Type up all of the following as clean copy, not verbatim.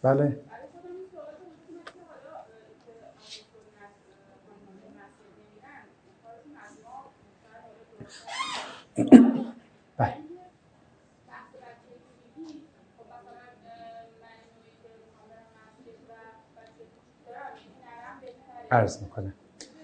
بله. بله. عرض میکنه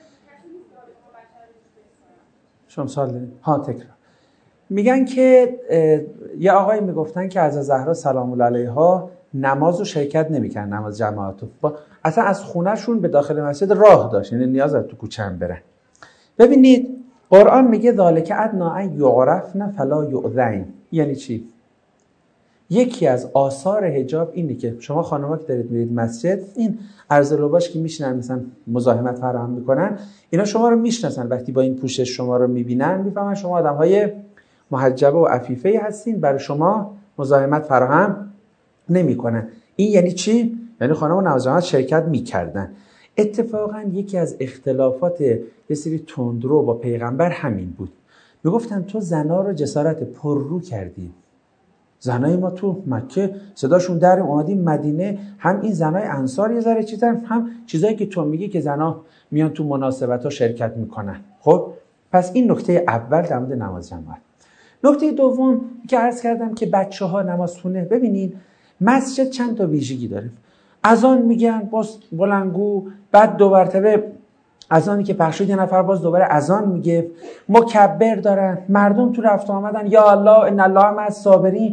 شما سوال دارید؟ ها تکرار. میگن که یه آقایی میگفتن که از زهرا سلام الله علیها نماز رو شرکت نمیکنن، نماز جماعت رو اصلا از خونهشون به داخل مسجد راه داشت، یعنی نیاز تو کوچه هم برن. ببینید قرآن میگه ذالک ادنی ان یعرفن فلا یؤذین. یعنی چی؟ یکی از آثار حجاب اینه که شما خانم‌ها که دارید میرید مسجد، این عرض‌الباش که میشنن مثلا مزاحمت فراهم میکنن، اینا شما رو میشناسن، وقتی با این پوشش شما رو میبینن میفهمن شما آدم‌های محجبه و عفیفه‌ای هستین، برای شما مزاحمت فراهم نمیکنن. این یعنی چی؟ یعنی خانم‌ها نماز جماعت شرکت میکردن. اتفاقا یکی از اختلافات یه سری تندرو با پیغمبر همین بود. میگفتن تو زنا رو جسارت پررو کردی. زنای ما تو مکه صداشون در اومدیم مدینه، هم این زنای انصار یه ذره چیزن، هم چیزایی که تو میگی که زنا میان تو مناسبت‌ها شرکت میکنن. خب پس این نکته اول در مورد نماز جماعت. نکته دوم که عرض کردم که بچه‌ها نمازخونه، ببینین مسجد چند تا ویژگی داره. اذان میگن باز بلندگو، بعد دو مرتبه اذانی که پخش شد یه نفر باز دوباره اذان میگه، مکبر دارن، مردم تو رفت آمدن، یا الله ان الله مع الصابرین.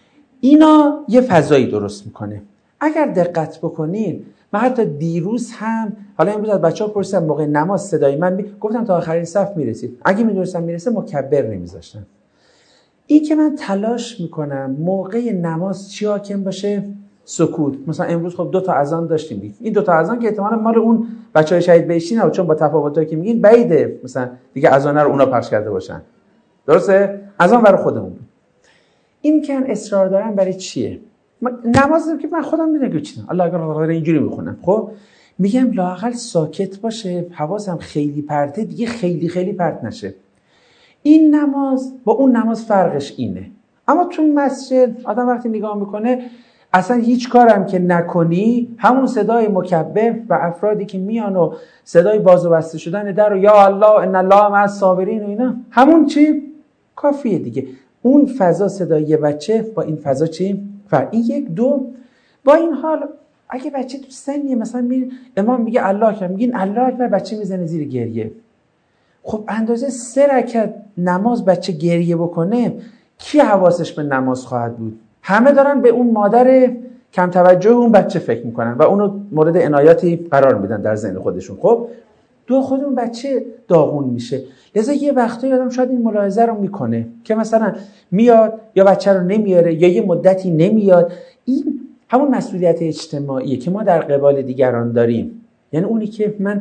اینا یه فضایی درست میکنه. اگر دقت بکنین من حتی دیروز هم، حالا امروز از بچه‌ها پرسیدم موقع نماز صدای من گفتم تا آخرین صف میرسید، اگه میدونستم میرسه مکبر نمیذاشتن. این که من تلاش میکنم موقع نماز چی حاکم باشه؟ سکوت. مثلا امروز خب 2 تا اذان داشتیم دیگه، این 2 تا اذان که احتمالاً مال اون بچهای شهید بهشتی نبود، چون با تفاوتایی که میگین بعیده مثلا دیگه اذان رو اونا پخش کرده باشن. درسته؟ اذان برای خودمون بود. این که اصرار دارن برای چیه؟ نماز که من خودم میدونم که چی، الله اکبر اینجوری میخونم، خب میگم لااقل ساکت باشه، حواسم خیلی پرته دیگه، خیلی خیلی پرت نشه. این نماز با اون نماز فرقش اینه. اما تو مسجد آدم وقتی نگاه میکنه اصلا هیچ کارم که نکنی، همون صدای مکبر و افرادی که میان و صدای باز و بسته شدن در و یا الله ان الله مع الصابرین و اینا، همون چی کافیه دیگه. اون فضا صدای یه بچه با این فضا چی فرق. این یک. دو، با این حال اگه بچه تو سنیه مثلا امام میگه الله اکبر، میگین الله اکبر، بچه میزنه زیر گریه، خب اندازه 3 رکعت نماز بچه گریه بکنه، کی حواسش به نماز خواهد بود؟ همه دارن به اون مادر کم توجه اون بچه فکر میکنن و اونو مورد عنایتی قرار میدن در ذهن خودشون. خب دو خود اون بچه داغون میشه. لذا یه وقتی آدم شاید این ملاحظه رو میکنه که مثلا میاد یا بچه رو نمیاره یا یه مدتی نمیاد. این همون مسئولیت اجتماعیه که ما در قبال دیگران داریم. یعنی اونی که من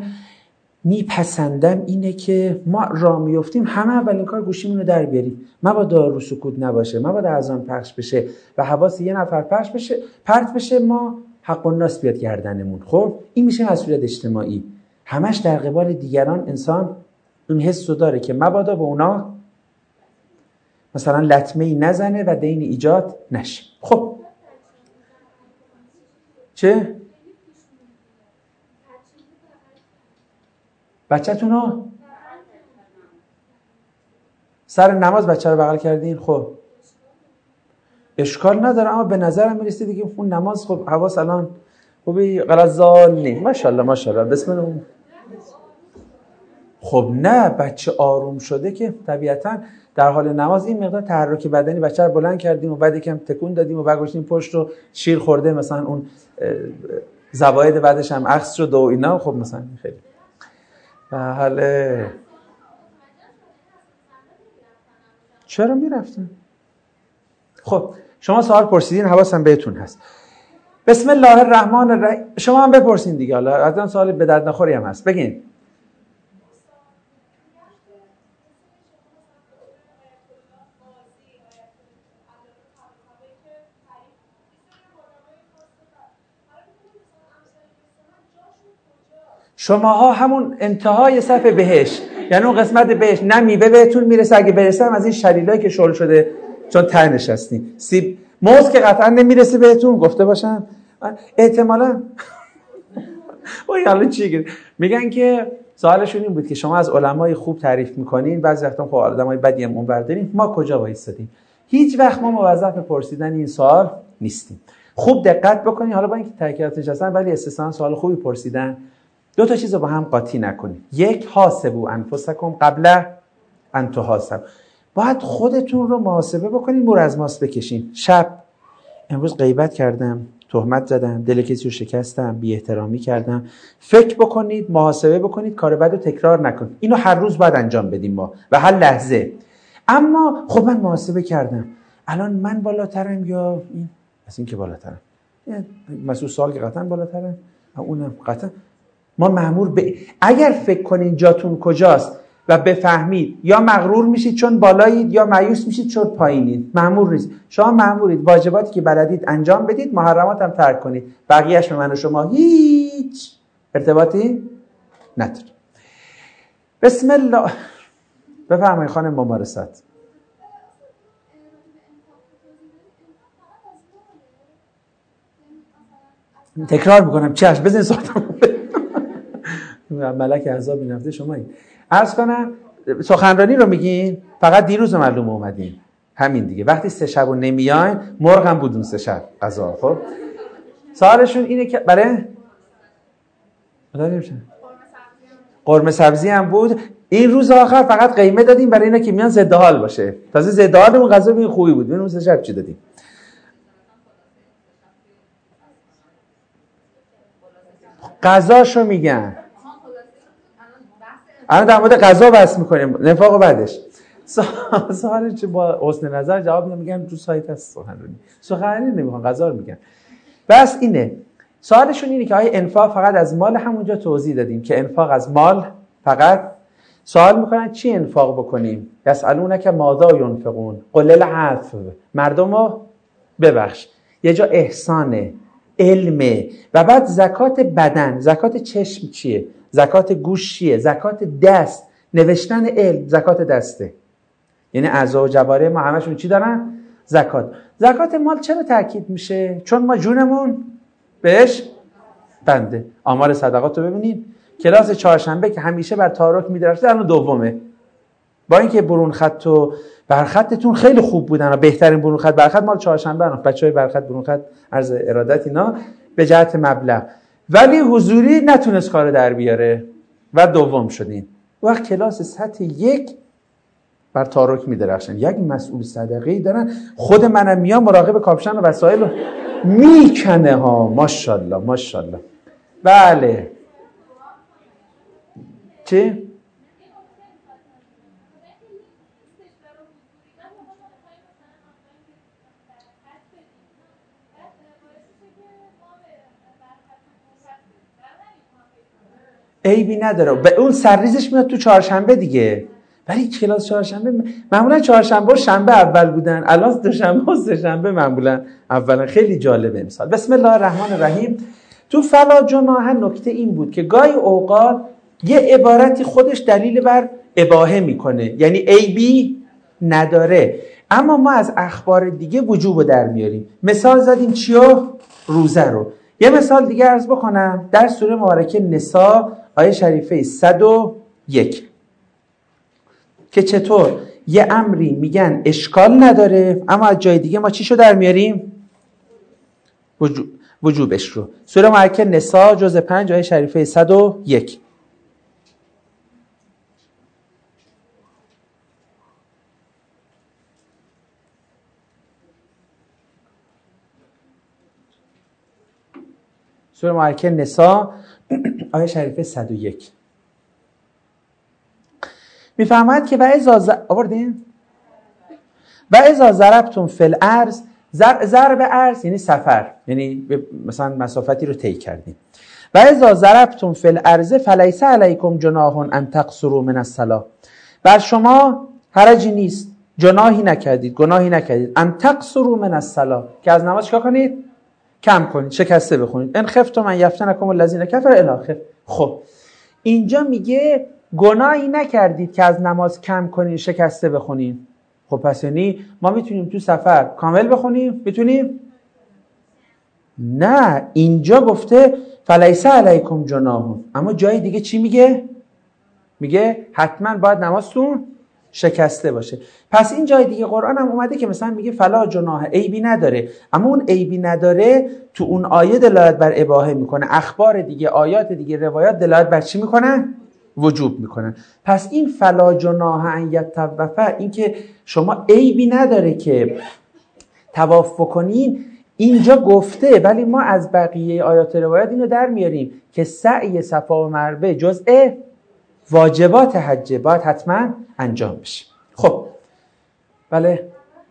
میپسندم اینه که ما راه میفتیم همه اولین کار گوشیمون رو در بیاریم، مبادا رو سکوت نباشه، مبادا اذان پخش بشه و حواس یه نفر پرت بشه، ما حق الناس بیاد گردنمون. خب این میشه مسئولیت اجتماعی. همش در قبال دیگران انسان اون حس رو داره که مبادا به اونا مثلا لطمه‌ای نزنه و دین ایجاد نشه. خب چه؟ بچه‌تون رو سر نماز بچه رو بغل کردین، خب اشکال نداره، اما به نظرم میرسه دیگه اون نماز خب حواس الان خوبی غلط ضالین ماشاءالله ماشاءالله بسم الله. خب نه، بچه آروم شده که طبیعتاً در حال نماز این مقدار تحرک بدنی بچه رو بلند کردیم و بعد یکم تکون دادیم و بعد گذاشتیم پشت رو، شیر خورده مثلا اون زواید بعدش هم عکس شد و اینا، خب مثلا خیلی بله. چرا میرفتن؟ خب شما سوال پرسیدین، حواسم بهتون هست. بسم الله الرحمن الرحیم. شما هم بپرسین دیگه، حالا از اون سوال به درد نخوری هم هست، بگین. شماها همون انتهای صف بهش، یعنی اون قسمت بهش نه میوه بهتون میرسه، اگه برسه هم از این شلیلایی که شل شده چون ته نشستین، سیب موز که قطعا نمیرسه بهتون، گفته باشم احتمالاً میگن که سوالشون این بود که شما از علمای خوب تعریف میکنین، بعضی وقتا خب آدمای بدی هم اونور دارین، ما کجا وایسادیم؟ هیچ وقت ما موظف به پرسیدن این سوال نیستیم. خوب دقت بکنین، حالا با اینکه تاکیداتش هستن ولی استثنا سوال خوبی پرسیدن. دو تا چیز رو با هم قاطی نکنین. یک، حاسبوا انفسکم قبل ان تحاسبوا. باید خودتون رو محاسبه بکنین، مور از ماست بکشین. شب امروز غیبت کردم، تهمت زدم، دل کسی رو شکستم، بی احترامی کردم. فکر بکنید، محاسبه بکنید، کار بد رو تکرار نکنید. اینو هر روز باید انجام بدیم ما و هر لحظه. اما خب من محاسبه کردم، الان من بالاترم یا این؟ از این که بالاترم، مسئول سوال که قطعا بالاترم، اونم قطعا. ما مأمور اگر فکر کنین جاتون کجاست و بفهمید، یا مغرور میشید چون بالایید یا مایوس میشید چون پایینید. مأمور نیست. شما مأمورید واجباتی که بلدید انجام بدید، محرمات هم ترک کنید. بقیه‌اش به من و شما هیچ ارتباطی نداره. بسم الله. بفرمایید خانم ممارست. تکرار میکنم چشم بزنید صحبتم. ملک عذاب این هفته شما این. عرض کنم سخنرانی رو میگین، فقط دیروز معلوم اومدین، همین دیگه. وقتی 3 شب و نمیاین، مرغ هم بودون 3 شب غذا. خب سوالشون اینه که برای قرمه سبزی هم بود. این روز آخر فقط قیمه دادیم برای اینا که میان ضد حال باشه. تازه ضد حال اون غذا ببین خوبی بود. ببین اون 3 شب چی دادیم. غذاشو میگن. الان در مورد غذا بحث میکنیم، نفاق و بعدش. سوالش با حسن نظر جواب نمیگن، تو سایت هست سخنرانی نمیخوان، غذا رو میگن. بس اینه. سوالشون اینه که آیا انفاق فقط از مال؟ همونجا توضیح دادیم که انفاق از مال فقط. سوال میکنن چی انفاق بکنیم؟ یسالونک ماذا ینفقون قل العفو. مردمو ببخش. یه جا احسانه، علمه. و بعد زکات بدن، زکات چشم چیه؟ زکات گوش چیه؟ زکات دست، نوشتن علم، زکات دسته. یعنی اعضا و جوارح ما همشون چی دارن؟ زکات. زکات مال چرا تاکید میشه؟ چون ما جونمون بهش بنده. آمار صدقات رو ببینید. کلاس چهارشنبه که همیشه بر تارک میدرسه، الان دومه. با اینکه برون خط و برخطتون خیلی خوب بودن و بهترین برون خط برخط مال چهارشنبه هست. بچهای برخط برون خط عرض ارادت اینا به جهت مبلغ، ولی حضوری نتونست کار در بیاره و دوم شدین. وقت کلاس سطح 1 بر تارک میدرخشن. یک مسئول صدقه‌ای دارن، خود منم میام مراقب کاپشن و وسایل رو میکنه ها. ماشاءالله ماشاءالله. بله چی؟ عیبی نداره. به اون سرریزش میاد تو چهارشنبه دیگه. ولی کلاس چهارشنبه معمولا چهارشنبه و شنبه اول بودن، الان دوشنبه و سه‌شنبه معمولا اولا. خیلی جالبه امسال. بسم الله الرحمن الرحیم. تو فلا جناح نکته این بود که گاهی اوقات یه عبارتی خودش دلیل بر اباحه میکنه، یعنی عیبی نداره، اما ما از اخبار دیگه وجوبو در میاریم. مثال زدیم چیو؟ روزه رو. یه مثال دیگه عرض بکنم در سوره مبارکه نساء آیه شریفه 101 که چطور یه امری میگن اشکال نداره، اما از جای دیگه ما چیشو در میاریم؟ وجوبش رو. سوره مبارکه نساء جزء 5 آیه شریفه 101. سوره مبارکه نساء آیه شریفه 101 میفرماید که و اذا ضربتم فی الارض، ضرب ارض یعنی سفر، یعنی مثلا مسافتی رو طی کردیم. و اذا ضربتم فی الارض فلیس علیکم جناح ان تقصروا من الصلاة، بر شما حرجی نیست، گناهی نکردید ان تقصروا من الصلاة، که از نماز چیکار کنید؟ کم کنید، شکسته بخونید. ان خفتم ان یفتنکم الذین کفروا الی آخر. خب اینجا میگه گناهی نکردید که از نماز کم کنید، شکسته بخونید. خب پس یعنی ما میتونیم تو سفر کامل بخونیم، میتونیم نه، اینجا گفته فلیس علیکم جناح، اما جای دیگه چی میگه؟ میگه حتما باید نمازتون شکسته باشه. پس این جای دیگه قرآن هم اومده که مثلا میگه فلا جناح، عیبی نداره، اما اون عیبی نداره تو اون آیه دلالت بر اباحه میکنه، اخبار دیگه، آیات دیگه، روایات دلالت بر چی میکنن؟ وجوب میکنن. پس این فلا جناح ان یطوف، این که شما عیبی نداره که طواف بکنین، اینجا گفته، ولی ما از بقیه آیات روایات اینو در میاریم که سعی صفا و مروه جزء واجبات حجه، باید حتما انجام بشه. خب بله،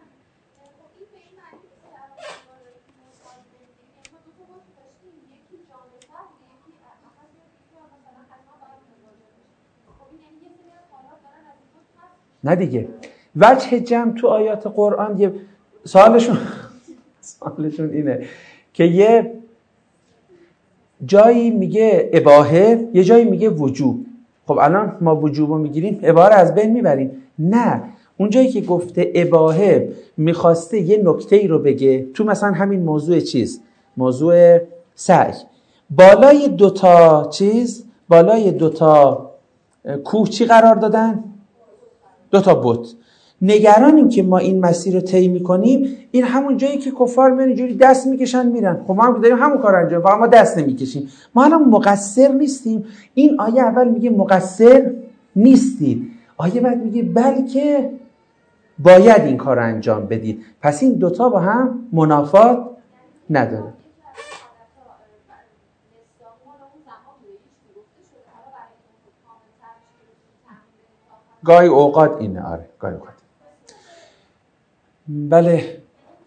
نه دیگه، وجه جمع تو آیات قرآن یه سوالشون اینه که یه جایی میگه اباحه، یه جایی میگه وجوب. خب الان ما وجوبو میگیریم، اباحه از بین میبریم؟ نه، اون جایی که گفته اباحه میخواسته یه نکته‌ای رو بگه، تو مثلا همین موضوع چیز، موضوع سعی، بالای دوتا چیز، بالای دوتا کوه چی قرار دادن؟ دوتا بت. نگرانیم که ما این مسیر رو طی می‌کنیم، این همون جایی که کفار میان اینجوری دست میکشن میرن، خب ما هم داریم همون کار انجام، فقط ما دست نمیکشیم. ما الان مقصر نیستیم. این آیه اول میگه مقصر نیستید، آیه بعد میگه بلکه باید این کار رو انجام بدید. پس این دوتا با هم منافات نداره. گاهی اوقات اینه، آره گاهی اوقات. بله،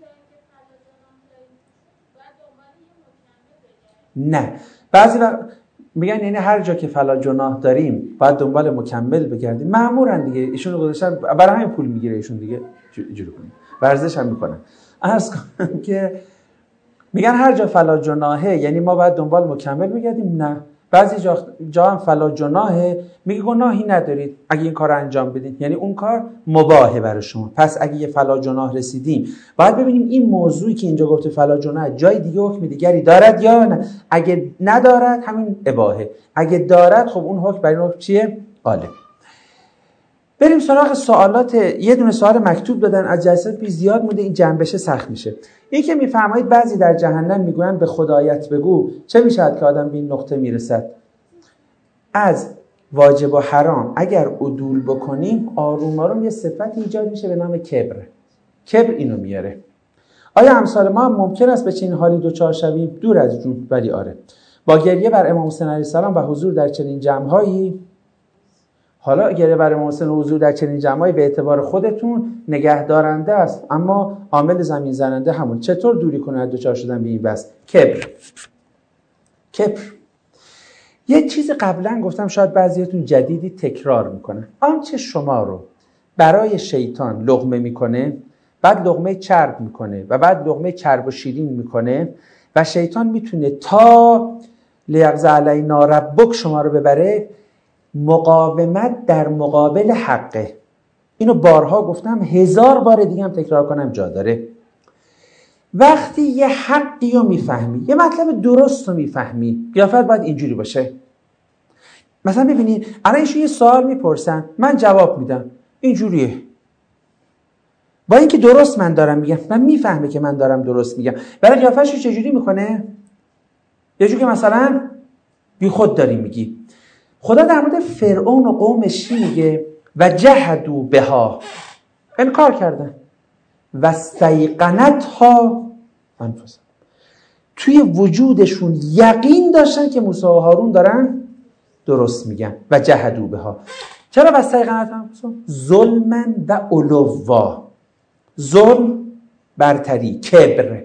نه، بعضی وقت میگن یعنی هر جا که فلا جناح داریم باید دنبال مکمل بگردیم. مأمورن دیگه، ایشون رو گذاشتن برای همین پول میگیره ایشون دیگه، جوری کنیم ورزش هم میکنن. عرض کنم که میگن هر جا فلا جناحه یعنی ما باید دنبال مکمل بگردیم. نه، بعضی جا هم فلا جناحه میگه گناهی ندارید اگه این کار رو انجام بدین، یعنی اون کار مباحه برای شما. پس اگه یه فلا جناح رسیدیم باید ببینیم این موضوعی که اینجا گفته فلا جناح جای دیگه حکم دیگری دارد یا نه. اگه ندارد همین اباحه، اگه دارد خب اون حکم برای اون حکم چیه؟ غالب. بریم سراغ سوالات. یه دونه سوال مکتوب دادن از جلسات پیش، زیاد مونده، این جنبشه سخت میشه. این که میفرمایید بعضی در جهنم میگویند به خدایت بگو، چه میشود که آدم به این نقطه میرسد؟ از واجب و حرام اگر عدول بکنیم آروم آروم یه صفت ایجاد میشه به نام کبر. کبر اینو میاره. آیا امثال ما هم ممکن است به چنین حالی دوچار شویم؟ دور از جون، ولی آره. با گریه بر امام حسین علیه السلام و حضور در چنین جمع‌هایی، حالا گریه بر امام حسین و حضور در چنین جمع‌هایی به اعتبار خودتون نگهدارنده است، اما عامل زمین زننده همون. چطور دوری کنه از دوچار شدن به این بس؟ کبر. کبر. یه چیز قبلا گفتم، شاید بعضیتون جدیدی تکرار میکنن. آنچه شما رو برای شیطان لقمه میکنه، بعد لقمه چرب میکنه و بعد لقمه چرب و شیرین میکنه و شیطان میتونه تا لیغز علینا ربک شما رو ببره، مقاومت در مقابل حقه. اینو بارها گفتم، 1000 بار دیگه هم تکرار کنم جا داره. وقتی یه حقی رو میفهمی، یه مطلب درست رو میفهمی، قیافت باید اینجوری باشه. مثلا ببینید الان ایشون یه سوال میپرسن، من جواب میدم اینجوریه، با اینکه درست من دارم میگم، من میفهمه که من دارم درست میگم، برای قیافش رو چجوری میکنه؟ یه جوری که مثلا بی خود داری میگی. خدا در مورد فرعون و قومش میگه و جحدوا بها، انکار کردن، و استیقنتها انفسهم، توی وجودشون یقین داشتن که موسی و هارون دارن درست میگن. و جحدوا بها، چرا و استیقنتها انفسهم؟ ظلما و علوا، ظلم برتری، کبر.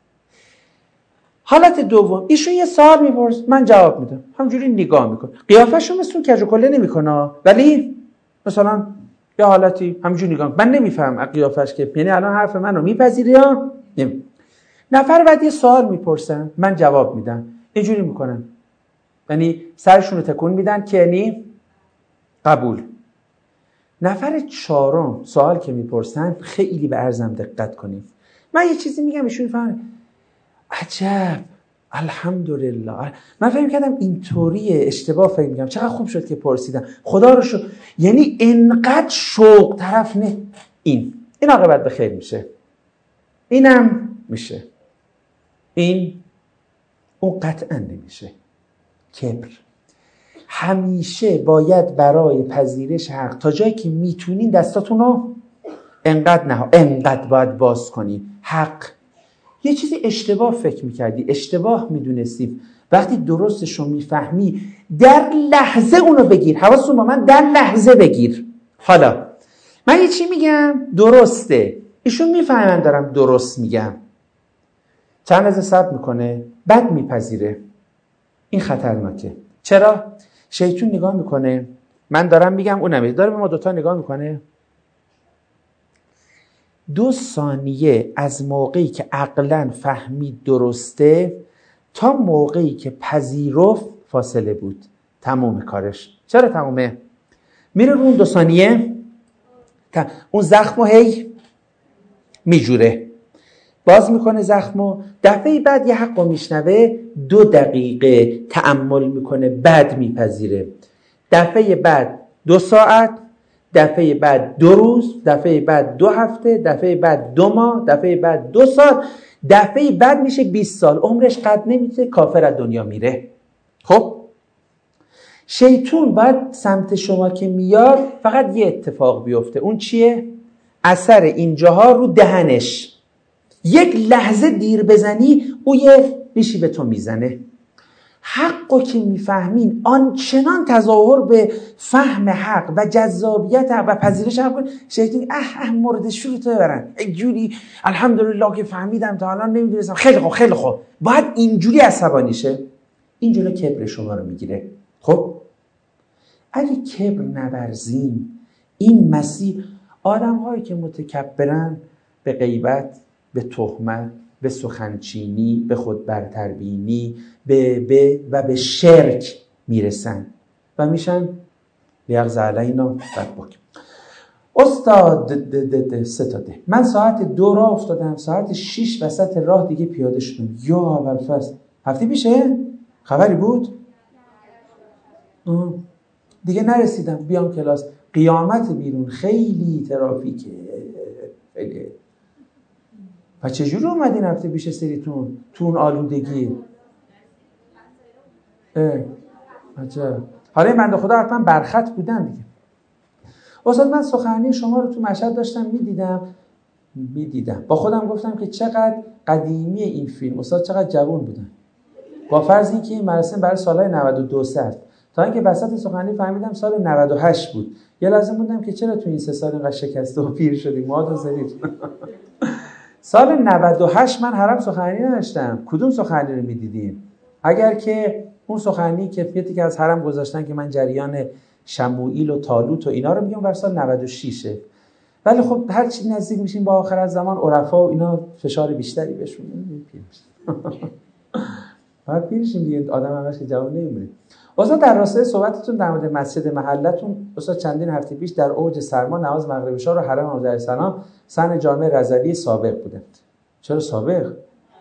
حالت دوم، ایشون یه سوال میپرس، من جواب میدم، همجوری نگاه میکنه، قیافه‌شو مثل کج و کله نمیکنه، ولی مثلا یه حالتی همجوری نگاه، من نمیفهم قیافش که یعنی الان حرف منو میپذیره یا نمی. نفر بعد یه سوال میپرسن، من جواب میدم، اینجوری میکنن، یعنی سرشون رو تکون میدن که یعنی قبول. نفر چهارم سوال که میپرسن، خیلی به عرضم دقت کنید، من یه چیزی میگم ایشون فهمه. عجب، الحمدلله. من فکر کردم اینطوریه، اشتباه فکر می‌کردم. چقدر خوب شد که پرسیدم. خدا رو شکر. یعنی انقدر شوق طرف نه این عاقبت به خیر میشه، اینم میشه، اون قطعا نمیشه. کبر. همیشه باید برای پذیرش حق تا جایی که میتونین دستاتون رو انقدر باید باز کنین. حق یه چیزی اشتباه فکر میکردی، اشتباه میدونستی، وقتی درستش رو میفهمی در لحظه اونو بگیر. حواستون با من، در لحظه بگیر. حالا من یه چی میگم درسته، ایشون میفهمن دارم درست میگم، چند لحظه صبر میکنه، بعد میپذیره. این خطرناکه. چرا؟ شیطان نگاه میکنه، من دارم میگم اونم داره به ما دوتا نگاه میکنه. 2 ثانیه از موقعی که عقلاً فهمید درسته تا موقعی که پذیرفت فاصله بود. تموم کارش. چرا تمومه؟ میره رو اون 2 ثانیه اون زخمو هی میجوره، باز میکنه زخمو. دفعه بعد یه حقو میشنوه، 2 دقیقه تأمل میکنه، بعد میپذیره. دفعه بعد 2 ساعت، دفعه بعد 2 روز، دفعه بعد 2 هفته، دفعه بعد 2 ماه، دفعه بعد 2 سال، دفعه بعد میشه 20 سال. عمرش قد نمیشه، کافر از دنیا میره. خب شیطان باید سمت شما که میاد فقط یه اتفاق بیفته. اون چیه؟ اثر اینجاها رو دهنش. یک لحظه دیر بزنی او یه ریشی به تو میزنه. حقو که میفهمین آنچنان تظاهر به فهم حق و جذابیت حق و پذیرش حق کن، شیطان مورد شروع تو برن اینجوری الحمدلله که فهمیدم تا الان نمیدونستم. خیلی خوب باید اینجوری عصبانی شه. اینجوری کبر شما رو میگیره. خب اگه کبر نورزین، این مسیر، آدم هایی که متکبرن به غیبت، به تهمت، به سخنچینی، به خود برتربینی، به شرک میرسن و میشن لیغز علینا ربک. استاد ستاده من ساعت 2 راه افتادم، ساعت 6 وسط راه دیگه پیاده شدم. یا اولفصل هفته پیشه خبری بود؟ دیگه نرسیدم بیام کلاس. قیامت بیرون، خیلی ترافیکه، خیلی. و چجور اومدین هفته پیش سریتون تو اون آلودگی؟ عجب. حالا این بنده خدا حتما برخط بودن دیگه. استاد من سخنرانی شما رو تو مشهد داشتم میدیدم. با خودم گفتم که چقدر قدیمی این فیلم، استاد چقدر جوان بودن. با فرض اینکه این مراسم برای سالهای 92 است، تا اینکه وسط سخنرانی فهمیدم سال 98 بود. یه لازم بودم که چرا تو این 3 سال اینقدر شکسته و پیر شدیم ما تو زدید. سال 98 من حرم سخنرانی نداشتم. کدوم سخنرانی رو میدیدیم؟ اگر که اون سخنرانی کیفیتی که از حرم گذاشتن که من جریان شموئیل و طالوت و اینا رو میگم، بر سال 96. ولی خب هر چی نزدیک میشیم با آخر از زمان عرفا و اینا فشار بیشتری بهشون میاد. بعد پیرشیم دیگه، آدم همش که جواب نمیمونه. استاد در راستای صحبتتون در مورد مسجد محلتون، استاد چندین هفته پیش در اوج سرما نماز مغرب عشا رو حرم امام علیه السلام سن جامع رضوی سابق بوده. چرا سابق؟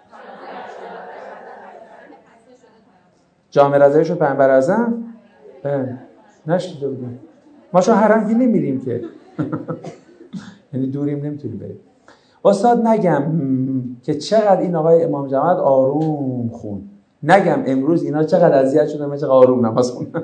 جامع رضوی شو پیامبر اعظم نشده بودیم. ما چون حرم که نمیریم که یعنی دوریم نمیتونیم بریم. استاد نگم که چقدر این آقای امام جماعت آروم خون، نگم امروز اینا چقدر اذیت شدن، من چقدر آروم نماز خوندم.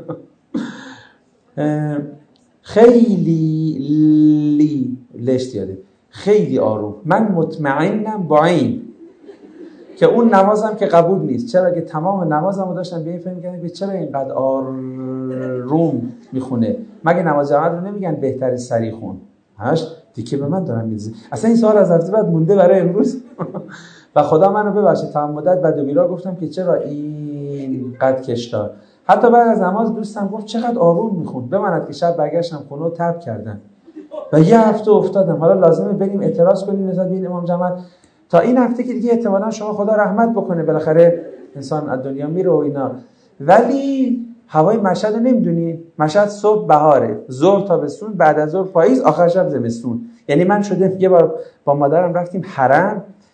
خیلی لشت یاده، خیلی آروم. من مطمئنم با این که اون نمازم که قبول نیست. چرا که تمام نمازمو داشتم به این فهم می‌کردم که چرا اینقدر آروم میخونه؟ مگه نماز جماعت رو نمیگن بهتر سریع خون؟ هاش دیگه به من دارم میزه. اصلا این سوال از هفته بعد مونده برای امروز. و خدا منو ببخشه تمام مدت بد و بیرا گفتم که چرا این قد کشدار. حتی بعد از نماز دوستم گفت چقدر آروم میخوند. بماند که شب برگشتم خونه و تب کردم و یه هفته افتادم. حالا لازمه بریم اعتراض کنیم نسبت به این امام جماعت تا این هفته که دیگه احتمالاً شما خدا رحمت بکنه، بالاخره انسان از دنیا میره و اینا. ولی هوای مشهد رو نمیدونی؟ مشهد صبح بهاره، ظهر تابستون، بعد از ظهر پاییز، آخر شب زمستون. یعنی من شده یه بار با مادرم رفتیم حرم،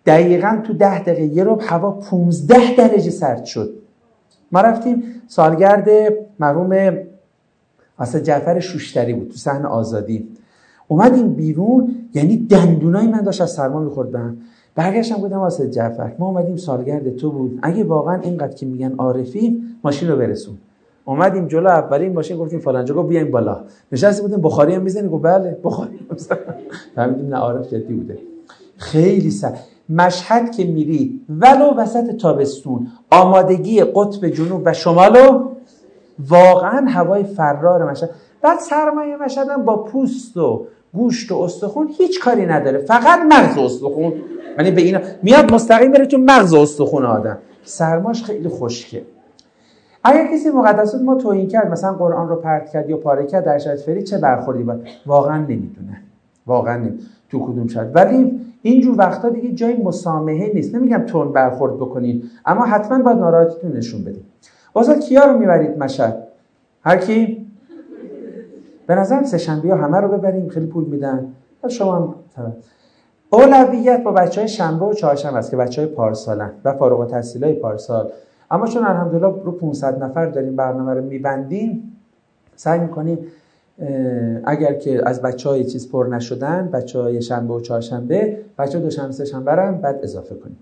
دقیقاً تو 10 دقیقه یه ربع هوا 15 درجه سرد شد. ما رفتیم سالگرد مرحوم اسد جعفر شوشتری بود تو صحن آزادی. اومدیم بیرون، یعنی دندونای من داشت از سرما می‌خورد بهم. برگشتم گفتم اسد جعفر ما اومدیم سالگرد تو بود، اگه واقعا اینقدر که میگن عارفی ماشین رو برسون. اومدیم جلو اولین ماشین، گفتیم فلان جا، گفت بیاین بالا. نشستیم بودیم بخاری هم میزنی؟ گفت بله بخاری هم میزنم. فهمیدیم نه عارف جدی بوده. خیلی مشهد که میری ولو وسط تابستون، آمادگی قطب جنوب و شمالو، واقعا هوای فرار مشهد. بعد سرمایه مشهد هم با پوست و گوشت و استخون هیچ کاری نداره، فقط مغز و استخون، یعنی به اینا میاد مستقیم بره تو مغز و استخون آدم. سرماش خیلی خشکه. اگر کسی مقدسات ما توهین کرد، مثلا قرآن رو پرت کرد یا پاره کرد در شرایط فعلی، چه برخوردی باید؟ واقعا نمیدونه، واقعا نمیدونه تو کدوم شرایط. ولی اینجور وقتا دیگه جای مسامحه نیست. نمیگم تون برخورد بکنین، اما حتما باید ناراحتیتون نشون بدید. واسه کیا رو میبرید مشهد؟ هر کی؟ به نظرم سه شنبه‌ها همه رو ببریم، خیلی پول میدن. شما هم اولویت با بچهای شنبه و چهارشنبه است که بچهای پارسالن و فارغ التحصیلای پارسال. اما چون الحمدلله رو 500 نفر داریم برنامه رو میبندیم، سعی میکنیم اگر که از بچهای چیز پر نشدن، بچهای شنبه و چهارشنبه، بچهای دوشنبه سه شنبه هم بعد اضافه کنیم.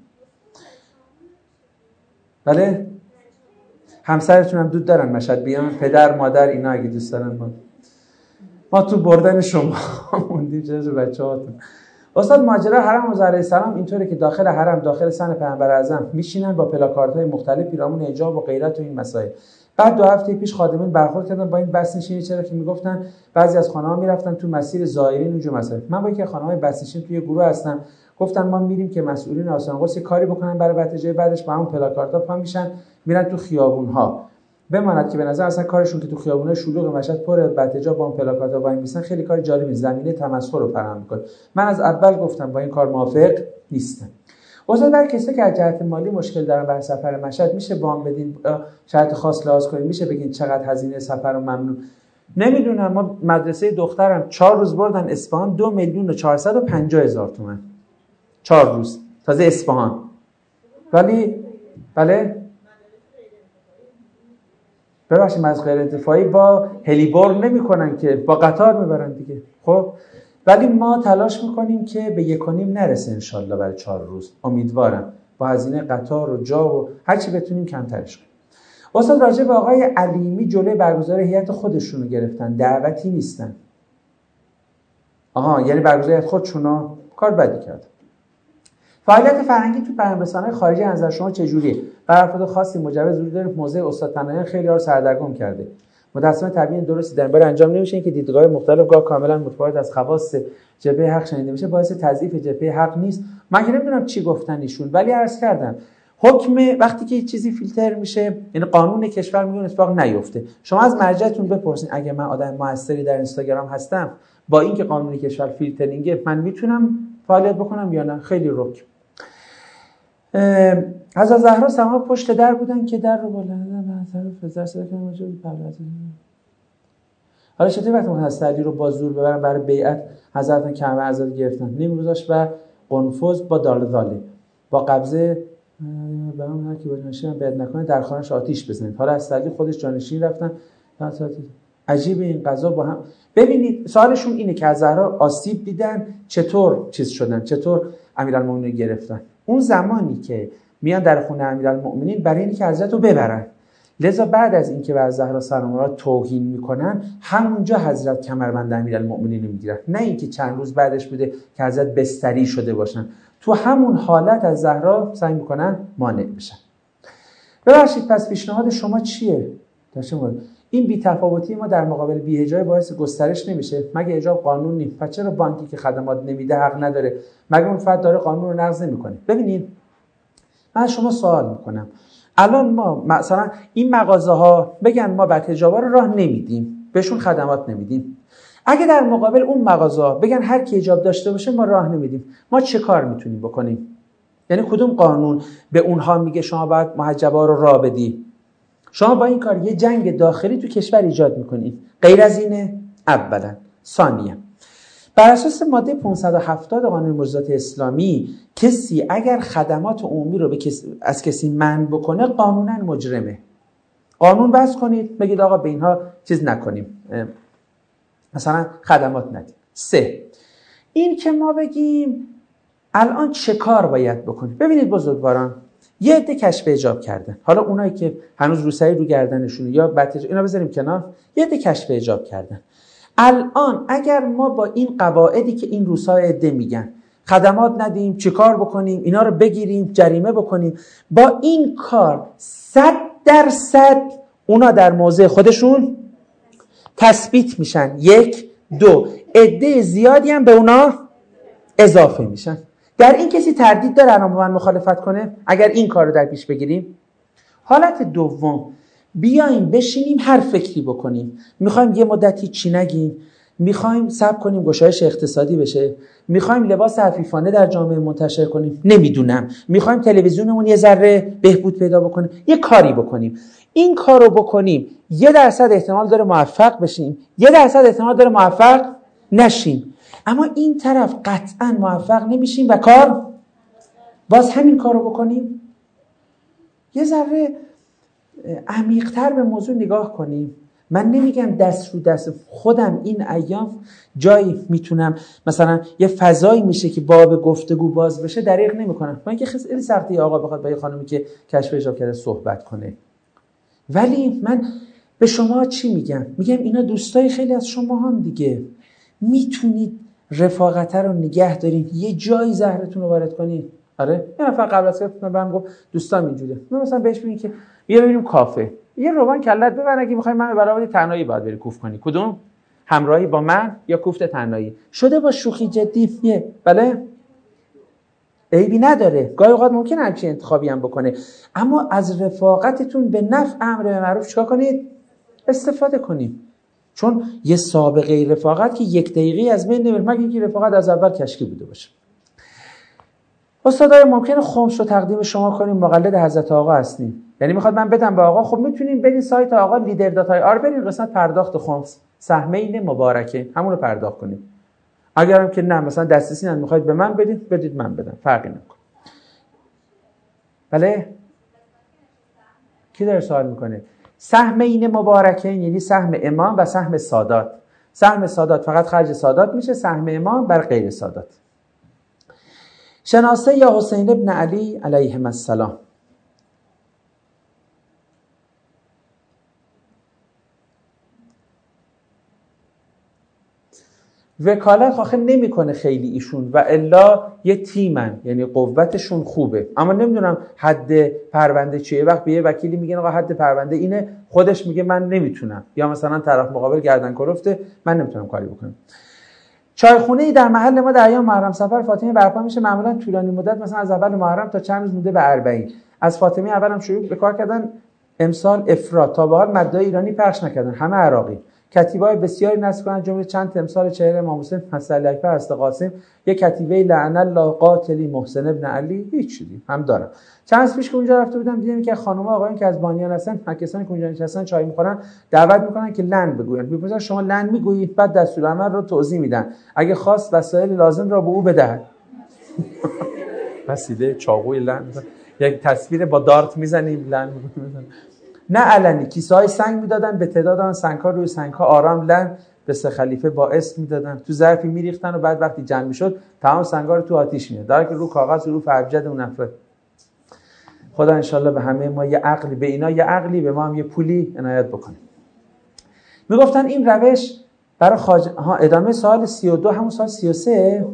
بله؟ همسرتون هم دوست دارن مشهد بیان؟ پدر مادر اینا اگه دوست دارن ما تو بردن شما موندیم جز بچه‌هاتون. استاد ماجرا حرم حضور علیه السلام اینطوره که داخل حرم، داخل صحن پیامبر اعظم میشینن با پلاکاردهای مختلف پیرامون حجاب و غیرت و این مسائل. بعد 2 هفته پیش خادمین برخورد کردن با این بس نشینی، چرا که میگفتن بعضی از خانه‌ها میرفتن تو مسیر زائرین اونجا مسائل. من با یکی خانه‌های بس نشین توی گروه هستم، گفتن ما میریم که مسئولین آسانقص کاری بکنن برای بتجه، بعدش با همون پلاکاردها پا میشن میرن تو خیابون‌ها. بماند که به نظر اصلا کارشون که تو خیابونای شلوغ مشهد پر بتجا با پلاکاردا وای میسن، خیلی کار جالبی، زمینه تمسخر رو فراهم میکنه. من از اول گفتم با این کار موافق نیستم. واسه برای کسی که از جهت مالی مشکل دارن برای سفر مشهد، میشه وام بدین، شرط خاص لحاظ کنین، میشه بگین چقدر هزینه سفر رو ممنون. نمیدونم، ما مدرسه دخترم 4 روز بردن اصفهان 2,450,000 تومان 4 روز، تازه اصفهان. ولی بله ببخشید از غیر انتفاعی با هلیبور نمی‌کنن که، با قطار میبرن دیگه. خب ولی ما تلاش میکنیم که به 1.5 نرسه انشالله برای 4 روز. امیدوارم با هزینه قطار و جا و هر چی بتونیم کمترش کنیم. استاد راجع به آقای علیمی جلوی برگزاری هیئت خودشون رو گرفتن، دعوتی نیستن. یعنی برگزاری هیئت خودشونو کار بدی کرد. فعالیت فرهنگی تو پیام‌رسان‌های خارجی از نظر شما چجوریه؟ برای افراد خاصی مجوز وجود داره؟ موضع استاد پناهیان خیلی ها رو سردرگم کرده. متأسفانه تبیین درستی در برای انجام نمیشه که دیدگاه مختلف گاه کاملا متفاوت از خواص جبهه حق شنیده میشه، باعث تضعیف جبهه حق نیست. من که نمیدونم چی گفتن ایشون، ولی عرض کردم حکم وقتی که چیزی فیلتر میشه، یعنی قانون کشور میگه اتفاق نیفته. شما از مرجعتون بپرسین اگه من آدم موثری در اینستاگرام هستم، با اینکه قانون کشور فیلترینگه، من میتونم فعالیت بکنم یا نه؟ خیلی رک. حضرت زهرا سما پشت در بودن که در رو بلندن به طرف فزر کردن موجود پرواز. حالا چطوری وقتی حضرت علی رو با زور ببرن برای بیعت، حضرت کعبه ازاد گرفتن، نمیگذاشت و قنفذ با دالداله با قبضه برام هر کی با جانشین بیعت نکنه در خانه‌اش آتش بزنید. حالا حضرت علی خودش جانشین رفتن. عجیب این قضا با هم. ببینید سوالشون اینه که از زهرا آسیب دیدن، چطور چیز شدن، چطور امیرالمومنین گرفتن. اون زمانی که میان در خونه امیرالمومنین برای اینکه حضرت رو ببرن، لذا بعد از اینکه به زهرا سلام الله توهین میکنن، همونجا حضرت کمربند امیرالمومنین میگیرن، نه اینکه چند روز بعدش بوده که حضرت بستری شده باشن. تو همون حالت از زهرا سعی میکنن مانع بشن. ببخشید پس پیشنهاد شما چیه؟ این بی‌تفاوتی ما در مقابل بی‌حجاب باعث گسترش نمیشه؟ مگه حجاب قانون نیست؟ پس چرا بانکی که خدمات نمیده حق نداره؟ مگه اون فرد داره قانون رو نقض نمیکنه؟ ببینید من شما سوال میکنم، الان ما مثلا این مغازه‌ها بگن ما بعد حجابا رو راه نمیدیم، بهشون خدمات نمیدیم. اگه در مقابل اون مغازه‌ها بگن هر کی حجاب داشته باشه ما راه نمیدیم، ما چه کار میتونیم بکنیم؟ یعنی کدوم قانون به اونها میگه شما باید محجبا رو راه بدی؟ شما با این کار یه جنگ داخلی تو کشور ایجاد میکنید. غیر از اینه اولا. ثانیا بر اساس ماده 570 قانون مجازات اسلامی کسی اگر خدمات عمومی رو از کسی منع بکنه قانونا مجرمه. قانون وضع کنید بگید آقا به اینها چیز نکنیم، مثلا خدمات ندیم. 3 این که ما بگیم الان چه کار باید بکنیم. ببینید بزرگواران، یه عده کشف حجاب کردن، حالا اونایی که هنوز روسری رو گردنشونه یا بطش اینا بذاریم کنار، یه عده کشف حجاب کردن. الان اگر ما با این قواعدی که این روسا عده میگن خدمات ندیم، چه کار بکنیم، اینا رو بگیریم جریمه بکنیم، با این کار 100% اونا در موضع خودشون تثبیت میشن. 1 2 عده زیادی هم به اونا اضافه میشن. در این کسی تردید داره الان با من مخالفت کنه اگر این کار رو در پیش بگیریم؟ حالت دوم، بیایم بشینیم هر فکری بکنیم. میخوایم یه مدتی چی نگیم، میخوایم صبر کنیم گشایش اقتصادی بشه، میخوایم لباس عفیفانه در جامعه منتشر کنیم، نمیدونم، میخوایم تلویزیونمون یه ذره بهبود پیدا بکنه، یه کاری بکنیم. این کارو بکنیم 1% احتمال داره موفق بشیم، 1% احتمال داره موفق نشیم. اما این طرف قطعا موفق نمیشیم و باز همین کارو بکنیم. یه ذره عمیق‌تر به موضوع نگاه کنیم. من نمیگم دست رو دست، خودم این ایام جایی میتونم مثلا یه فضایی میشه که باب گفتگو باز بشه دریغ نمیکنم. من که خیلی سختی آقا بخواد با یه خانومی که کشف حجاب کرده صحبت کنه. ولی من به شما چی میگم؟ میگم اینا دوستای خیلی از شما هم دیگه، میتونید رفاقت رو نگه دارین، یه جایی زهرتون رو وارد کنین. آره یه نفر قبل از که من گفت دوستان اینجوریه، من مثلا بهش بگم که بیا بریم کافه، یه روان کلت ببر اگه میخوای من برای تنهایی باید بری کوف کنی. کدوم؟ همراهی با من یا کوفت تنهایی؟ شده با شوخی جدیه. بله عیبی نداره، گاهی اوقات ممکنه همچین انتخابی هم بکنه، اما از رفاقتتون به نفع امر معروف چیکار کنید؟ استفاده کنید. چون یه سابقه رفاقت که 1 دقیقه از بین نمیره مگه اینکه رفاقت از اول کشکی بوده باشه. استادای ممکنه خمس رو تقدیم شما کنیم، مقلد حضرت آقا هستیم، یعنی میخواد من بدم به آقا، خب میتونیم برین سایت آقا لیدر داتای آر برین قسمت پرداخت خمس سهمین مبارکه همون رو پرداخت کنیم. اگرم که نه مثلا دسترسی ندارید میخواید به من بدید من بدم، فرقی نمیکنه. بله کی داره سوال میکنه؟ سهمین مبارکه یعنی سهم امام و سهم سادات. سهم سادات فقط خرج سادات میشه، سهم امام بر غیر سادات. شناسه یا حسین ابن علی علیهم السلام. وکالت آخه نمیکنه خیلی ایشون و الا یه تیمن، یعنی قوتشون خوبه، اما نمیدونم حد پرونده چیه. وقت به یه وکیلی میگن آقا حد پرونده اینه، خودش میگه من نمیتونم، یا مثلا طرف مقابل گردن کلفته من نمیتونم کاری بکنم. چایخونه‌ای در محل ما در ایام محرم سفر فاطمی برپا میشه، معمولا طولانی مدت، مثلا از اول محرم تا چند روز مونده به 40. از فاطمی اولم شروع به کار کردن امسال افراد، تا به حال مدای ایرانی پخش نکردن، همه عراقی. کتیبه‌های بسیاری نصب کردن، جمله چند تمثال چهره امام حسین مسعود اکبر است قاسم، یک کتیبه لعن الله قاتلی محسن ابن علی، هیچ چیزی هم دارم. چند روز پیش که اونجا رفته بودم دیدم که خانم‌ها آقایون که از بانیان هستن، کسانی که اونجا نشستن چای می‌خورن، دعوت می‌کنن که لعن بگوین. می‌پرسن شما لعن می‌گویید؟ بعد دستورالعمل رو توضیح میدن، اگه خواست وسایل لازم را به او بدهد. بسیده چاقوی لعن، یک تصویر با دارت می‌زنیم لعن می‌کنیم. نه علنی کیسه‌های سنگ میدادن، به تعداد آن سنگ‌ها روی سنگ‌ها آرام لن به 3 خلیفه با اسم میدادن، تو ظرفی میریختن و بعد وقتی جمع میشد تمام سنگ‌ها رو تو آتیش می‌ریختن، در حالی که رو کاغذ رو ابجد اون نفر. خدا انشالله به همه ما یه عقلی، به اینا یه عقلی، به ما هم یه پولی عنایت بکنه. میگفتن این روش برای ادامه سوال 32 همون سوال 33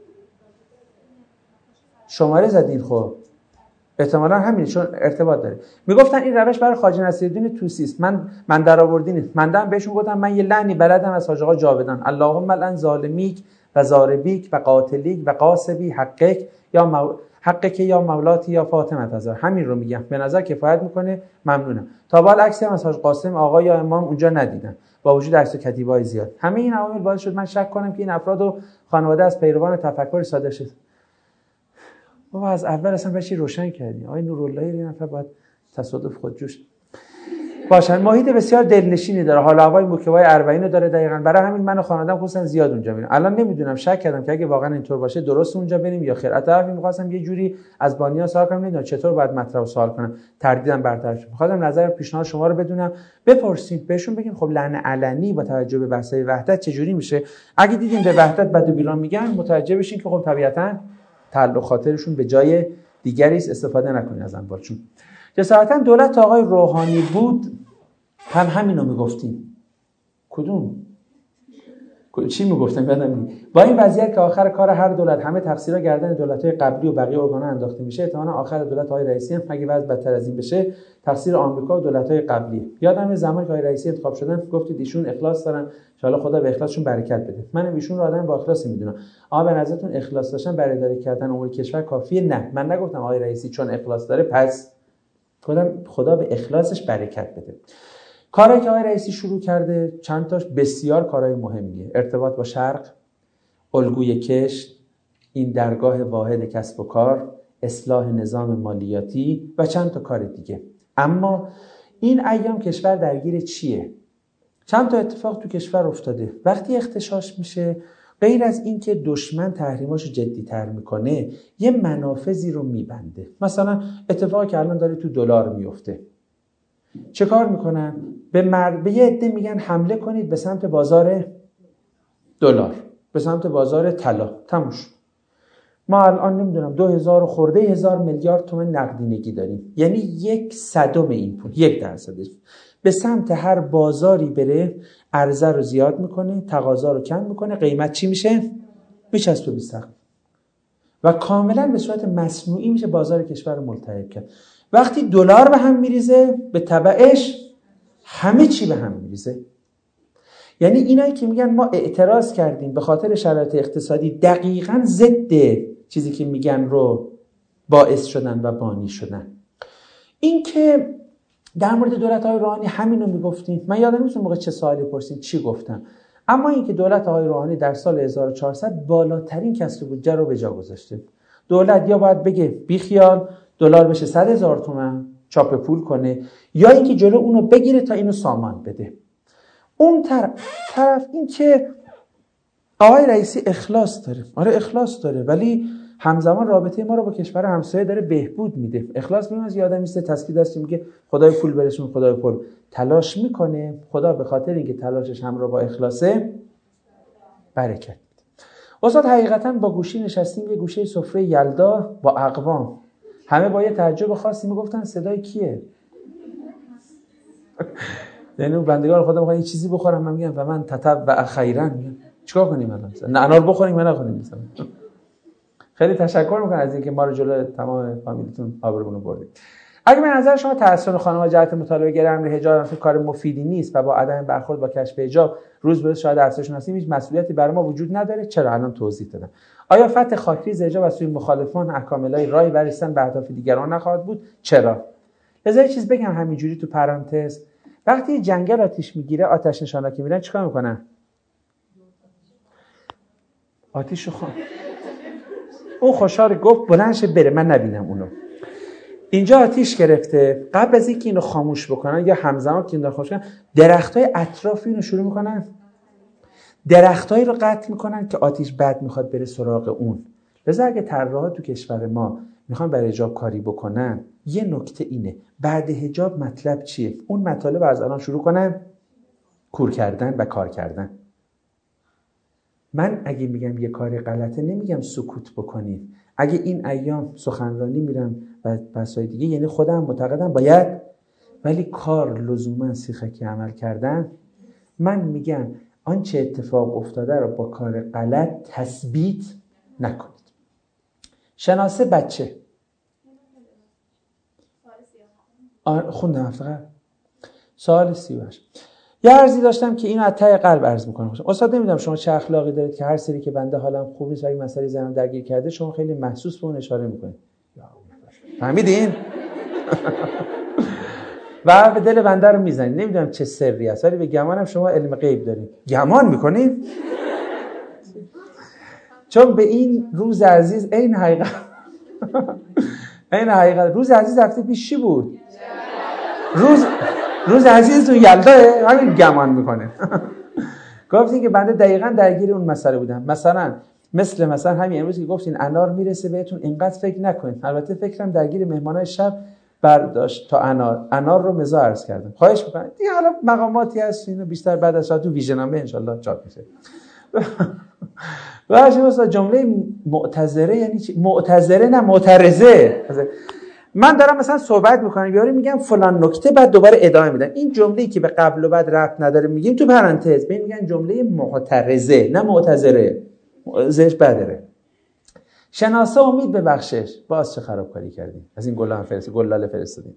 شماره زدین. خب احتمالاً همین، چون ارتباط داره. میگفتن این روش برای خواجه نصیرالدین طوسی است. من درآوردی نیست. من دارم بهشون گفتم من یه لعنی بلدم از حاج آقا جاودان، اللهم لعن ظالمیک و ضاربیک و قاتلیک و قاسبی حقک یا حقک یا مولاتی یا فاطمه تزار. همین رو میگم، به نظر کفایت میکنه، ممنونم. تا به حال عکسی هم از حاج قاسم آقا یا امام اونجا ندیدم، با وجود عکس و کتیبه‌های زیاد. همه این عوامل باعث شد من شک کنم که این افراد و خانواده از پیروان تفکر صادر شد. بابا از اول اصلا بچی روشن کردی آقای نوراللهی، این نفر باید تصادف خودجوش. باشن. محیط بسیار دلنشینی داره، حال هوای موکبای 40 داره دقیقاً. برای همین من و خانواده‌ام خصوصا زیاد اونجا میرم. الان نمیدونم، شک کردم که اگه واقعا اینطور باشه درست اونجا بریم یا خیر. البته می‌خواستم یه جوری از بانیا سوال کنم، نمیدونم چطور باید مطلب رو سوال کنم، تردیدم برطرف شد. می‌خواستم نظر پیشنهاد شما رو بدونم، بپرسیم بهشون، بگین خب لعن علنی با توجه به بحث‌های وحدت چجوری میشه. اگه دیدین به وحدت بد و بیراه میگن، متوجه بشین که خب طبیعتاً تعلق خاطرشون به جای دیگری است، استفاده نکنین از اموالشون. جسارتاً دولت آقای روحانی بود، هم همینو میگفتیم. کدوم؟ چی میگفتم یادم نیست. با این وضعیت که آخر کار هر دولت همه تقصیرها گردن دولت‌های قبلی و بقیه ارگان‌ها انداخته میشه، احتمالاً آخر دولت آقای رئیسی هم اگه وضع بدتر از این بشه تقصیر آمریکا و دولت‌های قبلی. یادم زمانی که آقای رئیسی انتخاب شدن گفتید ایشون اخلاص دارن، ان شاءالله خدا به اخلاصشون برکت بده. منم ایشون رو آدم با اخلاصی میدونم. اما به نظرتون اخلاص داشتن برای اداره کردن امور کشور کافیه؟ نه، من نگفتم آقای رئیسی چون اخلاص داره پس خدا به اخلاصش برکت بده. کاری که آقای رئیسی شروع کرده چند تاش بسیار کارهای مهمیه. ارتباط با شرق، الگوی کشت، این درگاه واحد کسب و کار، اصلاح نظام مالیاتی و چند تا کار دیگه. اما این ایام کشور درگیر چیه؟ چند تا اتفاق تو کشور افتاده. وقتی اغتشاش میشه، غیر از این که دشمن تحریماشو جدی‌تر میکنه، یه منافذی رو میبنده. مثلا اتفاقی که الان داره تو دلار میفته. چه کار میکنن؟ به یه عده میگن حمله کنید به سمت بازار دلار، به سمت بازار طلا. تموش. ما الان نمیدونم 2000 خورده هزار میلیارد تومان نقدینگی داریم، یعنی 1/100 این پول، 1% به سمت هر بازاری بره عرضه رو زیاد میکنه، تقاضا رو کم میکنه، قیمت چی میشه؟ میچسبه به سقف و کاملا به صورت مصنوعی میشه بازار کشور رو ملتهب کرد. وقتی دلار به هم میریزه، به تبعش همه چی به هم میریزه. یعنی اینایی که میگن ما اعتراض کردیم به خاطر شرایط اقتصادی، دقیقاً ضد چیزی که میگن رو باعث شدن و بانی شدن. این که در مورد دولت‌های روحانی همینو میگفتیم. من یادم نیست موقع چه سوالی پرسید چی گفتم. اما اینکه دولت آقای روحانی در سال 1400 بالاترین کسر بودجه رو به جا گذاشته. دولت یا باید بگه بیخیال دلار بشه 100,000 تومان چاپ پول کنه، یا اینکه جلو اونو بگیره تا اینو سامان بده. اون طرف این که آقای رئیسی اخلاص داره. آره اخلاص داره، ولی همزمان رابطه ما رو با کشور همسایه داره بهبود میده. اخلاص میگم از یادم میسته تسکید هستیم میگه خدای پول برسون، خدای پول تلاش میکنه، خدا به خاطر اینکه تلاشش همراه با اخلاصه برکت میده. استاد حقیقتا با گوشی نشستیم یه گوشه سفره یلدا با اقوام، همه با یه تعجب خاصی میگفتن صدای کیه؟ یعنی بندگان خدا میخوان یه چیزی بخورم، من میگم و من تتبع خیرا. چیکار کنیم الان؟ نه انار بخوریم یا نخوریم مثلا؟ خیلی تشکر میکنم از اینکه ما رو جلوی تمام فامیلیتون آبرومون رو بردید. اگه به نظر شما تحسن خانم‌ها جهت مطالبه گیر امر حجاب کار مفیدی نیست و با عدم برخورد با کشف حجاب روز به روز شاید افزایش نسیم، هیچ مسئولیتی برای ما وجود نداره، چرا؟ الان توضیح دادم. آیا فتح خاکریز حجاب از سوی مخالفان احکام الهی راه برسیدن به اهداف دیگران نخواهد بود؟ چرا؟ لذا یه چیز بگم همینجوری تو پرانتز، وقتی جنگل آتش میگیره، آتش نشانا که میرن چیکار میکنن؟ آتیشو اون خوشحال گفت بلند شه بره، من نبینم اونو. اینجا آتیش گرفته، قبل از اینکه اینو خاموش بکنن یا همزمان که اینو خاموش کنن، درختای اطراف اینو شروع میکنن، درختایی رو قطع میکنن که آتیش بعد میخواد بره سراغ اون. لذا اگه طراحا تو کشور ما میخوان برای حجاب کاری بکنن، یه نکته اینه، بعد حجاب مطلب چیه؟ اون مطالب از الان شروع کنن کور کردن و کار کردن. من اگه میگم یه کاری غلطه نمیگم سکوت بکنید. اگه این ایام سخنرانی میرم و بحثای دیگه، یعنی خودم معتقدم باید، ولی کار لزوما سیخکی عمل کردن. من میگم آنچه اتفاق افتاده رو با کار غلط تثبیت نکنید. شناسه بچه خوندم فقط سوال 38. یه عرضی داشتم که اینو از ته قلب عرض میکنم. استاد نمیدونم شما چه اخلاقی دارید که هر سری که بنده حالم خوب نیست و این مسئله ذهنم درگیر کرده شما خیلی محسوس به اون اشاره میکنید. فهمیدین؟ و به دل بنده رو میزنید. نمیدونم چه سری است ولی به گمانم شما علم غیب دارید. گمان میکنید؟ چون به این روز عزیز این حقیقت روز عزیز هفته پیش چی بود؟ روز عزیزتون یلداه، همین گمان میکنه. گفتین که بنده دقیقاً درگیر اون مسئله بودم. مثلا همین امروز که گفتین انار میرسه بهتون، اینقدر فکر نکنید. البته فکرم درگیر مهمانای شب برداشت تا انار رو مزا عرض کردم. خواهش میکنم دیگه، حالا مقاماتی هست اینو بیشتر بعد از تو ویژنامه ان شاءالله چاپ میشه. باشه واسه جمله معتذره یعنی چی؟ معتذره نه معترضه. من دارم مثلا صحبت میکنم یاری میگم فلان نکته، بعد دوباره ادامه میدم. این جمله‌ای که به قبل و بعد ربط نداره میگیم تو پرانتز، ببین میگن جمله معترضه نه معتذره. زش بدره. شناسه امید به بخشش. باز چه خرابکاری کردیم؟ از این گلاله فرستادیم.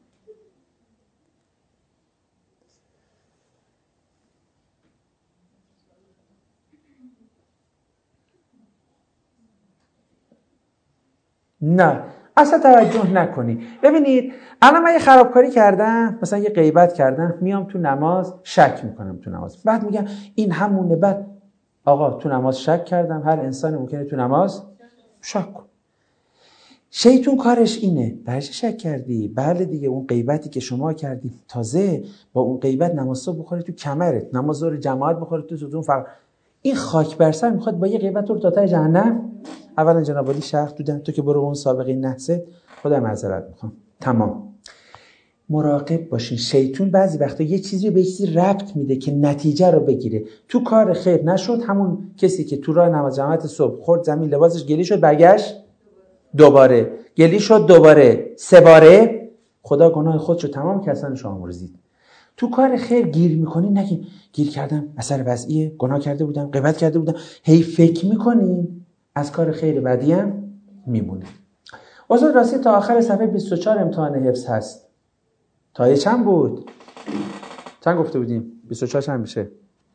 نه اصلا توجه نکنی. ببینید الان من یه خرابکاری کردم، مثلا یه غیبت کردم، میام تو نماز شک میکنم تو نماز، بعد میگم این همونه. بعد آقا تو نماز شک کردم، هر انسان ممکنه تو نماز شک کن. شیطون کارش اینه، برش شک کردی؟ بله دیگه، اون غیبتی که شما کردی تازه با اون غیبت نماز صبح بخوره تو کمرت، نماز ظهر جماعت بخوره تو ستون فقط. این خاک بر سر میخواد با یه غیبت رو تا ته جهنم. اولا جناب علی شرح دادن، تو که برو اون سابقه نحسه، خدا معذرت میخوام. تمام. مراقب باشین. شیطون بعضی وقتا یه چیزی به چیزی ربط میده که نتیجه رو بگیره. تو کار خیر نشد، همون کسی که تو راه نماز جماعت صبح خورد زمین، لباسش گلی شد، برگشت دوباره گلی شد، دوباره 3 باره، خدا گناه خودشو تمام که اصلا شما مرزید. تو کار خیر گیر میکنی، نگین گیر کردم اثر وضعیه، گناه کرده بودم، غیبت کرده بودم، هی فکر میکنین از کار خیر بعدی هم میمونه. استاد راستی تا آخر صفحه 24 امتحان حفظ هست. تا چند بود؟ چند گفته بودیم؟ 24 چند میشه؟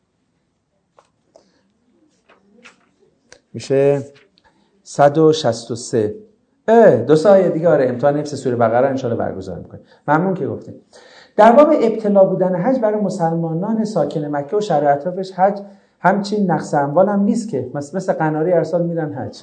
میشه 163. 2 سایه دیگه. آره امتحان حفظ سوره بقره ان شاءالله برگزار میکنیم. ممنون که گفتیم. در باب ابتلا بودن حج برای مسلمانان ساکن مکه و شهر اطرافش، حج همچین نقص اموال هم نیست که مثل قناری هر سال میرن حج.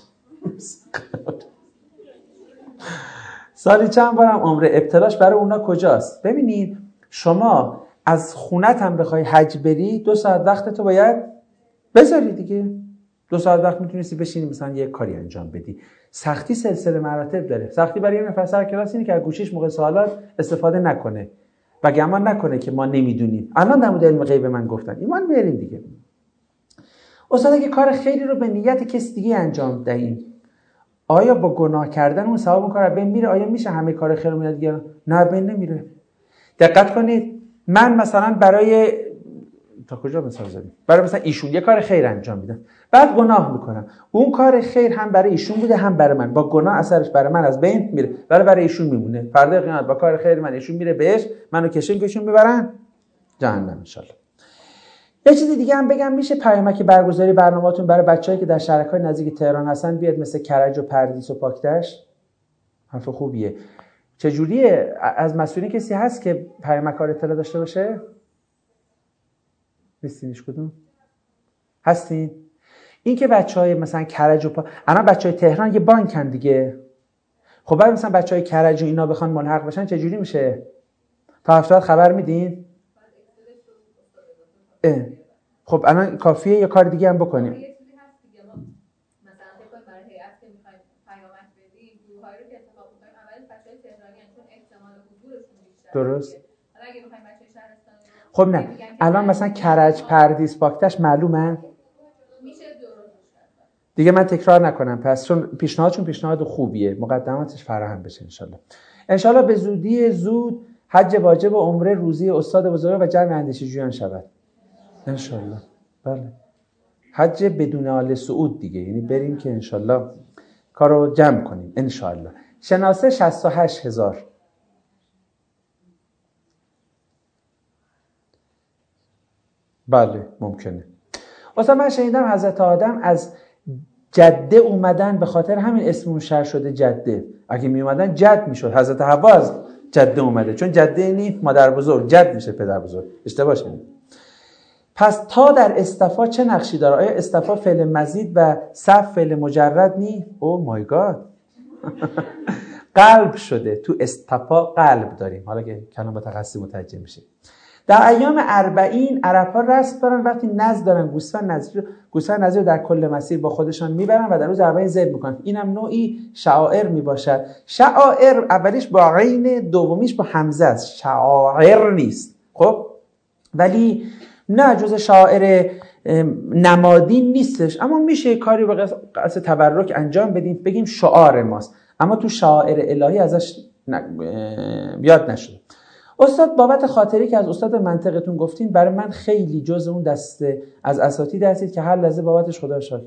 سالی چند بارم عمره. ابتلاش برای اونا کجاست؟ ببینید شما از خونت هم بخوای حج بری 2 ساعت وقتتو باید بذاری دیگه. 2 ساعت وقت میتونستی بشینی مثلا یه کاری انجام بدی. سختی سلسله مراتب داره. سختی برای یه نفر سر کلاس اینه که از گوشیش موقع سوالات استفاده نکنه و گمان نکنه که ما نمیدونیم. الان در مورد علم غیب من گفتن، ایمان بیاریم دیگه. استاد اگه کار خیری رو به نیت کسی دیگه انجام دهیم، آیا با گناه کردن اون ثواب اون کار از بین میره؟ آیا میشه همه کار خیر رو میاد دیگه؟ نه، بین نمیره. دقت کنید. من مثلا برای تا کجا مثال زدیم؟ برای مثلا ایشون یه کار خیر انجام میدم، بعد گناه میکنم. اون کار خیر هم برای ایشون بوده هم برای من، با گناه اثرش برای من از بین میره، برای ایشون میمونه. فردا قیامت با کار خیر من ایشون میره بهش، منو کشون میبرن جهنم ان شاء الله. یه چیز دیگه هم بگم، میشه پیامک برگزاری برنامه‌تون برای بچه‌ای که در شهرهای نزدیک تهران هستن بیاد، مثل کرج و پردیس و پاکدشت؟ حرف خوبیه. چجوریه؟ از مسئولین کسی هست که پیامک اطلاع داشته باشه؟ نیستینش کدوم؟ هستین؟ این که بچهای مثلا کرج و الان بچهای تهران یه بانکن دیگه. خب بعد مثلا بچهای کرج و اینا بخوان ملحق بشن چجوری میشه؟ تا هفته خبر میدین؟ خب الان کافیه یه کار دیگه هم بکنیم. یه چیزی هست دیگه، ما مثلا فکر کنیم برای هیئت که می‌خوایم پیامک بدیم، گروه‌هایی رو که انتخاب می‌کنیم اولش بچه‌های تهرانیان چون احتمال حضورشون بیشتره. درست. حالا اگه بخوایم بچه‌های شهرستانی رو، خب نه الان مثلا کرج، پردیس، پاکدشت معلومه میشه درست دیگه. من تکرار نکنم پس، چون پیشنهاد خوبیه، مقدماتش فراهم بشه ان شاء الله به زود حج واجب و عمره روزی استاد بزرگ و جمع اندیشه‌جویان شود ان شاء الله. بله حج بدون آل سعود دیگه، یعنی بریم که ان شاء الله کارو جمع کنیم ان شاء الله. شناسه 68000. بله ممکنه. اصلا من شنیدم حضرت آدم از جده اومدن، به خاطر همین اسمون شهر شده جده. اگه می اومدن جد میشد. حضرت حوا از جده اومده، چون جده یعنی مادر بزرگ، جد میشه پدر بزرگ. اشتباه شدید. پس تا در استفا چه نقشی داره؟ آیا استفا فعل مزید و صف فعل مجرد نی؟ او مای گاد. قلب شده. تو استفا قلب داریم، حالا که کلام متخصص مترجم میشه. در ایام 40 عرب‌ها رسم دارن وقتی نذر دارن گوسفند نذر در کل مسیر با خودشان میبرن و در روز 40 ذبح میکنن. اینم نوعی شعائر میباشد. شعائر اولیش با عین، دومیش با همزه است، شعائر نیست. خب ولی نه جز شعائر نمادین نیستش، اما میشه کاری به قصد تبرک انجام بدیم بگیم شعار ماست، اما تو شعائر الهی ازش بیاد نشد. استاد بابت خاطری که از استاد منطقتون گفتین برای من خیلی جز اون دسته از اساتید هستید که هر لحظه بابتش خدا شاکر.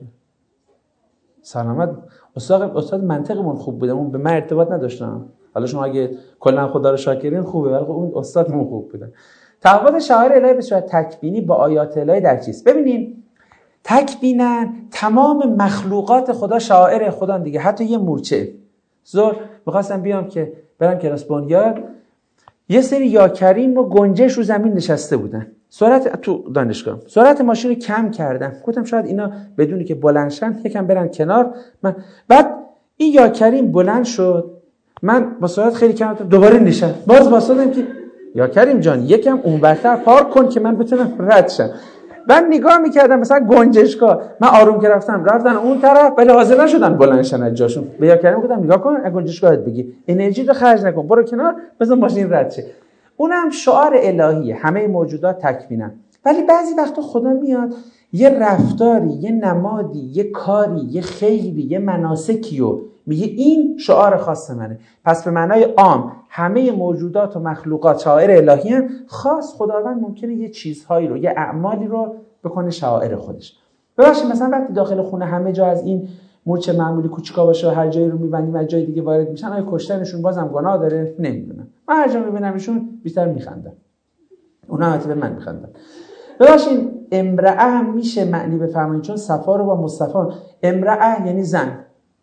سلامت. استاد منطقمون خوب بوده، اون به من ارتباط نداشتن. حالا شما اگه کلا خدا رو شاکرین خوبه، ولی اون استادمون خوب بوده. تعهد شعائر الهی به صورت تکوینی با آیات الهی در چیست؟ ببینین تکویناً تمام مخلوقات خدا شعائر خدا دیگه، حتی یه مورچه. زور می‌خواستم بیام که برم کلاس بنیاد، یه سری یا کریم و گنجش رو زمین نشسته بودن، تو دانشگاه سرعت ماشین رو کم کردم، گفتم شاید اینا بدونی که بلندشن یکم برن کنار. بعد این یا کریم بلند شد، من با سرعت خیلی کم دوباره نشست، باز واسادم که یا کریم جان یکم اونورتر پارک کن که من بتونم رد شم. من نگاه میکردم مثلا گنجشکا، من آروم که رفتن اون طرف، ولی حاضر نشدن بلند شن از جاشون. به یا کریم گفتم نگاه کن، از گنجشکاهت بگی انرژی رو خرج نکن، برو کنار بزن ماشین رد شه. اونم شعار الهیه، همه موجودات تکوینن. ولی بعضی وقتا خدا میاد یه رفتاری، یه نمادی، یه کاری، یه خیری، یه مناسکیو میگه این شعار خاص منه. پس به معنای عام همه موجودات و مخلوقات شعائر الهی هستند، خاص خداوند ممکنه یه چیزهایی رو، یه اعمالی رو بکنه شعائر خودش. ببخشید مثلا وقتی داخل خونه همه جا از این مورچه معمولی کوچیکا باشه و هر جایی رو میبندیم از جای دیگه وارد میشن، آیا کشتنشون بازم گناه داره؟ نمیدونم. من هر جا میبینمشون بیشتر میخندم، اونا البته به من میخندن. ببخشید امرأه هم میشه معنی بفرمایید، چون صفا رو با مصطفی، امرأه یعنی زن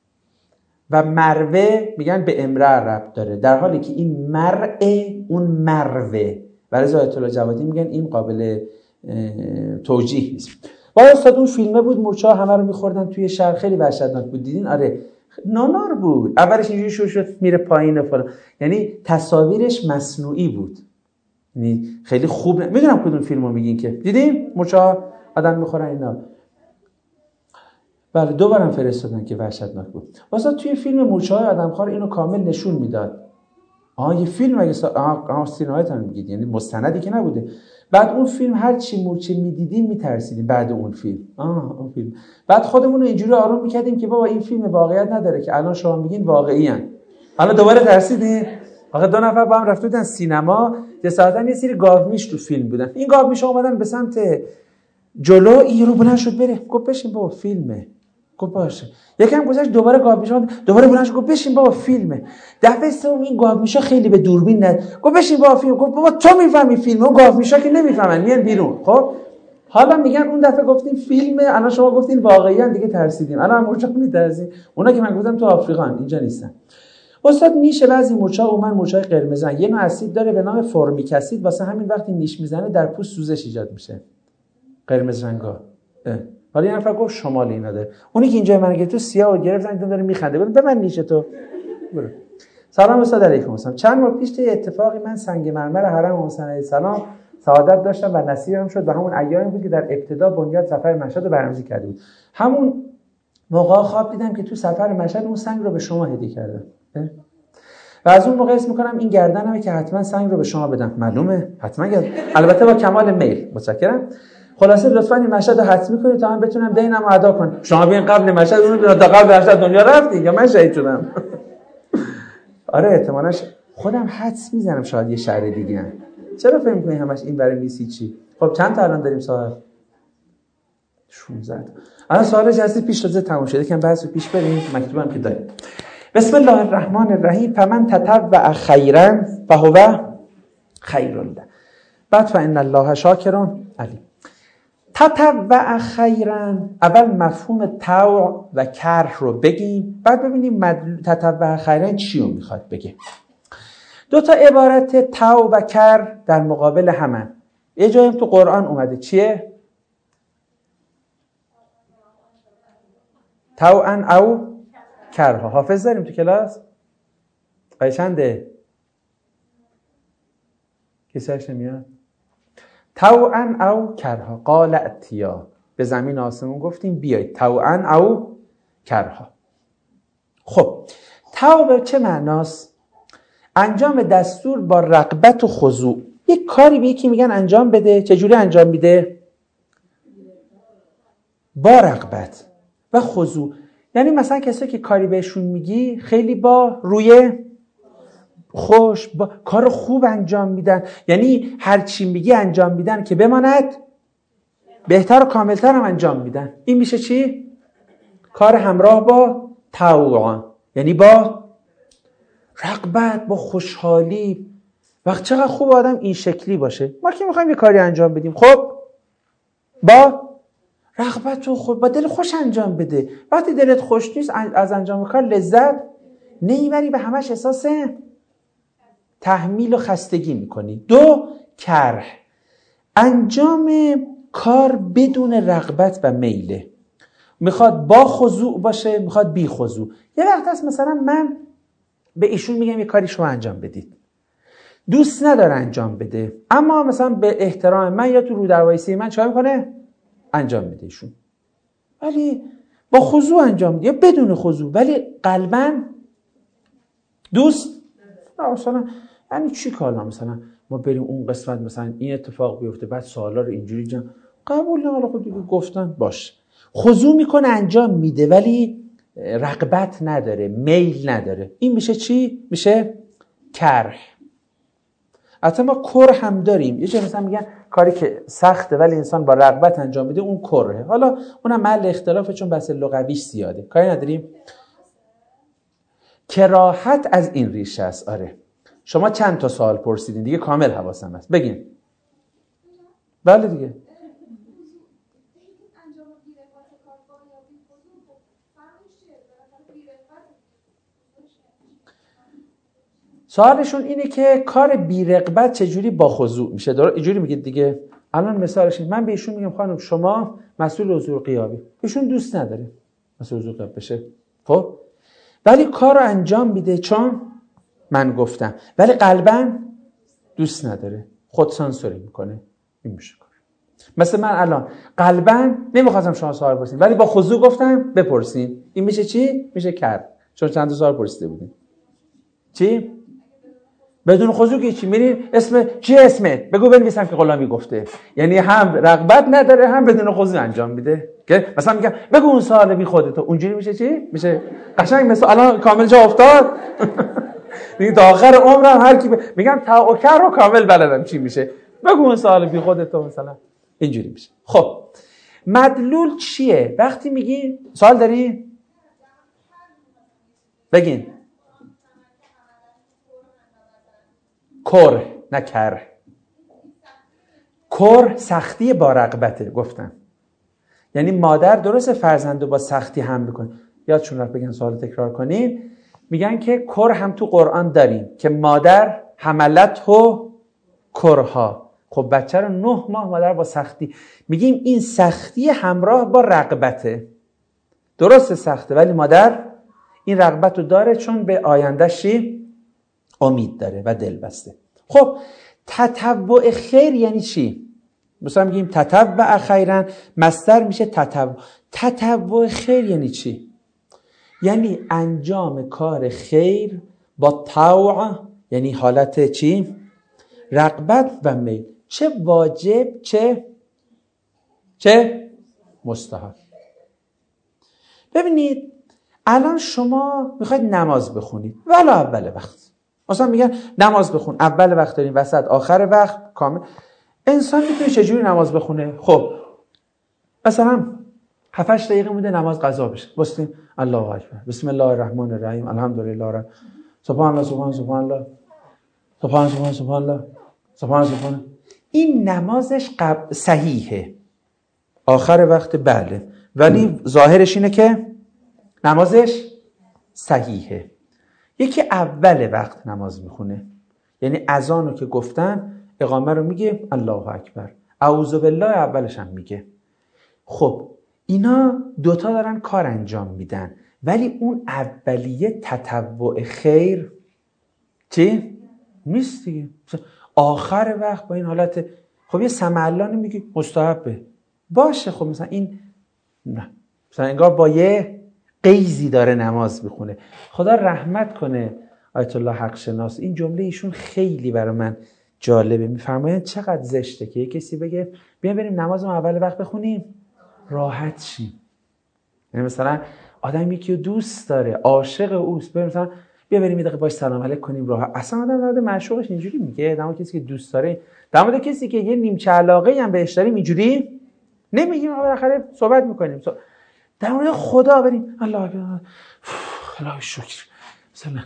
و مروه میگن به امرأه ربط داره، در حالی که این مرء اون مروه، برای آیت الله جوادی میگن این قابل توجیه نیست. با استاد اون فیلمه بود مورچه‌ها همه رو میخوردن توی شهر، خیلی وحشتناک بود، دیدین؟ آره نانار بود، اولش اینجوری شد میره پایین و فلان، یعنی تصاویرش مصنوعی بود، یعنی خیلی خوب میدونم کدوم فیلمو میگین که دیدین مورچه‌ها آدم میخورن اینا. بله دوبارم فرستادن که وحشتناک بود. واسه توی فیلم مورچه‌های آدمخوار اینو کامل نشون میداد. یه فیلم اگه سینماییتون میگید، یعنی مستندی که نبوده. بعد اون فیلم هر چی مورچه میدیدیم میترسیدیم بعد اون فیلم. اون فیلم. بعد خودمون رو اینجوری آروم میکردیم که بابا این فیلم واقعیت نداره که الان شما میگین واقعی ان. حالا دوباره ترسیدین؟ آخه دو نفر با هم رفته بودن سینما، جسارتاً یه سری گاومیش تو فیلم بودن. این گاومیش اومدن به سمت جلو، این رو بلند شد بره، گفت بشین بابا فیلمه. گفت باشه. یکم گذشت دوباره گاومیش اومد، دوباره بلند شد گفت بشین بابا فیلمه. دفعه سوم این گاومیشا خیلی به دوربین ند، گفت بشین بابا فیلم. گفت بابا تو میفهمی فیلمه، اون گاومیشا که نمیفهمن میان بیرون. خب حالا میگن اون دفعه گفتین فیلمه، الان شما گفتین واقعی ان، دیگه ترسیدیم. الان مورچه میترسین، اونا که من گفتم تو آفریقا اینجا نیستن. استاد نیش بعضی مورچه‌ها عموما مورچه‌های قرمزن، یه نوع اسید داره به نام فرمیک اسید، واسه همین وقتی نیش میزنه در پوست سوزش ایجاد میشه، قرمز رنگا. حالا یه نفر گفت شمالی اینا داره، اونی که اینجا من گرفت تو سیاه و گرفت زنگ داره میخنده، به من نیشه تو برو. سلام استاد علیکم السلام. چند ماه پیش یه اتفاقی من سنگ مرمر حرم حسین علیه السلام سعادت داشتم و نصیبم شد و همون ایامی بود که در ابتدا بنیاد سفر مشهد رو برنامه‌ریزی کرده بود. همون موقع خواب دیدم که تو سفر مشهد اون سنگ رو به شما هدیه کردم و از اون موقع اسم میکنم این گردنمه که حتما سنگ رو به شما بدم. معلومه حتما البته با کمال میل. متشکرم. خلاصه لطفاً این مشهد رو حتمی کنید تا من بتونم دینم رو ادا کنم. شما بیاین قبل مشهد اون رو تا قبل مشهد دنیا رفتی یا من شهید شدم؟ آره احتمالاً خودم حدس میزنم شاید یه شهر دیگه هم. چرا فکر می‌کنی همش این برای میسی چی؟ خب چند تا الان داریم ساعت؟ 16. الان سوالش هستی پیش تازه تموم شده، یکم بحث رو پیش بریم، مکتوبم که داریم. بسم الله الرحمن الرحیم. فمن تطوع خیرا فهو خیر له. بعد فإن الله شاکر علیم. تطوع خیرا، اول مفهوم طوع و کر رو بگیم، بعد ببینیم تطوع خیرا چی رو میخواد بگه. دو تا عبارت طوع و کر در مقابل همن. یه جایی تو قرآن اومده چیه؟ طوعا او کرها. حافظ داریم تو کلاس؟ آیه چنده؟ کسی هاش نمیاد؟ طوعا او کرها. قال اتیا، به زمین آسمون گفتیم بیایید، طوعا او کرها. خب طوع به چه معناست؟ انجام دستور با رغبت و خضوع. یک کاری به یکی میگن انجام بده، چجوری انجام میده؟ با رغبت و خضوع. یعنی مثلا کسایی که کاری بهشون میگی خیلی با روی خوش، با کار خوب انجام میدن، یعنی هر چی میگی انجام میدن که بماند، بهتر و کاملتر هم انجام میدن. این میشه چی؟ کار همراه با طوع، یعنی با رغبت، با خوشحالی. وقت چقدر خوب آدم این شکلی باشه. ما که میخوایم یه کاری انجام بدیم، خب با رغبت و با دل خوش انجام بده. وقتی دلت خوش نیست از انجام کار لذت نمیبری، به همش احساس تحمیل و خستگی میکنی. دو، کره، انجام کار بدون رغبت و میله. میخواد با خضوع باشه، میخواد بی خضوع. یه وقت هست مثلا من به ایشون میگم یه کاری شما انجام بدید، دوست نداره انجام بده، اما مثلا به احترام من یا تو رو در وایسی من چای میکنه انجام میده ایشون، ولی با خضوع انجام میده یا بدون خضوع، ولی قلباً دوست مثلا. یعنی چی کالا مثلا ما بریم اون قسمت مثلا این اتفاق بیفته، بعد سوالا رو اینجوری جمع قبول نه، حالا خود دیگه گفتن باش. خضوع میکنه انجام میده ولی رغبت نداره، میل نداره. این میشه چی؟ میشه کره. حتی ما کره هم داریم. یه جا مثلا میگن کاری که سخته ولی انسان با رغبت انجام میده اون کره. حالا اونم محل اختلافه چون بحث لغویش زیاده، کاری نداریم. کراهت از این ریشه است. آره شما چند تا سوال پرسیدین دیگه، کامل حواسم هست، بگین. بله دیگه. سوالشون اینه که کار بی رغبت چجوری با خضوع میشه. اینجوری میگید دیگه. الان مثالش من به ایشون میگم خانم شما مسئول حضور غیابی، ایشون دوست نداره مسئول حضور غیاب بشه، خب ولی کار رو انجام میده چون من گفتم، ولی قلباً دوست نداره، خود سانسوری میکنه. این میشه کار. مثل من الان قلباً نمیخواستم شما سوال پرسین ولی با خضوع گفتم بپرسین. این میشه چی؟ میشه کرد، چون چند تا سوال پرسیده بودین. چی؟ بدون خضوع که چی؟ میری اسم چی؟ اسمت بگو بنویسم که غلامی گفته. یعنی هم رغبت نداره هم بدون خضوع انجام میده. که مثلا میگم بگو اون سوال بی خودتو، اونجوری میشه چی؟ میشه قشنگ مثلا الان کامل جا افتاد. دیگه تا آخر عمرم هر کی میگم توکر رو کامل بلدم چی میشه. بگو اون سوال بی خودتو مثلا اینجوری میشه. خب مدلول چیه؟ وقتی میگی سوال داری؟ بگین. کر نه کر. کر سختی با رغبته گفتم. یعنی مادر درست فرزندو با سختی هم بکنه. یادشون رفت بگن سوال تکرار کنین. میگن که کر هم تو قرآن داریم که مادر حملته کرها. خب بچه رو 9 ماه مادر با سختی، میگیم این سختی همراه با رغبته. درست سخته ولی مادر این رغبت رو داره چون به آینده‌ش امید داره و دل بسته. خب تطوع خیر یعنی چی؟ مثلا میگیم تطوع خیرا، مصدر میشه تطوع. تطوع خیر یعنی چی؟ یعنی انجام کار خیر با طوع، یعنی حالت چی؟ رغبت و میل، چه واجب چه مستحب. ببینید الان شما میخواید نماز بخونید ولی اول وقت، مثلا میگن نماز بخون، اول وقت داریم، وسط، آخر وقت، کامل. انسان میتونه چجوری نماز بخونه؟ خب مثلا 7-8 دقیقه مونده نماز قضا بشه، بستیم الله اکبر، بسم الله الرحمن الرحیم، الحمدلله رب، سبحان الله سبحان الله سبحان سبحان سبحان الله سبحان سبحان. این نمازش صحیحه. آخر وقت بله، ولی ظاهرش اینه که نمازش صحیحه. یکی اول وقت نماز میخونه، یعنی اذانو که گفتن اقامه رو میگه الله اکبر، اعوذ بالله اولش هم میگه. خب اینا دوتا دارن کار انجام میدن، ولی اون اولیه تطوع خیر چی؟ نیست دیگه. آخر وقت با این حالت خب یه سمعلانی میگه مستحبه، باشه. خب مثلا این نه، مثلا انگار با یه قیزی داره نماز میخونه. خدا رحمت کنه آیت الله حق شناس، این جمله ایشون خیلی برای من جالبه. میفرمایند چقدر زشته که یه کسی بگه بیا بریم نماز اول وقت بخونیم راحت شیم. یعنی مثلا آدم یکی رو دوست داره، عاشق اوست، مثلا بیا بریم یه دقیقه باش سلام علیک کنیم راحت. اصلا آدم نمیاد معشوقش اینجوری میگه. در مورد کسی که دوست داره، در مورد کسی که یه نیمچه علاقه هم بهش داریم اینجوری نمیگیم. بالاخره صحبت میکنیم. در مورد خدا بریم الله اکبر خدا شکر مثلا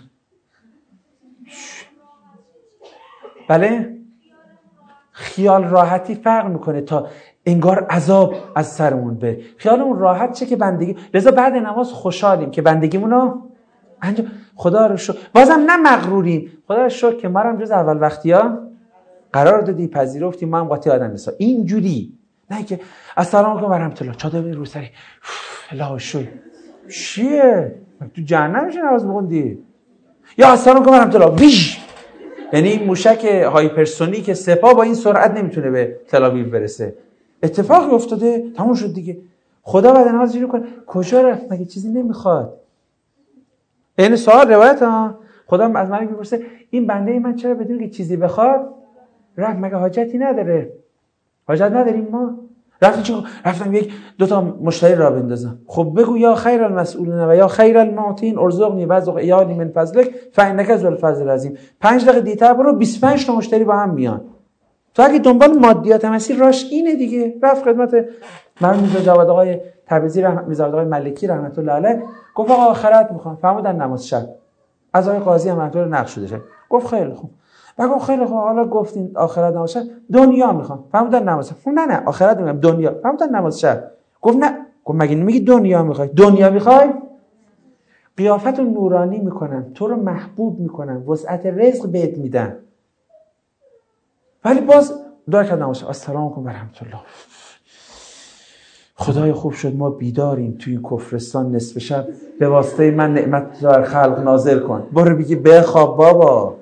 بله، خیال راحتی فرق میکنه تا انگار عذاب از سرمون به خیالمون راحت چه که بندگی. لذا بعد نماز خوشحالیم که بندگیمونو انجام. خدا رو شکر بازم نه مغروریم، خدا رو شکر که ما هم جز اول وقتیا قرار دادی، پذیرفتیم، ما هم قاطی آدم نیستا. اینجوری نه که السلام علیکم و رحمت الله چادر ببین رو سری الله شکر چیه تو جهنم میشه نماز بخوندی، یا السلام علیکم و رحمت الله ویش. یعنی این موشک هایپرسونیک سپاه با این سرعت نمیتونه به تل‌آویو برسه. اتفاقی افتاده تموم شد دیگه. خدا بعد نماز جوری کنه کجا رفت مگه چیزی نمیخواد؟ این سوال روایت ها خدا از من میپرسه این بنده من چرا بدون که چیزی بخواد رفت؟ مگه حاجتی نداره؟ حاجت نداریم ما؟ رفتم یک دو تا مشتری را بندازم. خب بگو یا خیر المسئولین و یا خیر المعطین ارزقنی وارزق عیالی من فضلک فانک ذو الفضل العظیم. 5 دقیقه دیرتر برو 25 تا مشتری با هم میان. تو اگه دنبال مادیات مسیر راش اینه دیگه. رفت خدمت مرحوم میرزا جواد آقای تبریزی میرزا آقای ملکی رحمت الله علیه، گفت آقا آخرت میخوام. فرمودن نماز شب. از آقای قاضی هم رحمت الله نقش شده. گفت خیلی خوب. گفت خیلی خوب حالا گفتین آخرت نماز شب، دنیا میخوام. فرمودن نماز شب. نه آخرت میگم دنیا. فرمودن نماز شب. گفت نه. گفت مگه نمیگی دنیا میخوای؟ دنیا میخوای؟ قیافت رو نورانی میکنن، تو رو محبوب میکنن، وسعت رزق بهت میدن، ولی باز دعا کردن نماز شب. السلام علیکم و رحمت الله. خدای خوب شد ما بیداریم توی این کفرستان نصف شب، به واسطه من نعمت در خلق نازل کن. برو بگی بخواب بابا.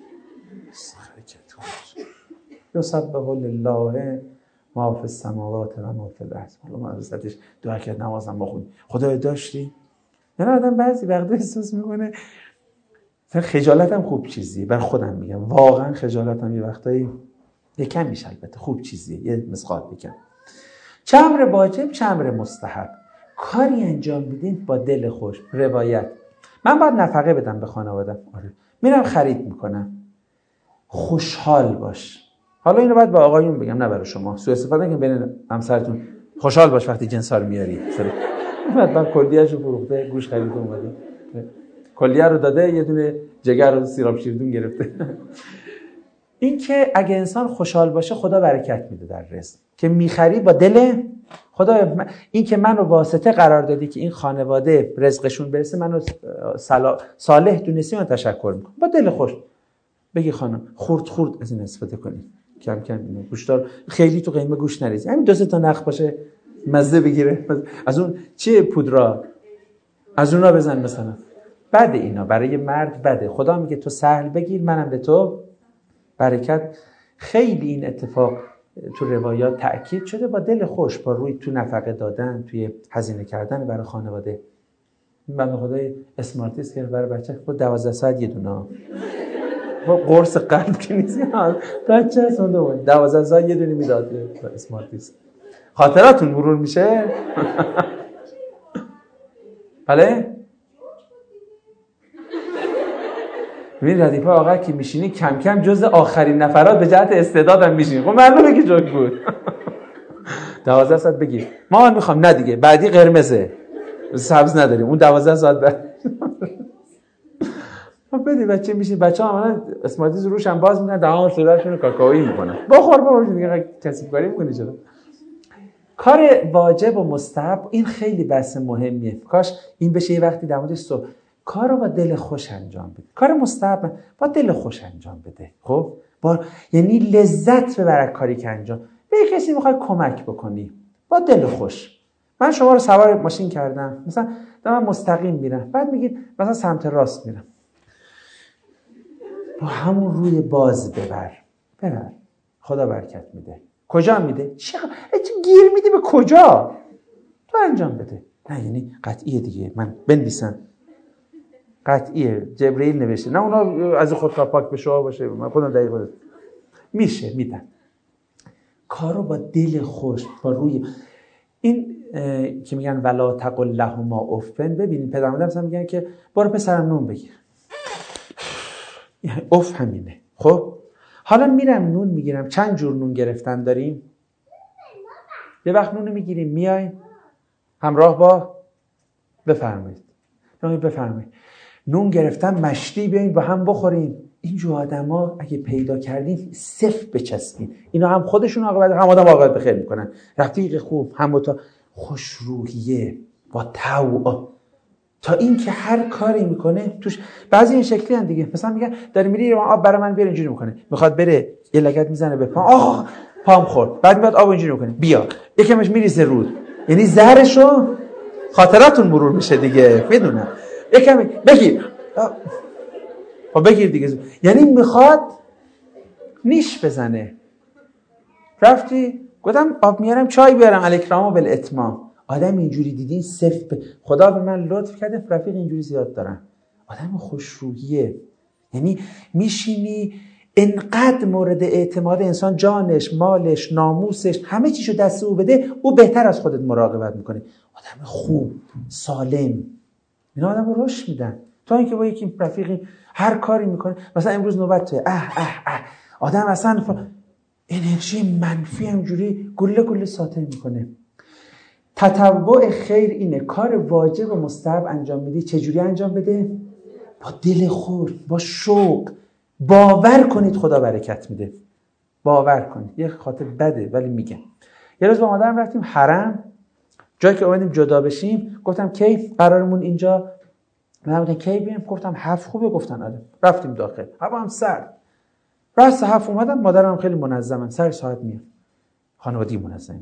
یسبح لله ما فی السماوات و ما فی الارض. حالا ما حضرتش دعا کرد نمازم بخونی. خدای داشتی؟ نه آدم بعضی وقتا احساس میکنه خجالتم خوب چیزیه. بر خودم میگم واقعا خجالتم یه وقتایی یه کم میشه، البته خوب چیزیه. یه مثال بگم، چه امر واجب چه امر مستحب، کاری انجام بدین با دل خوش. روایت من باید نفقه بدم به خانوادم، آره میرم خرید میکنم، خوشحال باش. حالا اینو باید با آقایون بگم نه برای شما، سوء استفاده نکنید بین همسرتون. خوشحال باش وقتی جنسا رو میاری. بعد کلیه‌اشو فروخته گوش خریده اومده، کلیه رو داده یه دونه جگر رو سیراب شیردون گرفته. این که اگه انسان خوشحال باشه خدا برکت میده در رزق که میخری با دل خدا. این که منو واسطه قرار دادی که این خانواده رزقشون برسه، منو صالح دونستی، من تشکر میکنم. با دل خوش بگی خانم خورد از این استفاده کنید، کم کم اینو گوشتار خیلی تو قیمه گوش نریزی، همین 2 تا نخ باشه مزه بگیره. از اون چیه پودرا از اونا بزن مثلا. بعد اینا برای مرد بده. خدا میگه تو سهل بگیر منم به تو برکت. خیلی این اتفاق تو روایات تأکید شده، با دل خوش، با روی تو نفقه دادن، توی هزینه کردن برای خانواده. بنده خدای اسمارتیس که برای بچه خود 12 ساعت یه دونه با قرص قلب که نیست بچه هست اونده بود 12 ساعت یه دونه میداد اسمارتیس. خاطراتون مرور میشه؟ بله؟ ببین ردیفه آقا که میشینی کم کم جز آخرین نفرات به جهت استعدادم میشینی. خب معلومه که جوک بود. 12 ساعت بگیر ما میخوام، نه دیگه بعدی قرمزه سبز نداریم، اون 12 ساعت بعد بدی بچه میشین. بچه ها عملا اسمارتیز روش هم باز میکنن، دهان صداشون رو کاکائویی میکنن. بخور بابا دیگه کسب کاری میکنی چرا؟ کار واجب و مستحب این خیلی بحث مهمیه. کاش این بشه یه وقتی در موردش صحبت. کار رو با دل خوش انجام بده. کار مستحب با دل خوش انجام بده. خب یعنی لذت ببر کاری که انجام. به کسی میخوای کمک بکنی با دل خوش. من شما رو سوار ماشین کردم، مثلا دارم مستقیم میرم، بعد میگید مثلا سمت راست میرم، با همون روی باز ببر خدا برکت میده. کجا میده؟ چه گیر میدی به کجا؟ تو انجام بده. نه یعنی قطعیه دیگه، من بنویسم قطعیه جبرئیل نوشته، نه اونا از خود پاک بشه باشه، من خودم دقیق میشه میدن. کارو با دل خوش، با روی این که میگن ولا تقل لهما افن. ببینید پدر مادر مثلا میگن که برو پسرم نون بگیر، اف همینه. خب حالا میرم نون میگیرم. چند جور نون گرفتن داریم؟ یه وقت نون میگیریم میایم همراه با بفرمایید نون گرفتن مشتی بیاین با هم بخوریم. اینجور آدما اگه پیدا کردین صفر بچسبین. اینا هم خودشون عاقبت، هم آدم عاقبت بخیر میکنن. رفیق خوب، هم تا خوشروحیه با تا این که هر کاری میکنه توش. بعضی این شکلی هن دیگه، مثلا میگن داری میری آب برای من بیار، اینجوری میکنه، میخواد بره یه لگد میزنه به پام، پام خورد، بعد میاد آب اینجوری میکنه، بیا یکمش میریزه رود، یعنی زهرشو خاطراتون مرور میشه دیگه، میدونم یکم بگیر، خب بگیر دیگه، یعنی میخواد نیش بزنه. رفتی گفتم آب میارم چای بیارم، الاکرام بالاتمام. آدم اینجوری دیدین صفر خدا به من لطف کرده، رفیق اینجوری زیاد دارم. آدم خوشروحیه، یعنی میشینی انقدر مورد اعتماد انسان، جانش، مالش، ناموسش، همه چیشو دست او بده، او بهتر از خودت مراقبت میکنه. آدم خوب، سالم، اینا آدم رو رشد میدن. تا اینکه با یکی رفیقی هر کاری میکنه، مثلا امروز نوبت توه، آدم اصلا انرژی منفی همجوری گله ساطع میکنه. تطوع خیر اینه، کار واجب و مستحب انجام میدی، چجوری انجام بده؟ با دل خور، با شوق. باور کنید خدا برکت میده، باور کنید. یه خاطر بده ولی میگم. یه روز با مادرم رفتیم حرم، جایی که اومدیم جدا بشیم، گفتم کی قرارمون اینجا؟ من گفتم کی بیام؟ گفتم 7 خوبه. گفتن آره. رفتیم داخل، هوا هم سرد. راست 7 اومدم، مادرم خیلی منظمه، سر ساعت میام، خانوادگی منظمه.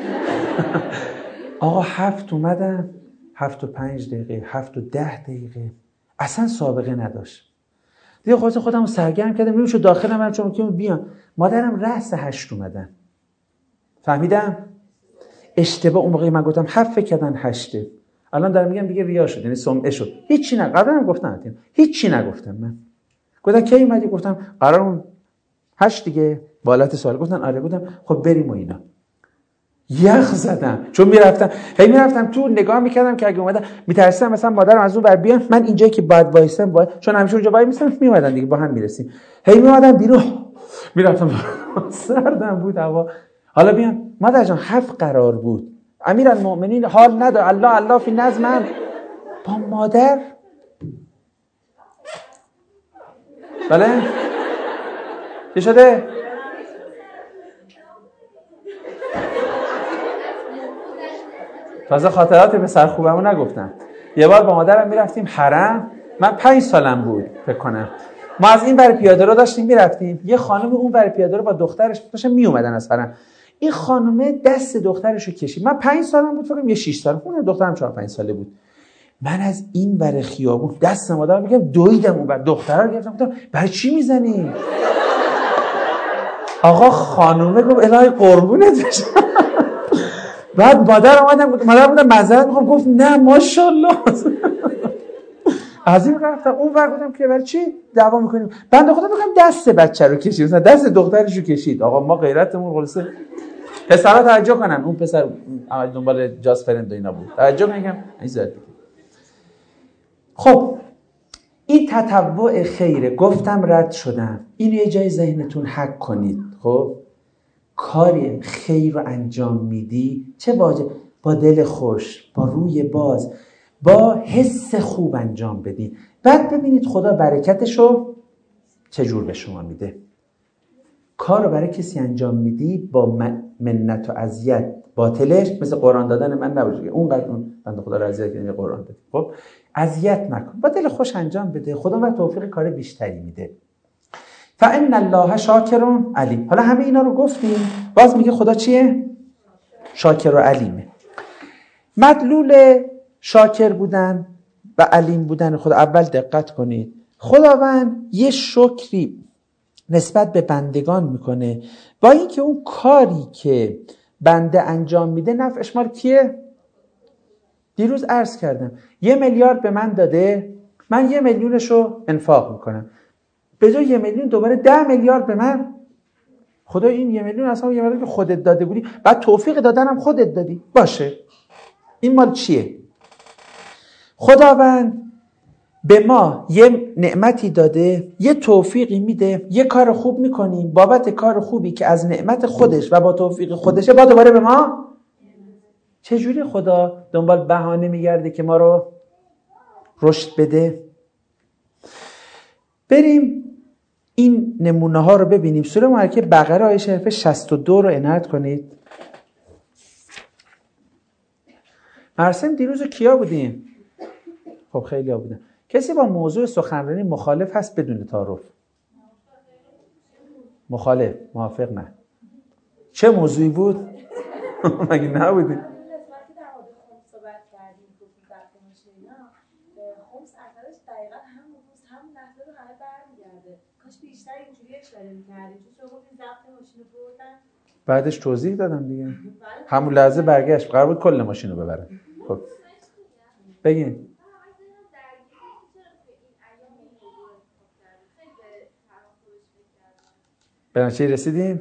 آقا 7 اومدم، 7 و 5 دقیقه، 7 و 10 دقیقه، اصلا سابقه نداشت. دیگه خودم رو سرگرم کردم، میرم داخلم، من چون که بیام. مادرم رأس 8 اومدن. فهمیدم اشتباه. اون موقعی من گفتم 7 فکر کردن 8. الان دارم میگم دیگه ریا شد، یعنی سمعه شد. هیچی قبلا گفتم، هیچی نگفتم. من گفتم کی اومدی؟ گفتم قرارمون 8 دیگه. بالات سوال گفتن آره. گفتم خب بریم و اینا. یخ زدم، چون میرفتم تو نگاه میکردم که اگه اومدن میترسیدم مثلا مادرم از اون ور بیان، من اینجایی که باید وایسم چون همیشه اونجا وای میستم، میومدن دیگه با هم میرسیم. میومدن بیرون، میرفتم سردم بود هوا. حالا بیان مادر جان 7 قرار بود، امیرالمؤمنین حال نداره، الله فی نظمم. با مادر بله چی شده؟ تازه خاطرات پسر خوبمو نگفتم. یه بار با مادرم میرفتیم حرم، من 5 سالم بود فکر کنم. ما از این ور پیاده رو داشتیم میرفتیم، یه خانم اون ور پیاده رو با دخترش داشتن میومدن از حرم. این خانومه دست دخترشو کشید. من 5 سالم بود فکر کنم، یه 6 سال، اون دخترم 4-5 ساله بود. من از این ور خیابون دست مادرم میگم دویدم اون ور، دخترا رو گرفتم، گفتم برای چی میزنی؟ آقا خانومه گفت الهی قربونت بشم. بعد مادر بودم معذرت میخوام، گفت نه ماشاءالله. از این رفتم اون ور، گفتم که برای چی دعوا میکنیم؟ بنده خدا میگم دست بچه رو کشید، مثلا دست دخترشو کشید. آقا ما غیرتمون خلاصه. پسرا توجه کنن، اون پسر عمل دنبال جاست فرند و اینا بود، توجه میگم این زد. خب این تطوع خیره، گفتم رد شدم. اینو یه جای ذهنتون حک کنید. خب کاری خیر رو انجام میدی، چه واجب؟ با دل خوش، با روی باز، با حس خوب انجام بدی. بعد ببینید خدا برکتشو چجور به شما میده. کار رو برای کسی انجام میدی با منت و اذیت، باطلش مثل قرآن دادن من نباشه، اونقدر اون بنده خدا رو اذیت کنه قرآن بده. خب اذیت نکن، با دل خوش انجام بده، خدا و توفیق کار بیشتری میده. فإن الله شاکر علیم. حالا همه اینا رو گفتیم، باز میگه خدا چیه؟ شاکر و علیمه. مدلول شاکر بودن و علیم بودن خدا، اول دقت کنید، خداوند یه شکری نسبت به بندگان میکنه، با اینکه اون کاری که بنده انجام میده نفعش مال کیه؟ دیروز عرض کردم 1 میلیارد به من داده، من 1 میلیونشو انفاق میکنم، به جای 1 میلیون دوباره 10 میلیارد به من. خدا این 1 میلیون اصلا 1 میلیون که خودت داده بودی، بعد توفیق دادنم خودت دادی، باشه این مال چیه؟ خداوند به ما یه نعمتی داده، یه توفیقی میده، یه کار خوب میکنیم، بابت کار خوبی که از نعمت خودش و با توفیق خودشه با دوباره به ما. چجوری خدا دنبال بهانه میگرده که ما رو رشد بده؟ بریم این نمونه ها رو ببینیم. سوره مبارکه بقره آیه شریفه 62 رو عنایت کنید. مرسم دیروز کیا بودیم؟ خب خیلی ها بودن. کسی با موضوع سخنرانی مخالف هست بدون تعارف؟ مخالف، موافق نه. چه موضوعی بود؟ مگه نبودیم؟ خمس اثرش دقیقاً همون روز همون لحظه رو همه برمیگرده. کاش بیشتر اینجوری اشاره می‌کردیم. چون شما گفتین ضبط ماشین رو بردن. بعدش توضیح دادم دیگه. همون لحظه برگشت. قرار بود کل ماشین رو ببرن. خب. بگین. به نتیجه رسیدیم؟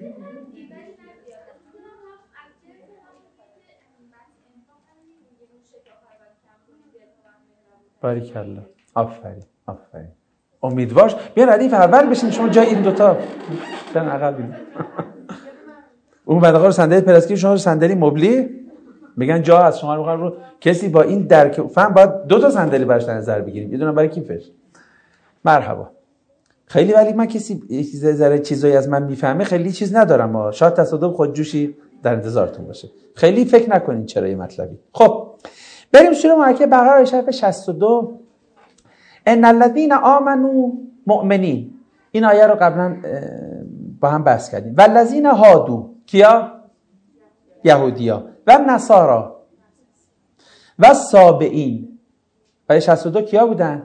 باریکلا. آفرین. امیدوار بیان ردیف اول بشین، شما جای این دوتا بیان عقب بینید. اون بندقا رو صندلی پلاستیکی، شما رو صندلی مبلی، میگن جا از شما رو کسی با این درک فهم باید 2 تا صندلی براش در نظر بگیریم، یه دونه برای کیفش. مرحبا. خیلی ولی من کسی ذره چیزایی از من میفهمه خیلی چیز ندارم، شاید تصادف خودجوشی در انتظارتون باشه، خیلی فکر نکنین چرا یه مطلبی. خب بریم سوره مبارکه بقره آیه شریفه 62. ان الذين آمنوا مؤمنین، این آیه رو قبلا با هم بحث کردیم. والذین هادو، کیا؟ یهودیا. و نصارا و سابئین. آیه 62 کیا بودن؟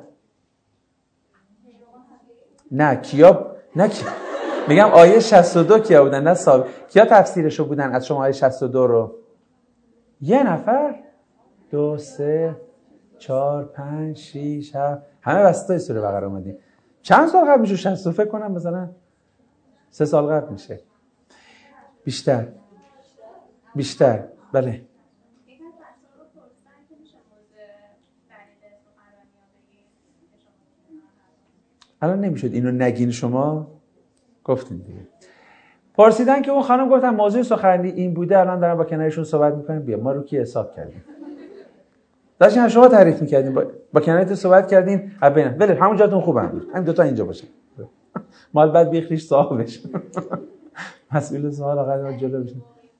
نه کیا، میگم آیه 62 کیا بودن، نه سابئین. کیا تفسیرشو بودن از شما آیه 62 رو؟ یه نفر، 2 3 4 5 6 7 همه وسطای سوره بقره اومدیم. چند سال قبل میشه؟ 60 فکر کنم مثلا 3 سال قبل میشه. بیشتر. بله. الان نمیشد اینو نگین شما؟ گفتین دیگه. پرسیدن که اون خانم گفتن موضوع سخنرانی این بوده، الان دارن با کنارشون صحبت میکنن، بیا ما رو کی حساب کردیم؟ داشتین شما تعریف میکردین با کنارتون صحبت کردین، ببین ولی همون جاتون خوبم بود، همین دوتا اینجا باشه، مال بعد بیخریش صاحبش مسئول سوال آقا جلو بشین.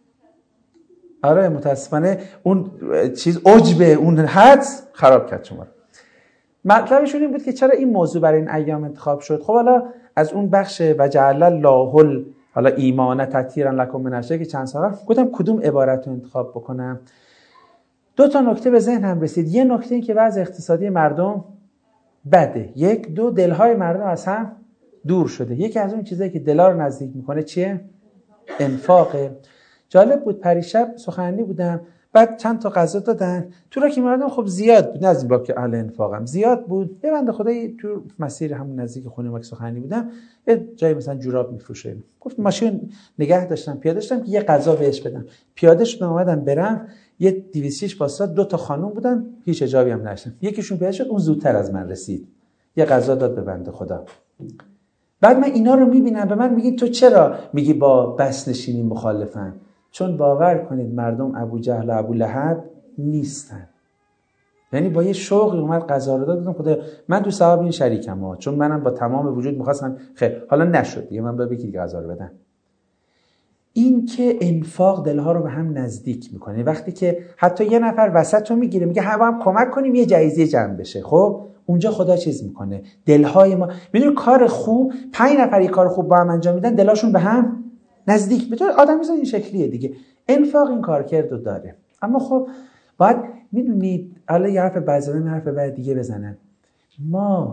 آره متاسفانه اون چیز عجبه، اون حدس خراب کرد شما. مطلبشون این بود که چرا این موضوع برای این ایام انتخاب شد. خب حالا از اون بخش و جعل الله حالا ایمان تطهیرا لکم من الشرک که چند سال گفتم کدوم عبارت رو انتخاب بکنم. 2 تا نکته به ذهنم رسید. یه نکته این که وضع اقتصادی مردم بده. 1 2 دلهای مردم از هم دور شده. یکی از اون چیزایی که دلها رو نزدیک میکنه چیه؟ انفاقه. جالب بود پریشب سخنرانی بودم، بعد چند تا غذا دادن تو را که مردم خب زیاد بود، نه از این باب که اهل انفاقم زیاد بود. یه بنده خدایی تو مسیر همون نزدیک خونه ما که سخنرانی بودم یه جایی مثلا جوراب میفروشه، گفت ماشین نگه داشتم پیاده شدم که یه غذا بهش بدم، پیاده شدم اومدم برم، یه 206 واسه 2 تا خانم بودن، هیچ اجابی هم نشدم. یکیشون پیاده شد، اون زودتر از من رسید، یه غذا داد به بنده خدا. بعد من اینا رو میبینم، به من میگید تو چرا میگی با بس نشینی مخالفن؟ چون باور کنید مردم ابو جهل و ابو لهب نیستن. یعنی با یه شوقی اومد غذا رو دادم، خدا من تو ثواب این شریکم ها، چون منم با تمام وجود می‌خواستم، خیر حالا نشد دیگه، من به یکی غذا رو بدم. این که انفاق دلها رو به هم نزدیک میکنه. وقتی که حتی یه نفر وسط رو میگیره میگه هم کمک کنیم یه جایزه جمع بشه، خب اونجا خدا چیز میکنه دلهای ما. میدونی کار خوب 5 نفر یه کار خوب با هم انجام میدن، دلاشون به هم نزدیک میشه. آدمیزاد این شکلیه دیگه. انفاق این کارکردو داره. اما خب باید میدونید، حالا یه حرف بعضی بعد دیگه بزنم، ما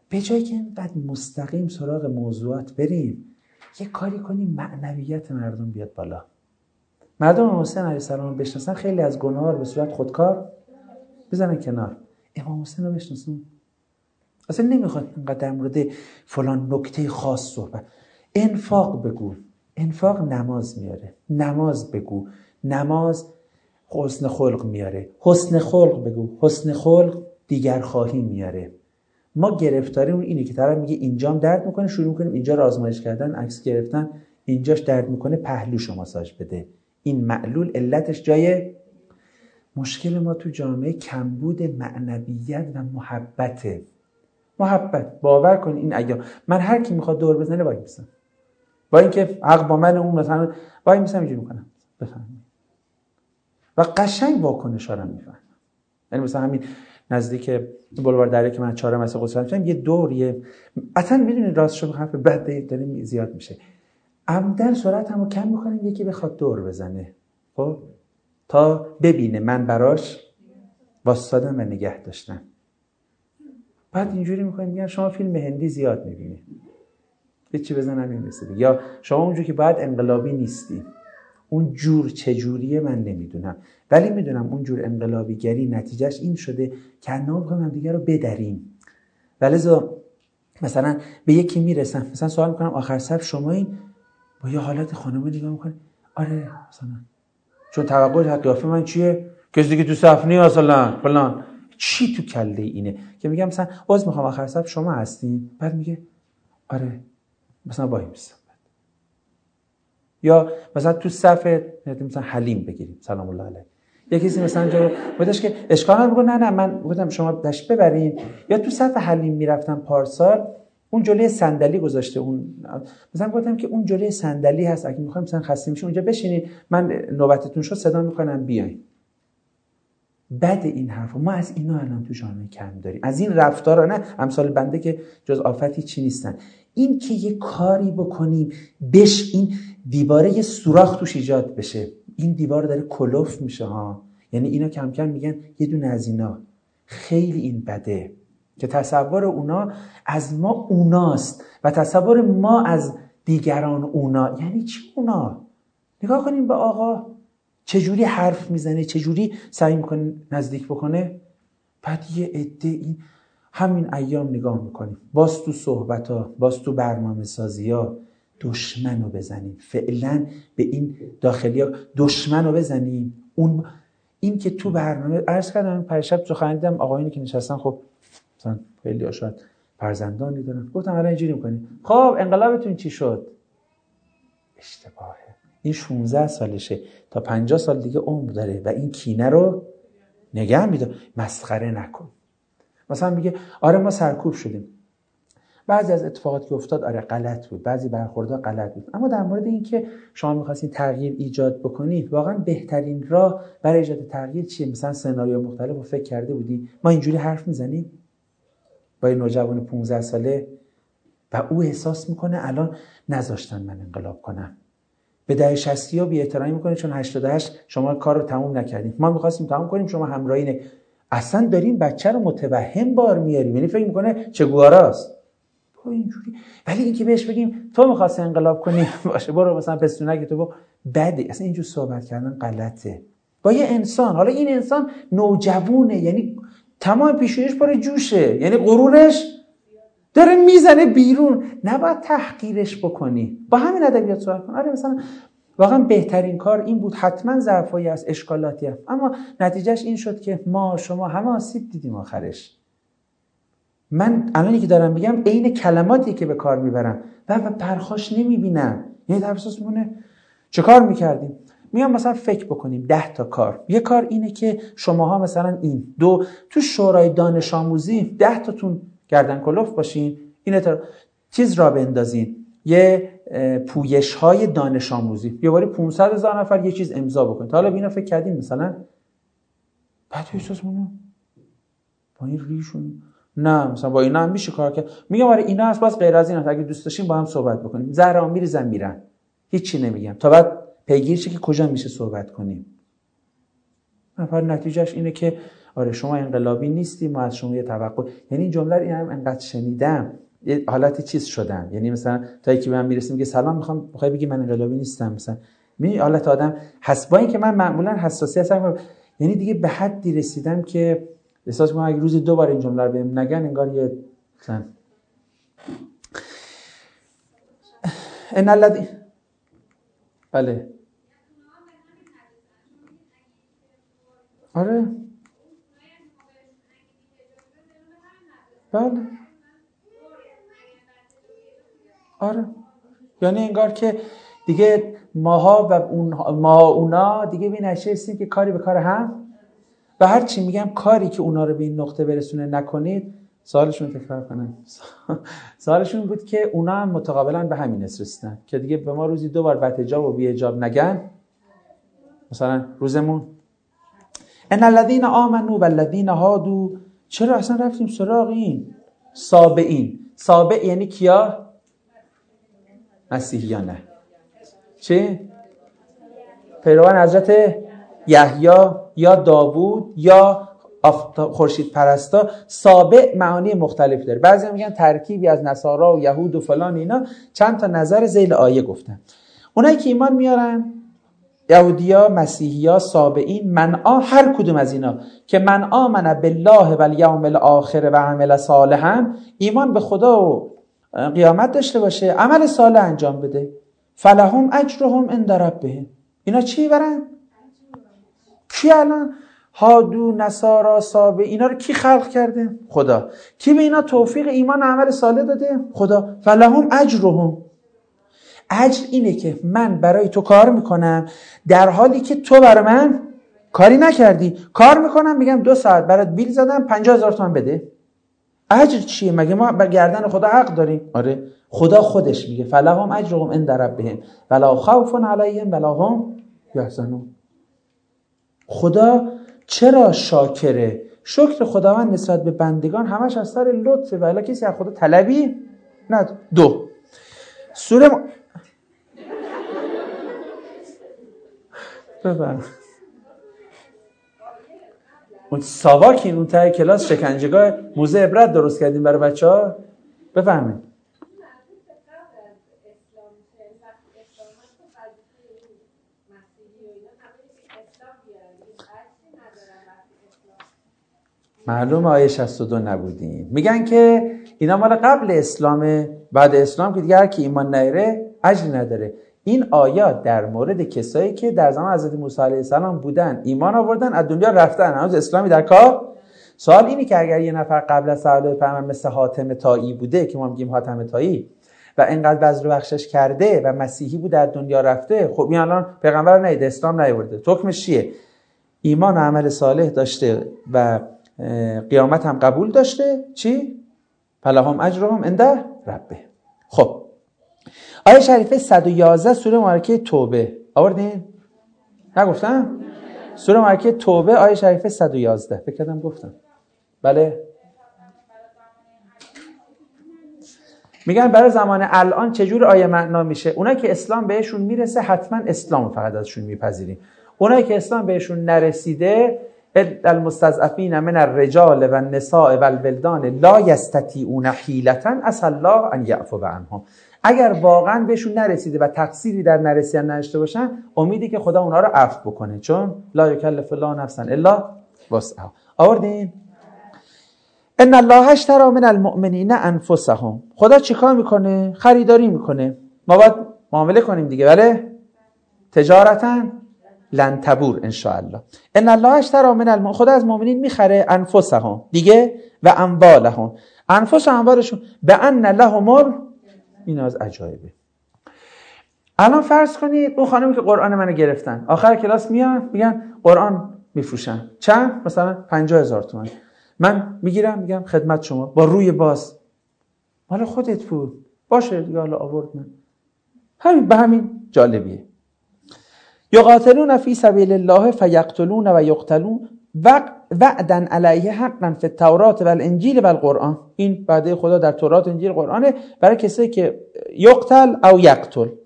به جای که اینقدر مستقیم سراغ موضوعات بریم، یه کاری کنیم معنویت مردم بیاد بالا. مردم امام حسین علیه السلام رو بشناسن، خیلی از گناه‌ها رو به صورت خودکار بزنن کنار. امام حسین رو بشناسن، اصلا نمیخواد اینقدر در مورد فلان نکته خاص صحبت. انفاق بگو، انفاق نماز میاره. نماز بگو، نماز حسن خلق میاره. حسن خلق بگو، حسن خلق دیگر خواهی میاره. ما گرفتاریمون اینه که طرف میگه اینجام درد میکنه، شروع میکنیم اینجا رو آزمایش کردن، عکس گرفتن، اینجاش درد میکنه پهلوشو ماساژ بده. این معلول علتش جای مشکل ما تو جامعه کمبود معنویت و محبته. محبت، باور کن این ایام من هر کی میخواد دور بزنه وای میسم، با اینکه حق با من، اون مثلا وای میسم اینجوری میکنم بفهمید و قشنگ واکنشا رو میفهمم. یعنی مثلا همین نزدیک بلوار دریا که من چهارم از قدس میشم، یه دوریه اصلا میدونید راستشو حرف بد داره زیاد میشه، عمدن سرعتمو کم میکنم یکی بخواد دور بزنه، خب تا ببینه من براش واسطادم و نگه داشتم. بعد اینجوری میکنیم میگن شما فیلم هندی زیاد میبینی، یه چی بزنم این رسیده، یا شما اونجور که باید انقلابی نیستی. اون جور چجوریه من نمیدونم، ولی میدونم اون جور انقلابیگری نتیجهش این شده که انا بخوایم هم دیگه رو بدریم. ولذا مثلا به یکی میرسم، مثلا سوال میکنم آخر سر شما این با یه حالت خانمه نگاه میکنه، آره مثلا چون توقع قیافه من چیه، کسی دیگه تو صف نیست اصلا فلان، چی تو کله اینه که میگم مثلا باز میخوام آخر صف شما هستین، بعد میگه آره مثلا وای میسم. یا مثلا تو صف مثلا حلیم بگیریم سلام الله علیه، یه کسی مثلا جا بودش که اشکال میگه نه من گفتم شما داش ببرین. یا تو صف حلیم میرفتم پارسال، اون جلوی صندلی گذاشته، اون مثلا گفتم که اون جلوی صندلی هست، اگه میخوایم مثلا خسته میشین اونجا بشینین، من نوبتتون شد صدا میکنم بیاین. بعد این حرفا ما از اینا الان تو جامعه کم داریم، از این رفتارا، نه امثال بنده که جز آفتی چی نیستن. این که یه کاری بکنیم بش این دیواره یه سوراخ توش ایجاد بشه، این دیوار داره کلوف میشه ها. یعنی اینا کم کم میگن یه دونه از اینا خیلی این بده که تصور اونا از ما اوناست و تصور ما از دیگران اونا. یعنی چی اونا؟ نگاه کنیم به آقا چجوری حرف میزنه، چجوری سعی میکنه نزدیک بکنه. بعد یه عده این همین ایام نگاه میکنیم، باز تو صحبت باز تو برنامه سازی دشمن رو بزنیم، فعلا به این داخلی دشمن رو بزنیم. این که تو برنامه عرض کردم پریشب سخنرانی دیدم، آقایونی که نشستن خب مثلا خیلی شاید فرزندانی دارن، گفتم الان اینجوری میکنیم، خب انقلابتون چی شد؟ اشتباهه. این 16 سالشه، تا 50 سال دیگه عمر داره و این کینه رو نگه میداره. مسخره نکن. مثلا میگه آره ما سرکوب شدیم، بعضی از اتفاقاتی که افتاد آره غلط بود، بعضی برخوردها غلط بود، اما در مورد این که شما می‌خواستین تغییر ایجاد بکنید، واقعا بهترین راه برای ایجاد تغییر چیه؟ مثلا سناریو مختلف رو فکر کرده بودی؟ ما اینجوری حرف میزنیم با این نوجوان 15 ساله و او احساس میکنه الان نذاشتن من انقلاب کنم، به دهه 60 بی احترامی میکنه چون 88 شما کار رو تموم نکردین، ما می‌خواستیم تموم کنیم شما همراهی اصلا داریم بچه رو متوهم بار میاریم، یعنی فکر میکنه چه گواراست تو اینجوری. ولی اینکه بهش بگیم تو می‌خواستی انقلاب کنی باشه برو مثلا پستونک تو بده، اصلا اینجور صحبت کردن غلطه با یه انسان. حالا این انسان نوجوانه، یعنی تمام پیشونیش پر جوشه، یعنی غرورش داره میزنه بیرون، نباید تحقیرش بکنی، با همین ادبیات صحبت کن. آره مثلا واقعا بهترین کار این بود، حتما ضعفایی هست، اشکالاتی هست، اما نتیجهش این شد که ما شما همه آسیب دیدیم آخرش. من الانی که دارم میگم عین کلماتی که به کار میبرم و پرخاش نمیبینم، یعنی در احساس میمونه چه کار میکردیم. میگم مثلا فکر بکنیم 10 تا کار. یه کار اینه که شماها مثلا این دو تو شورای دانش آموزی 10 تاتون گردن کلفت باشین، این چیز را بندازین، یه پویش های دانش آموزی، یه باری 500,000 نفر یه چیز امضا بکنید. حالا بینا فکر کردیم مثلا بعد احساس میکنم با این ریشون نه مثلا با اینا هم میشه کار کرد. میگم آره اینا هست، باز غیر از این هست، اگه دوست داشتین با هم صحبت بکنیم. زهرا میریزن میرن، هیچی نمیگم تا بعد پیگیر شه که کجا میشه صحبت کنیم. نفر نتیجهش اینه که آره شما انقلابی نیستی، ما از شما یه توقع. یعنی این جمله رو اینم انقدر شنیدم یه حالتی چیز شدم، یعنی مثلا تا یکی به من میرسه میگه سلام میخوای بگی من انقلابی نیستم، مثلا می حالت آدم با اینکه من معمولا حساسی هستم، یعنی دیگه به حدی رسیدم که احساس می‌کنم اگه روزی 2 بار این جمله رو بهم نگن انگار یه مثلا ان الذی بله آره بله آره، یعنی انگار که دیگه ماها و اونا دیگه به نشستیم که کاری به کار هم و هر چی میگم کاری که اونا رو به این نقطه برسونه نکنید. سوالشون تکرار کنم. سوالشون بود که اونا هم متقابلا به همین رسیدن که دیگه به ما روزی 2 بار بدحجاب و بی‌حجاب نگن. مثلا روزمون ان الذين آمنوا والذين هادوا، چرا اصلا رفتیم سراغ این سابعین؟ سابع یعنی کیا؟ مسیحیانه. چه؟ پیروان حضرت یحیی یا داوود یا خورشید پرستا. سابع معانی مختلف داره. بعضی میگن ترکیبی از نصارا و یهود و فلان اینا. چند تا نظر ذیل آیه گفتن. اونایی که ایمان میارن یهودیا، مسیحیا، سابعین، منعا، هر کدوم از اینا که من آمن بالله و الیوم الاخر و عمل صالحا، ایمان به خدا و قیامت داشته باشه، عمل صالح انجام بده، فلهم اجرهم عند ربهم. اینا چی برن؟ کی الان هادو، نصارا، سابع، اینا رو کی خلق کرده؟ خدا. کی به اینا توفیق ایمان و عمل صالح داده؟ خدا. فلهم اجرهم. اجر اینه که من برای تو کار میکنم در حالی که تو برای من کاری نکردی. کار میکنم میگم 2 ساعت برات بیل زدم 50,000 تومان بده. اجر چیه؟ مگه ما بر گردن خدا حق داریم؟ آره خدا خودش میگه فلهم اجرهم عند ربهم ولا خوف علیهم ولا هم یحزنون. خدا چرا شاکره؟ شکر خداوند نسبت به بندگان همش از سر لطفه و الا کسی از خدا طلبی نداره. 2 سوره ببین اون ساواکین اون ته کلاس شکنجهگاه موزه عبرت درست کردیم برای بچه‌ها. بفهمید معلوم آیه 62 نبودین. میگن که اینا مال قبل اسلامه، بعد اسلام که دیگه هر کی ایمان نیاره اجری نداره. این آیات در مورد کسایی که در زمان حضرت موسی علیه السلام بودن، ایمان آوردن، از دنیا رفتن، هنوز اسلامی در کار. سوال اینه که اگر یه نفر قبل از صلوات پیامبر مثل حاتم طایی بوده که ما میگیم حاتم طایی و اینقدر بذل و بخشش کرده و مسیحی بود در دنیا رفته، خب این الان پیغمبر نیده، اسلام نیاورده، حکمش چیه؟ ایمان و عمل صالح داشته و قیامت هم قبول داشته، چی؟ فلهم اجرهم عند ربه. خب آیه شریفه 111 سوره مبارکه توبه آوردین؟ نگفتم؟ سوره مبارکه توبه آیه شریفه 111 فکر کردم گفتم. بله میگن برای زمان الان چجور آیه معنا میشه؟ اونایی که اسلام بهشون میرسه حتما اسلام فقط ازشون میپذیریم. اونایی که اسلام بهشون نرسیده المستضعفین من الرجال و النساء و الولدان لا یستطیعون حیلة عسى الله ان یعفو عنهم. اگر واقعا بهشون نرسیده و تقصیری در نرسیدن نداشته باشن، امیدی که خدا اونا رو عفو بکنه، چون لا یکلف الله نفسا الا وسعها. آوردین؟ ان الله اشتری من المؤمنین انفسهم. خدا چیکار میکنه؟ خریداری میکنه. ما باید معامله کنیم دیگه. بله تجارتا لن تبور ان شاء الله. ان الله اشتری من المؤمنین، خدا از مؤمنین میخره انفسهم دیگه و اموالهم، انفس و اموالشون، به ان لهم. این از عجایبه. الان فرض کنید اون خانمی که قرآن منو گرفتن آخر کلاس میان میگن قرآن میفروشن، چند؟ مثلا 50,000 تومان. من میگیرم میگم خدمت شما با روی باز، مال خودت بود، باشه دیگه حالا آورد من. همین به همین جالبیه. یقاتلون فی سبیل الله فیقتلون و یقتلون وعدا علیه حقا فی التوراة و الانجیل و القرآن. این وعده خدا در تورات، انجیل، قرآنه برای کسی که یقتل او یقتل.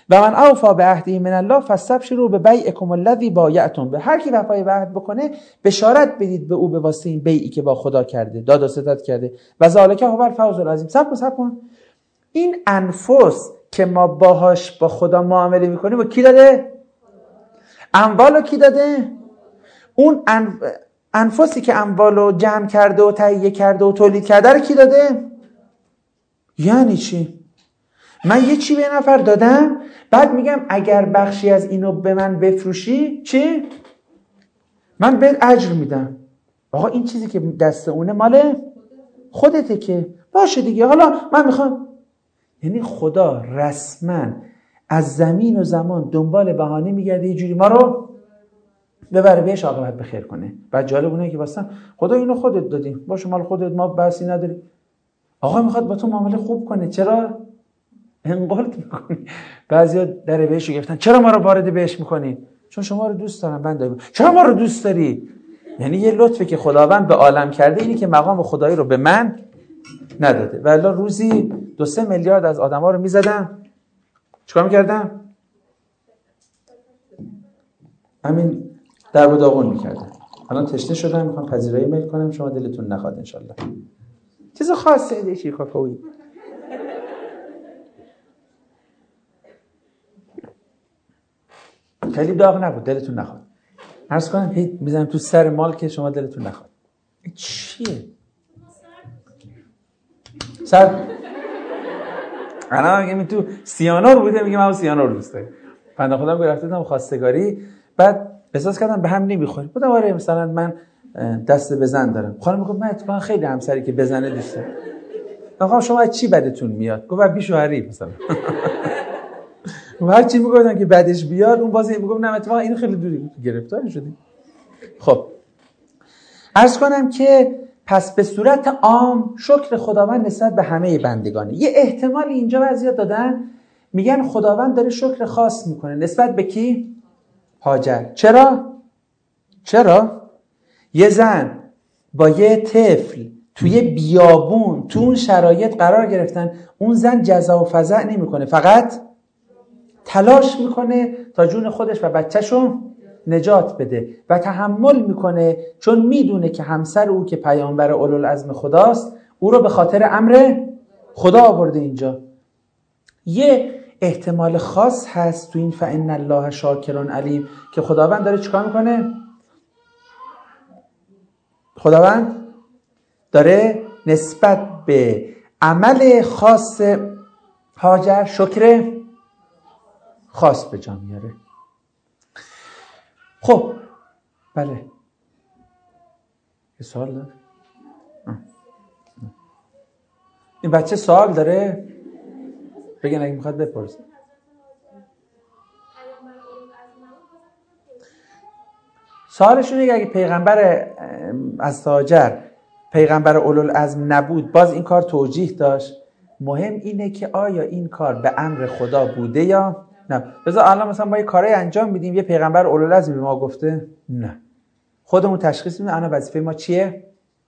و من اوفا به عهده من الله فاستبشروا ببیعکم الذی بایعتم به. هر کی وفای به عهد بکنه بشارت بدید به او به واسطه این بیعی که با خدا کرده، داد و ستد کرده. و ذالک هو الفوز العظیم. صبر کن. این انفس که ما باهاش با خدا معامله میکنیم، با کی داده؟ اموالو کی داده؟ اون انفسی که اموالو جمع کرده و تهیه کرده و تولید کرده رو کی داده؟ یعنی چی؟ من یه چی به نفر دادم، بعد میگم اگر بخشی از اینو به من بفروشی چی؟ من بهت اجر میدم. آقا این چیزی که دست اونه مال خودته که باشه دیگه. حالا من میخوام، یعنی خدا رسما از زمین و زمان دنبال بهانه میگرده یه جوری ما رو ببره بهش عاقبت بخیر کنه. بعد جالب اونه که واسه خدا اینو خودت دادیم، باشه مال خودت، ما بحثی نداریم. آقا میخواد با تو معامله خوب کنه، چرا انقلت میکنی؟ بعضیا در بهش گفتن چرا ما رو وارد بهش میکنی؟ چون شما رو دوست دارم بنده. چرا ما رو دوست داری؟ یعنی یه لطفی که خداوند به عالم کرده اینی که مقام خدایی رو به من نداده. والا روزی 2-3 میلیارد از آدما رو میزدم، چیکار میکردم؟ همین در و داغون میکردم. الان تشنه شدم، میخوام پذیرایی میل کنم، شما دلتون نخواد انشالله. چیز خاصه دیگه کاکائویی. خیلی داغ نبود، دلتون نخواد. عرض کنم هی میزنم تو سر مال که شما دلتون نخواد. این چیه؟ سر انا میگم تو سیانور بوده، میگم من سیانور دوست دارم. بنده خودم گرفتم خواستگاری، بعد احساس کردم به هم نمیخوریم. بودم آره مثلا من دست بزن دارم. خانم میگفت من اتفاقا خیلی همسری که بزنه دوست دارم. آقا شما چی بدتون میاد؟ گفت بی شوهری مثلا. هر چی میگفتن که بعدش بیاد اون بازی میگفت نه اتفاقا این خیلی دوری گرفتار شدیم. خب عرض کنم که پس به صورت عام شکر خداوند نسبت به همه بندگانه. یه احتمال اینجا بعضیا دادن، میگن خداوند داره شکر خاص میکنه نسبت به کی؟ هاجر. چرا؟ یه زن با یه طفل توی بیابون تو اون شرایط قرار گرفتن، اون زن جزا و فزع نمیکنه، فقط تلاش میکنه تا جون خودش و بچه‌شو نجات بده و تحمل میکنه، چون میدونه که همسر او که پیامبر اولوالعزم خداست او رو به خاطر امر خدا آورده اینجا. یه احتمال خاص هست تو این فإن الله شاکر علیم که خداوند داره چیکار میکنه؟ خداوند داره نسبت به عمل خاص هاجر شکر خاص به جا میاره. خب بله یه سوال داره؟ این بچه سوال داره؟ بگن اگه میخواد بپرس. سوالشون اینه اگه پیغمبر از هاجر پیغمبر اولوالعزم نبود باز این کار توجیه داشت. مهم اینه که آیا این کار به امر خدا بوده یا نه. بذار الان مثلا ما یه کاری انجام میدیم، یه پیغمبر اولوالعزم به ما گفته نه، خودمون تشخیص میدیم الان وظیفه ما چیه.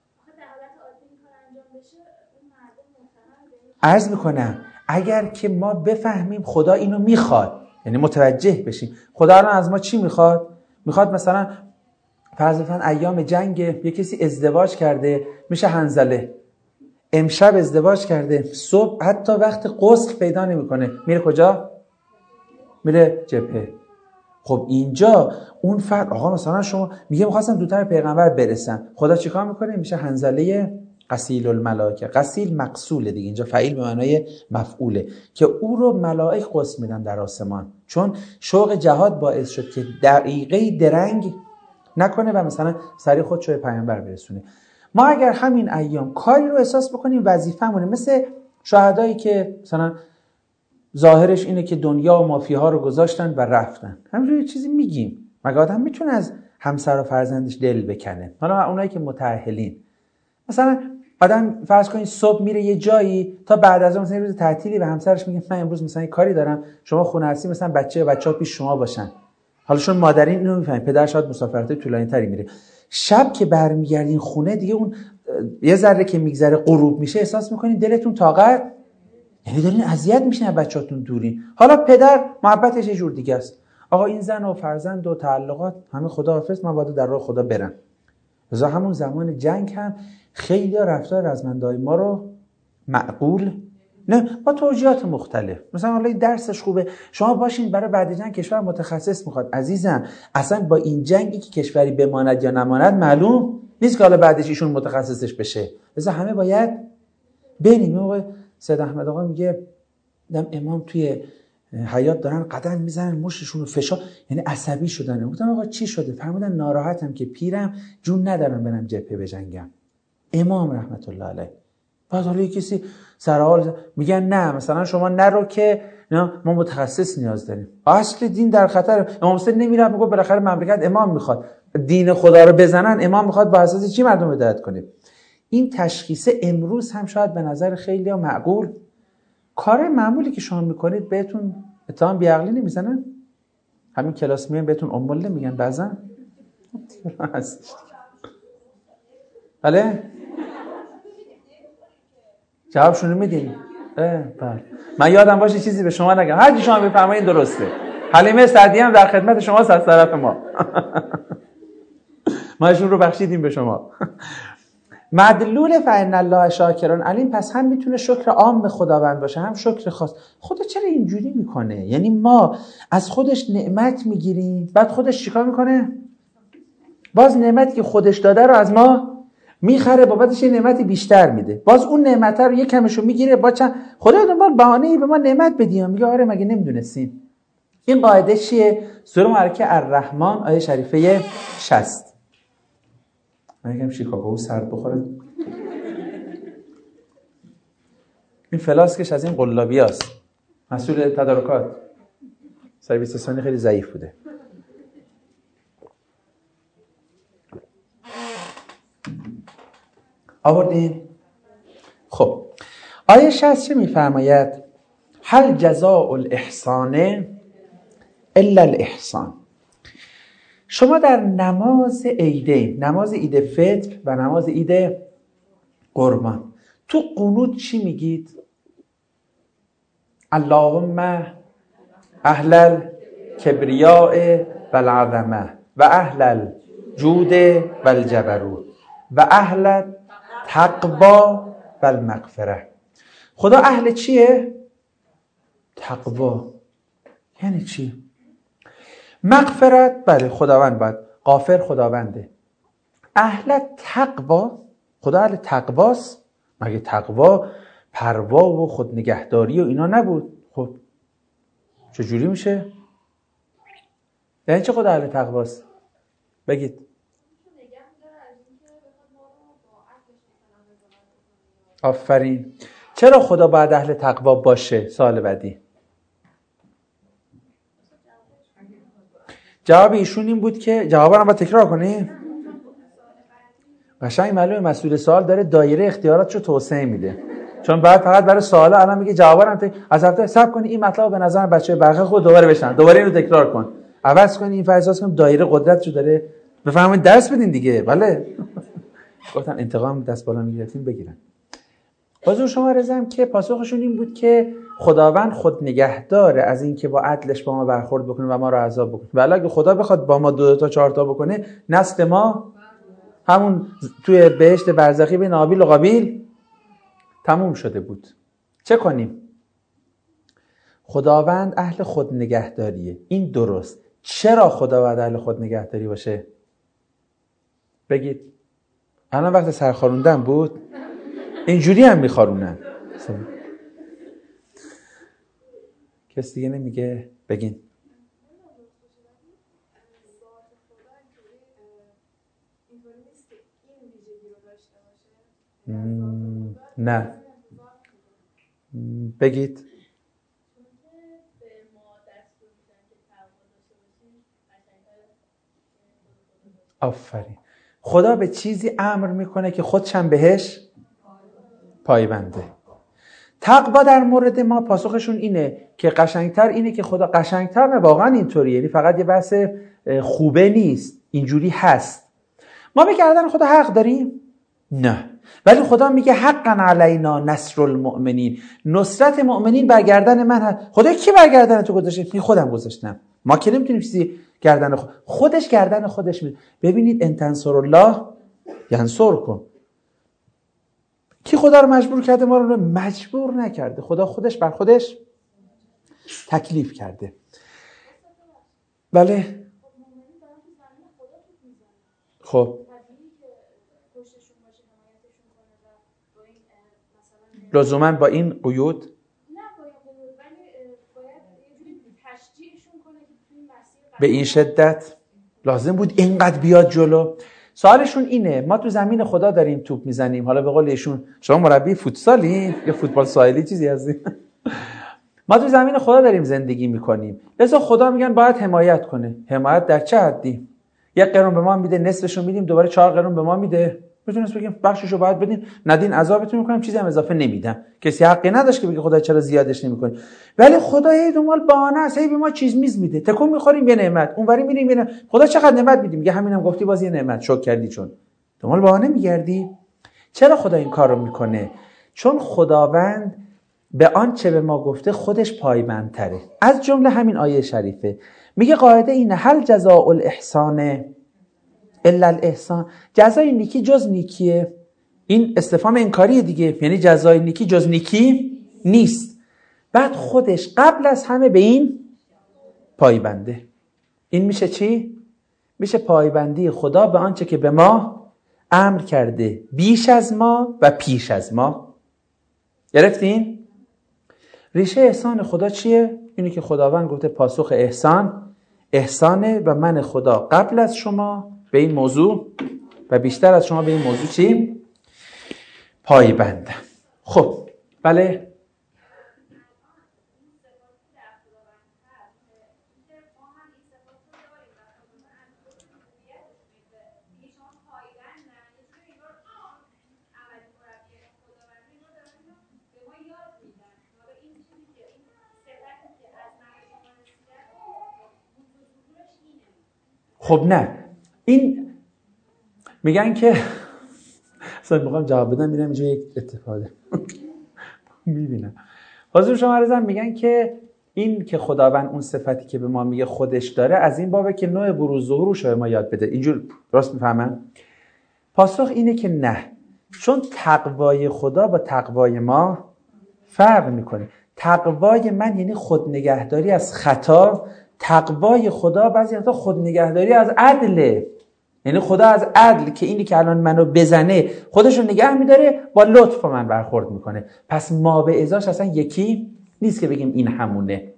عرض میکنم اگر که ما بفهمیم خدا اینو میخواد، یعنی متوجه بشیم خدا الان از ما چی میخواد. میخواد مثلا فرض کن ایام جنگ یه کسی ازدواج کرده میشه حنظله، امشب ازدواج کرده، صبح حتی وقت غسل پیدا نمیکنه، میره کجا؟ میره جبهه. خب اینجا اون فرد آقا مثلا شما میگه می‌خواستم زودتر پیغمبر برسم، خدا چیکار میکنه؟ میشه حنظله غسیل الملائکه. غسیل مغسوله دیگه، اینجا فعیل به معنای مفعوله که او رو ملائک غسل میدن در آسمان، چون شوق جهاد باعث شد که دقیقه درنگ نکنه و مثلا سریع خودشو به پیامبر برسونه. ما اگر همین ایام کاری رو احساس بکنیم وظیفه‌مونه، مثل شهدایی که مثلا ظاهرش اینه که دنیا و مافیاها رو گذاشتن و رفتن، همینجوری چیزی میگیم. مگه آدم میتونه از همسر و فرزندش دل بکنه؟ حالا اونایی که متأهلین، مثلا آدم فرض کنید صبح میره یه جایی تا بعد از اون مثلا روز تعطیلی به همسرش میگه من امروز مثلا کاری دارم، شما خونه هستی، مثلا بچه‌ها پیش شما باشن. حالا چون مادرین اینو میفهمن، پدر شاید مسافرت طولانی‌تری میره، شب که برمیگردین خونه دیگه اون یه ذره که میگذره غروب میشه احساس میکنین دلتون طاقت، یعنی دارین اذیت میشین از بچه‌تون دورین. حالا پدر محبتش یه جور دیگه است. آقا این زن و فرزند و تعلقات همه خداحافظ، من باید در راه خدا برم. لذا همون زمان جنگ هم خیلی رفتار رزمنده‌های ما رو معقول نه با توجیهات مختلف. مثلا حالا این درسش خوبه، شما باشین برای بعد جنگ کشور متخصص میخواد. عزیزم اصلا با این جنگی که کشوری بماند یا نماند معلوم نیست که حالا بعدش ایشون متخصصش بشه. لذا همه باید بریم. موقع سید احمد آقا میگه دم امام توی حیات دارن قدم میزنن مشتشون رو فشار، یعنی عصبی شدن. گفتم آقا چی شده؟ فرمودن ناراحتم که پیرم جون ندارم برم جبهه بجنگم. امام رحمت الله علیه. بعد حالا کسی سرحال میگن نه مثلا شما نرو که نه ما متخصص نیاز داریم. اصل دین در خطر. امام حسین نمیره میگه بالاخره مملکت امام میخواد دین خدا رو بزنن، امام میخواد با اساس چی مردم هدایت کنه. این تشخیص امروز هم شاید به نظر خیلی معقول، کار معمولی که شما میکنید بهتون اتهام بیعقلی نمیزنن؟ همین کلاس میان بهتون امول نمیگن بعضن؟ بله؟ جوابشونو میدین؟ بله. من یادم باشه چیزی به شما نگم، هر چی شما بفرمایید درسته. حلیمه سعدی هم در خدمت شماست از طرف ما. ما ایشون رو بخشیدیم به شما. مدلول فإن الله شاکر علیم. پس هم میتونه شکر عام به خداوند باشه هم شکر خاص. خدا چرا اینجوری میکنه؟ یعنی ما از خودش نعمت میگیریم بعد خودش چیکار میکنه؟ باز نعمتی که خودش داده رو از ما میخره، بابتش یه نعمتی بیشتر میده، باز اون نعمت رو یه کمشو میگیره، با چند خدا دنبال بهانه‌ای به ما نعمت بدیم. میگه آره مگه نمیدونستین؟ این قاعده چیه؟ سوره مبارکه الرحمن آیه شریفه 60. من میگم شیکاگو سرد بخوره. این فلاسکش از این قلابیاست، مسئول تدارکات. سرویس ثانی خیلی ضعیف بوده. آوردین؟ خب آیه 60 چه میفرماید؟ هل جزاء الاحسان الا الاحسان. شما در نماز عیدین، نماز عید فطر و نماز عید قربان، تو قنوت چی میگید؟ اللهم اهل الکبریاء والعظمه و اهل الجود والجبروت و اهل تقوا و المغفره. خدا اهل چیه؟ تقوا. یعنی چی؟ مغفرت بله خداوند باید، غافر خداونده. اهل تقوا، خدا اهل تقواست؟ مگه تقوا پروا و خود نگهداری و اینا نبود؟ خب چجوری میشه؟ یعنی چه خدا اهل تقواست؟ بگید. آفرین. چرا خدا باید اهل تقوا باشه؟ سوال بعدی. جواب ایشون این بود که جوابا رو باید تکرار کنیم. قشنگ معلومه مسئول سوال داره دایره اختیاراتشو توسعه میده، چون بعد فقط برای سوالا الان میگه جوابا رو از هفته حساب کنی این مطلب به نظر بچه بقیه خود دوباره بشن، دوباره اینو تکرار کن، عوض کنی این فرض کنیم دایره قدرتشو داره. بفهمید درس بدین دیگه. بله گفتن انتقام دست بالا میگیرتین بگیرن. حضور شما رضام که پاسخشون این بود که خداوند خود نگهداره از این که با عدلش با ما برخورد بکنه و ما رو عذاب بکنه. ولی اگه خدا بخواد با ما 2 تا 4 تا بکنه، نسل ما همون توی بهشت برزخی بین هابیل و قابیل تموم شده بود. چه کنیم؟ خداوند اهل خود نگهداریه. این درست. چرا خدا باید اهل خود نگهداری باشه؟ بگید. الان وقت سرخاروندن بود؟ اینجوری هم میخارونن. کس دیگه نمیگه؟ بگین. نه بگید. آفرین. خدا به چیزی امر میکنه که خودش هم بهش پایبنده. تقوا در مورد ما پاسخشون اینه که قشنگتر اینه که خدا قشنگتر نه، واقعا اینطوریه، یعنی فقط یه بحث خوبه نیست، اینجوری هست. ما به گردن خدا حق داریم؟ نه. ولی خدا میگه حقا علینا نصر المؤمنین، نصرت مؤمنین بر گردن من هست. خدا کی بر گردن تو گذاشته؟ خودم گذاشتم. ما که نمیتونیم چیزی گردن خودش گردن خودش می. ببینید ان تنصر الله ینصرکم. کی خدا رو مجبور کرده؟ ما رو مجبور نکرده. خدا خودش بر خودش تکلیف کرده. بله. خب لزوما با این قیود به این شدت لازم بود اینقدر بیاد جلو. سوالشون اینه، ما تو زمین خدا داریم توپ میزنیم، حالا به قول ایشون شما مربی فوتسالی یا فوتبال ساحلی چیزی هستین ما تو زمین خدا داریم زندگی میکنیم، لذا خدا میگن باید حمایت کنه. حمایت در چه حدی؟ 1 قرون به ما میده، نصفشو میدیم، دوباره 4 قرون به ما میده. میتونست بگیم بخششو باید بدین، ندین عذابتون میکنم، چیزی هم اضافه نمیدم. کسی حقی نداشت که بگه خدا چرا زیادش نمیکنی. ولی خدا هی دنبال بهانه است، هی به ما چیز میز میده، تکون میخوریم یه نعمت، اونوری میریم یه خدا چقدر نعمت میدیم، میگه همینم گفتی باز یه نعمت شکر کردی. چون دنبال بهانه میگردی. چرا خدا این کارو میکنه؟ چون خداوند به آنچه به ما گفته خودش پایبندتره. از جمله همین آیه شریفه میگه قاعده اینه هل جزاء الاحسان الا الاحسان، جزای نیکی جز نیکیه. این استفهام انکاریه دیگه، یعنی جزای نیکی جز نیکی نیست. بعد خودش قبل از همه به این پایبنده. این میشه چی؟ میشه پایبندی خدا به آنچه که به ما امر کرده، بیش از ما و پیش از ما. گرفتین؟ ریشه احسان خدا چیه؟ اینی که خداوند گفته پاسخ احسان احسانه و من خدا قبل از شما به این موضوع و بیشتر از شما به این موضوع چی؟ پایبندم. خب بله. خب نه، این میگن که اصلا میخوام جواب بدم میرم اینجا یک اتفاقه میبینم. حضور شما عرضم میگن که این که خداوند اون صفتی که به ما میگه خودش داره از این بابه که نوع بروز ظهورش به ما یاد بده. اینجور راست میفهمن؟ پاسخ اینه که نه، چون تقوای خدا با تقوای ما فرق میکنه. تقوای من یعنی خودنگهداری از خطا، تقوای خدا بعضی وقتا خودنگهداری از عدله. یعنی خدا از عدل که اینی که الان منو بزنه خودشو نگه میداره، با لطف من برخورد میکنه. پس ما به ازاش اصلا یکی نیست که بگیم این همونه.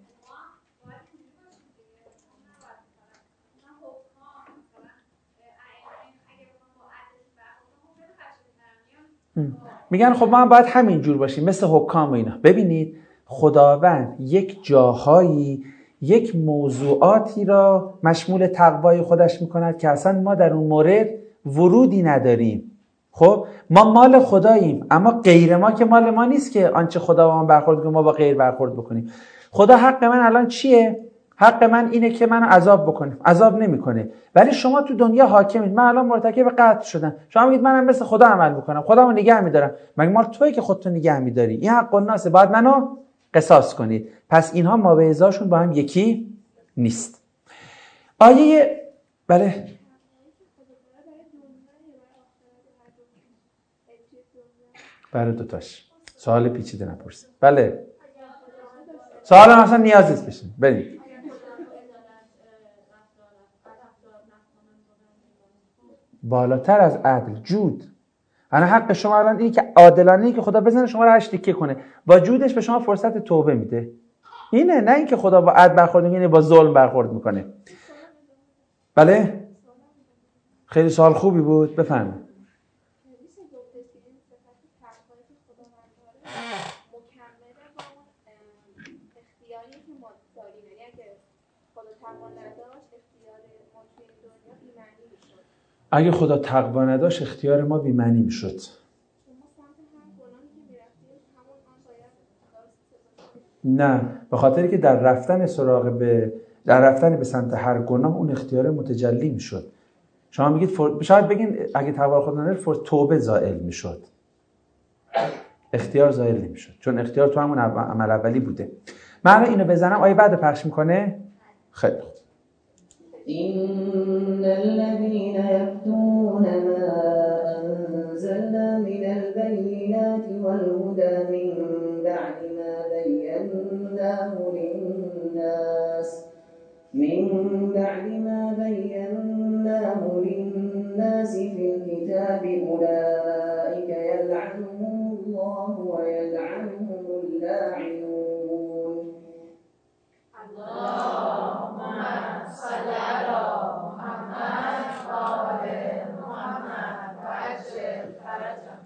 میگن خب ما هم باید همین جور باشیم مثل حکام و اینا. ببینید خداوند یک جاهایی یک موضوعاتی را مشمول تقوای خودش میکند که اصلا ما در اون مورد ورودی نداریم. خب ما مال خداییم، اما غیر ما که مال ما نیست که آنچه خدا با ما برخورد کنه ما با غیر برخورد بکنیم. خدا حق من الان چیه؟ حق من اینه که منو عذاب بکنه، عذاب نمیکنه. ولی شما تو دنیا حاکمید. من الان مرتکب قتل شدم، شما میگید منم مثل خدا عمل میکنم، خودمو نگه میدارم. مگه مال تویی که خودتو نگه میداری؟ این حق الناس، باید منو قصاص کنید. پس اینها مابعضاشون با هم یکی نیست. آیه بله برای دوتاش سوال پیچیده نپرسید. بله سوال هم اصلا نیاز نیست بشین. بریم. بالاتر از عدل جود. انا حق شما الان اینه که عادلانه که خدا بزنه شما رو 8 تیکه کنه، با جودش به شما فرصت توبه میده. اینه، نه اینکه خدا با عدل برخورد میکنه، با ظلم برخورد میکنه. بله خیلی سوال خوبی بود، بفرمایید. اگه خدا تقوا نداشت اختیار ما بی‌معنی میشد. نه، به خاطری که در رفتن به سمت هر گناه اون اختیار متجلی میشد. شما میگید شاید بگین اگه تقوا خدا نداره توبه زائل میشد، اختیار زائل نمیشد، چون اختیار تو همون عمل اولی بوده. من اینو بزنم آیه بعد پخش میکنه. خیلی خوب. إن الذين يكتمون ما أنزلنا من البينات والهدى من بعد ما بيناه للناس في الكتاب أولئك يلعنهم الله ويلعنهم اللاعنون. اللهم صل على محمد وآل محمد وعجل فرجهم.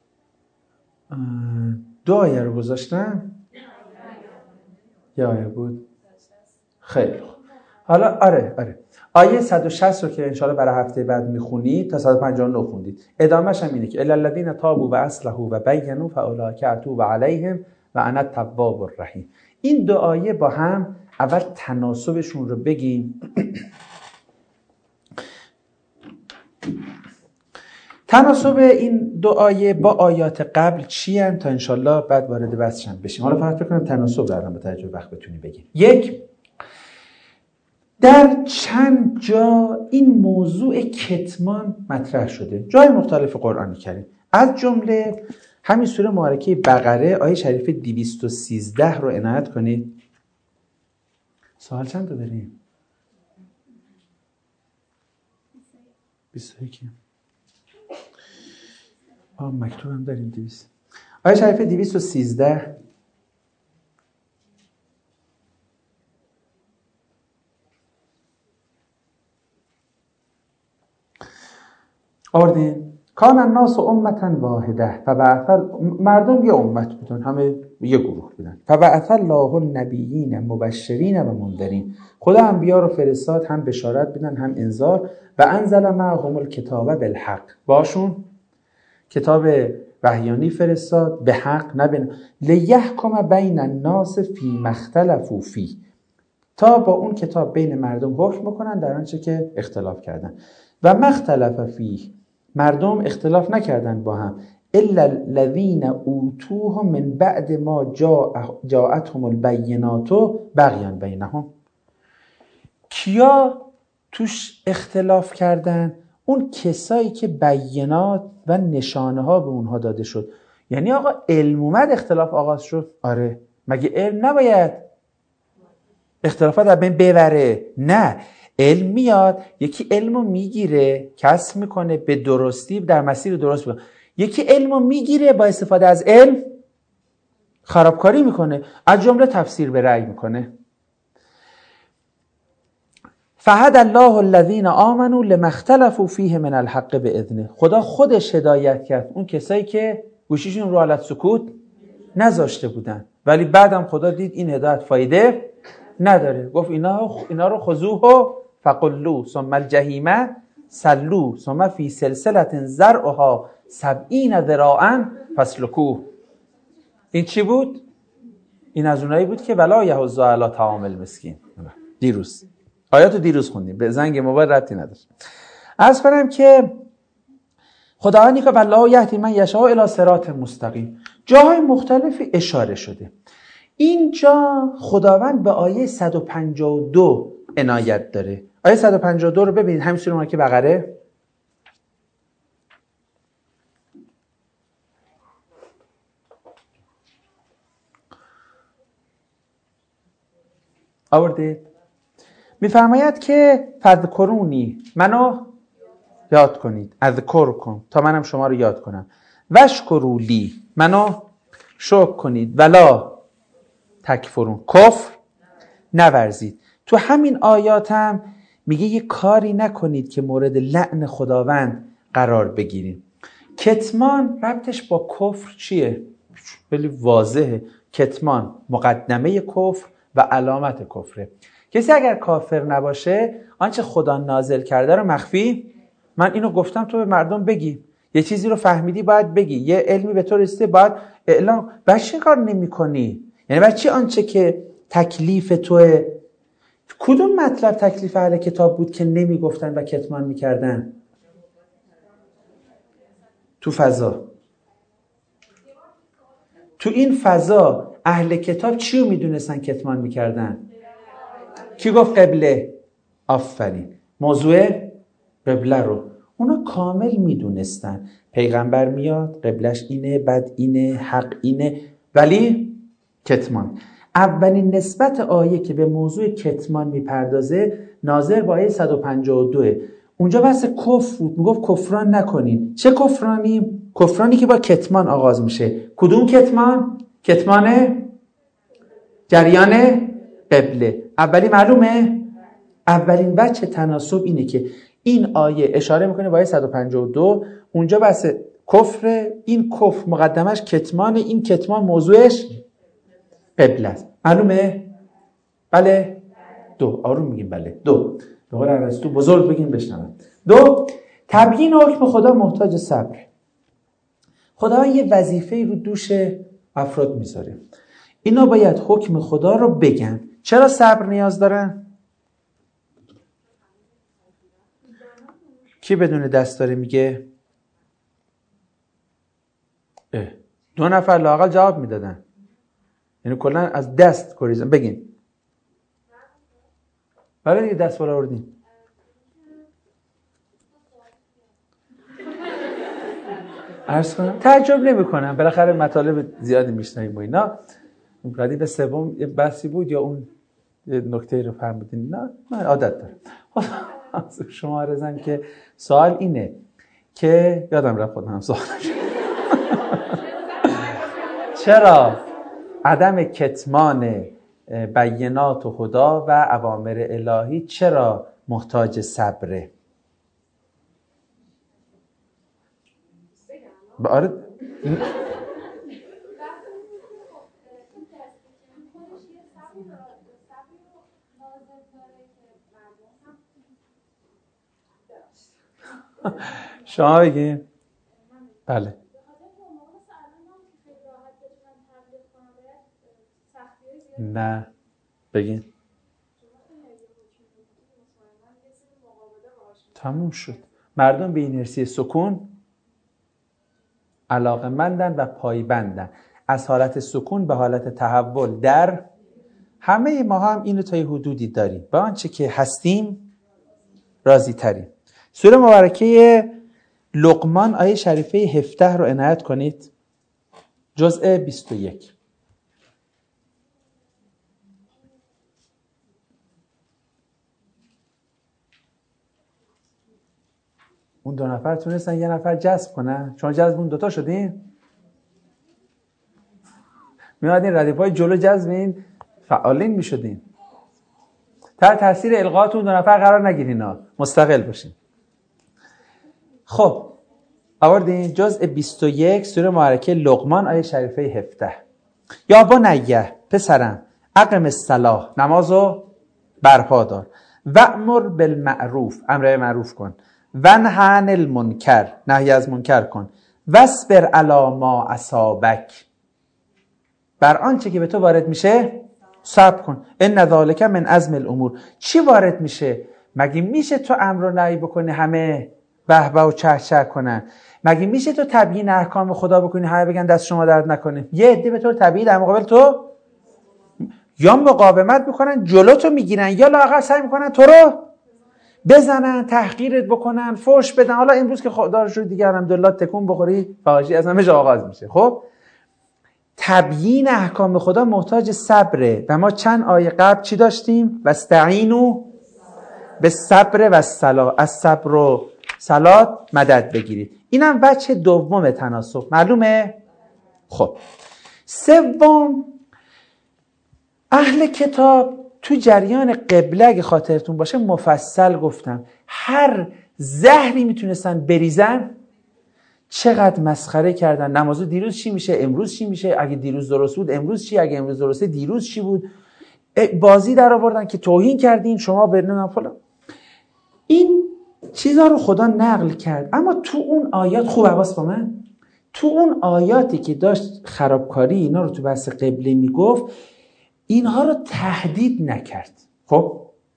دو آیه رو گذاشتم؟ یه آیه بود؟ خیلی خوب. حالا آره آیه 160 رو که انشاءالله برای هفته بعد میخونید تا 159 خوندید. ادامهش هم اینه که الا الذین تابوا و اصلحوا و بینوا فاولئک اتوب علیهم و انا التواب الرحیم. این دو آیه با هم اول تناسبشون رو بگیم. تناسب این دو آیه با آیات قبل چی هستند تا انشالله بعد وارد بحثش بشیم. حالا فقط فکر کنم تناسب رو الان با توجه وقت بتونی بگیم. یک، در چند جا این موضوع کتمان مطرح شده، جای مختلف قرآن کریم، از جمله همین سوره مبارکه بقره آیه شریف 213 رو عنایت کنید. سوال چند تا داریم؟ 21. مکتوب هم داریم 200. آیه شریف 213 آوردین. کان الناس امة واحده فبعث، مردم یه امت بودن، همه یه گروه بودن. فبعث الله النبیین مبشرین و منذرین، خدا انبیا رو فرستاد، هم بشارت بدن هم انذار. و انزل معهم الکتاب بالحق، باشون کتاب وحیانی فرستاد به حق، نه لیحکم بین الناس فیما اختلفوا فیه، تا با اون کتاب بین مردم حکم بکنن در آنچه که اختلاف کردن. و ما اختلف فیه، مردم اختلاف نکردن با هم، الا الذین اوتوه من بعد ما جاءتهم البینات بغیا بینهم. کیا توش اختلاف کردن؟ اون کسایی که بینات و نشانه ها به اونها داده شد. یعنی آقا علم اومد اختلاف آغاز شد؟ آره. مگه علم نباید اختلافات در بین ببره؟ نه، علم میاد، یکی علمو میگیره کسب میکنه به درستی در مسیر درست میکنه، یکی علمو میگیره با استفاده از علم خرابکاری میکنه، از جمله تفسیر به رأی میکنه. فهد الله الذین آمنوا لما اختلفوا فیه من الحق باذنه، خدا خودش هدایت کرد اون کسایی که گوشیشون رو حالت سکوت نذاشته بودن، ولی بعدم خدا دید این هدایت فایده نداره، گفت اینا رو خذوه فقلوا ثم الجحیم صلوا ثم فی سلسله ذرعها 70 ذراعا فاسلکوه. این چی بود؟ این از اونایی بود که ولا یحض علی طعام المسکین. دیروز آیاتو دیروز خوندیم، به زنگ موبایل ربطی نداشت. عرض کنم که خداوندی که والله یهدی من یشاء الی صراط مستقیم، جاهای مختلفی اشاره شده. اینجا خداوند به آیه 152 عنایت داره. آیه 152 رو ببینید، همین سوره مبارکه بقره. آورده میفرماید که فذکرونی، منو یاد کنید، اذکرکم تا منم شما رو یاد کنم، وشکروا لی، منو شکر کنید، ولا تکفرون، کفر نورزید. تو همین آیات هم میگه یه کاری نکنید که مورد لعن خداوند قرار بگیرید. کتمان ربطش با کفر چیه؟ خیلی واضحه، کتمان مقدمه کفر و علامت کفره. کسی اگر کافر نباشه آنچه خدا نازل کرده رو مخفی، من اینو گفتم تو به مردم بگی، یه چیزی رو فهمیدی باید بگی، یه علمی به تو رسیده باید اعلام. برای چی کار نمی کنی؟ یعنی برای چی آنچه که تکلیف توه کدوم مطلب تکلیف اهل کتاب بود که نمیگفتن و کتمان میکردن؟ تو فضا. تو این فضا اهل کتاب چی رو میدونستن کتمان میکردن؟ کی گفت قبله؟ آفرین. موضوع قبله رو اونا کامل میدونستن. پیغمبر میاد قبلش اینه، بعد اینه، حق اینه، ولی کتمان. اولین نسبت آیه که به موضوع کتمان میپردازه ناظر با آیه 152. اونجا بحث کفر بود، میگفت کفران نکنین. چه کفرانی؟ کفرانی که با کتمان آغاز میشه. کدوم کتمان؟ کتمان جریان قبله. اولی معلومه؟ اولین بچه تناسب اینه که این آیه اشاره میکنه با آیه 152. اونجا بحث کفر، این کفر مقدمش کتمان، این کتمان موضوعش قبله است. معلومه؟ بله؟ دو. آروم میگیم بله. دو. به قول ارسطو بزرگ بگیم بشنوم. دو، تبیین حکم خدا محتاج صبر. خدا یه وظیفه رو دوش افراد میذاره. اینا باید حکم خدا رو بگن. چرا صبر نیاز دارن؟ کی بدون دست داره میگه؟ دو نفر لااقل جواب میدادن. یعنی کلا از دست گریزن. بگین. بله دیگه دست بالا آوردین. عرض کنم تعجب نمی‌کنم، بالاخره مطالب زیادی میشنویم و اینا. ردیف سوم یه بحثی بود یا اون یه نکته رو فهمیدین؟ نه من عادت دارم. شما عرضم که سوال اینه که یادم رفت خودم سوال چرا عدم کتمان بینات و خدا و اوامر الهی چرا محتاج صبره؟ آره شما بگین. بله نه بگین. تموم شد. مردم به اینرسی سکون علاقه‌مندن و پایبندن. از حالت سکون به حالت تحول در همه ما هم اینو تا یه حدودی داریم. با آنچه که هستیم راضی تریم. سوره مبارکه لقمان آیه شریفه 17 رو عنایت کنید. جزء 21. اون دو نفر تونستن یه نفر جذب کنن. شما جذب اون دوتا شدین؟ میادین ردیفای جلو جذبین فعالین میشدین. تحت تاثیر القاءاتون دو نفر قرار نگیرین ها. مستقل باشین. خب آوردین جزء 21 سوره مبارکه لقمان آیه شریفه 17. یا بنیه پسرم اقم الصلاة نمازو برپا دار وأمر بالمعروف امر معروف کن ونهی عن المنکر نهی از منکر کن واصبر علی ما اصابک بر آنچه که به تو وارد میشه صبر کن. ان ذلک من عزم الامور. چی وارد میشه؟ مگه میشه تو امر و نهی بکنی همه به به و چه چه کنن؟ مگه میشه تو تبیین احکام خدا بکنی همه بگن دست شما درد نکنه؟ یه عده به تو تبیین در مقابل تو یا مقاومت میکنن جلو تو میگیرن یا لااقل سعی میکنن تو رو بزنن، تحقیرت بکنن، فحش بدن. حالا امروز که خدا رو دیگه الحمدلله تکون بخوری فحاشی از همه جا آغاز میشه. خب تبیین احکام خدا محتاج صبره و ما چند آیه قبل چی داشتیم؟ واستعینوا بالصبر والصلاة. از صبر و صلات مدد بگیرید. اینم وجه دوم تناسب. معلومه؟ خب سوم، اهل کتاب تو جریان قبله اگه خاطرتون باشه مفصل گفتم هر زهری میتونستن بریزن. چقدر مسخره کردن. نمازو دیروز چی میشه امروز چی میشه، اگه دیروز درست بود امروز چی، اگه امروز درسته دیروز چی بود. بازی در آوردن که توهین کردین شما برنامه فلان. این چیزا رو خدا نقل کرد. اما تو اون آیات خوب حواس با من، تو اون آیاتی که داشت خرابکاری اینا رو تو بحث قبله میگفت اینها رو تهدید نکرد. خب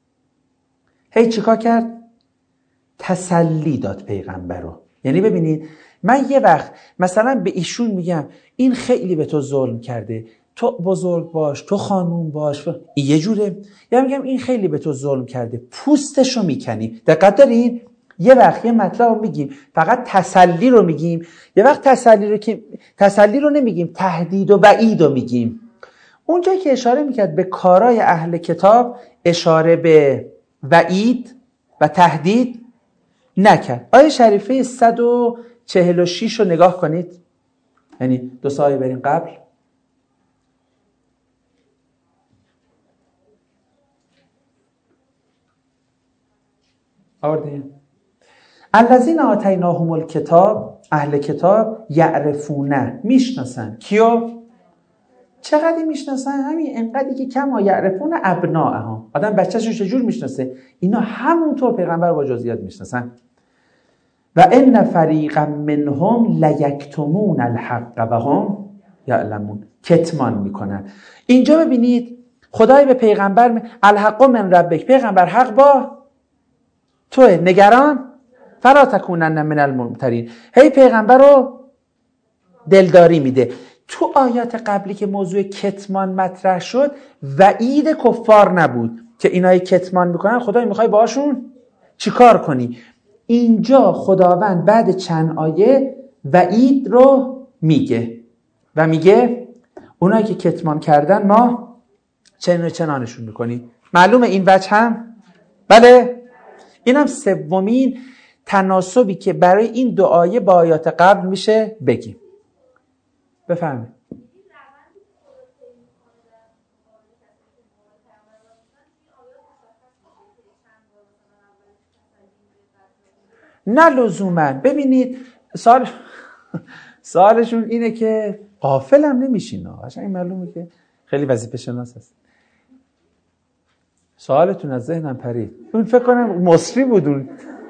هی چیکار کرد؟ تسلی داد پیغمبر رو. یعنی ببینید من یه وقت مثلا به ایشون میگم این خیلی به تو ظلم کرده، تو بزرگ باش، تو خانوم باش، این یه جوره. یا میگم این خیلی به تو ظلم کرده، پوستشو میکنی. دقت دارین؟ یه وقت یه مطلب رو میگیم فقط تسلی رو میگیم، یه وقت تسلی رو نمیگیم، تهدید و وعید رو میگیم. اونجایی که اشاره میکرد به کارای اهل کتاب اشاره به وعید و تهدید نکرد. آیه شریفه 146 رو نگاه کنید، یعنی 2 آیه بریم قبل. آوردین؟ الذین آتیناهم الکتاب، اهل کتاب یعرفونه، میشناسن. کیو؟ چقدر میشناسن؟ همین انقدری که کما یعرفون ابناءهم. آدم بچه‌شو چجور میشناسه؟ اینا همونطور پیغمبر با جزئیات میشناسن. و ان فریقا منهم لیکتمون الحق و هم یعلمون، کتمان میکنن. اینجا ببینید خدای به پیغمبر الحق من ربک، پیغمبر حق با تو، نگران فلا تکونن من الممترین، هی پیغمبر رو دلداری میده. تو آیات قبلی که موضوع کتمان مطرح شد وعید کفار نبود که اینایی کتمان میکنن خدای میخوای باشون چیکار کنی. اینجا خداوند بعد چند آیه وعید رو میگه و میگه اونایی که کتمان کردن ما چنین و چنانشون میکنی. معلومه این وجه هم؟ بله. اینم سومین تناسبی که برای این 2 آیه با آیات قبل میشه بگیم. بفرمایید. نه لزوما. ببینید سوالشون اینه که غافل هم نمیشین. قشنگ معلومه که خیلی وظیفه شناس هست. سوالتون از ذهنم پرید. اون فکر کنم مصری بودون.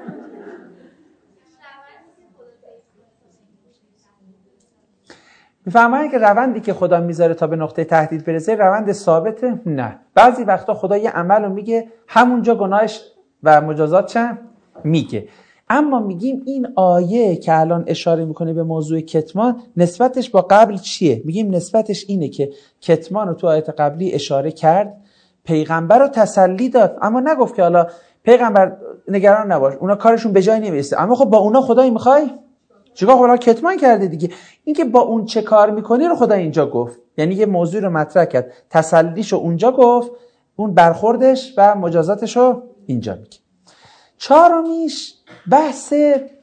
میفهمن که روندی که خدا میذاره تا به نقطه تهدید برسه روند ثابته؟ نه. بعضی وقتا خدا یه عمل رو میگه همونجا گناهش و مجازات چه میگه. اما میگیم این آیه که الان اشاره میکنه به موضوع کتمان نسبتش با قبل چیه؟ میگیم نسبتش اینه که کتمان رو تو آیت قبلی اشاره کرد، پیغمبر رو تسلی داد، اما نگفت که حالا پیغمبر نگران نباش اونا کارشون به جای نمیرسه. اما خب با اونا خدای میخوای چیکار؟ خدا کتمان کرده دیگه. این که با اون چه کار میکنی رو خدا اینجا گفت، یعنی یه موضوع رو مطرح کرد، تسلیشو اونجا گفت، اون برخوردش و مجازاتش رو اینجا میگه. 4میش بحث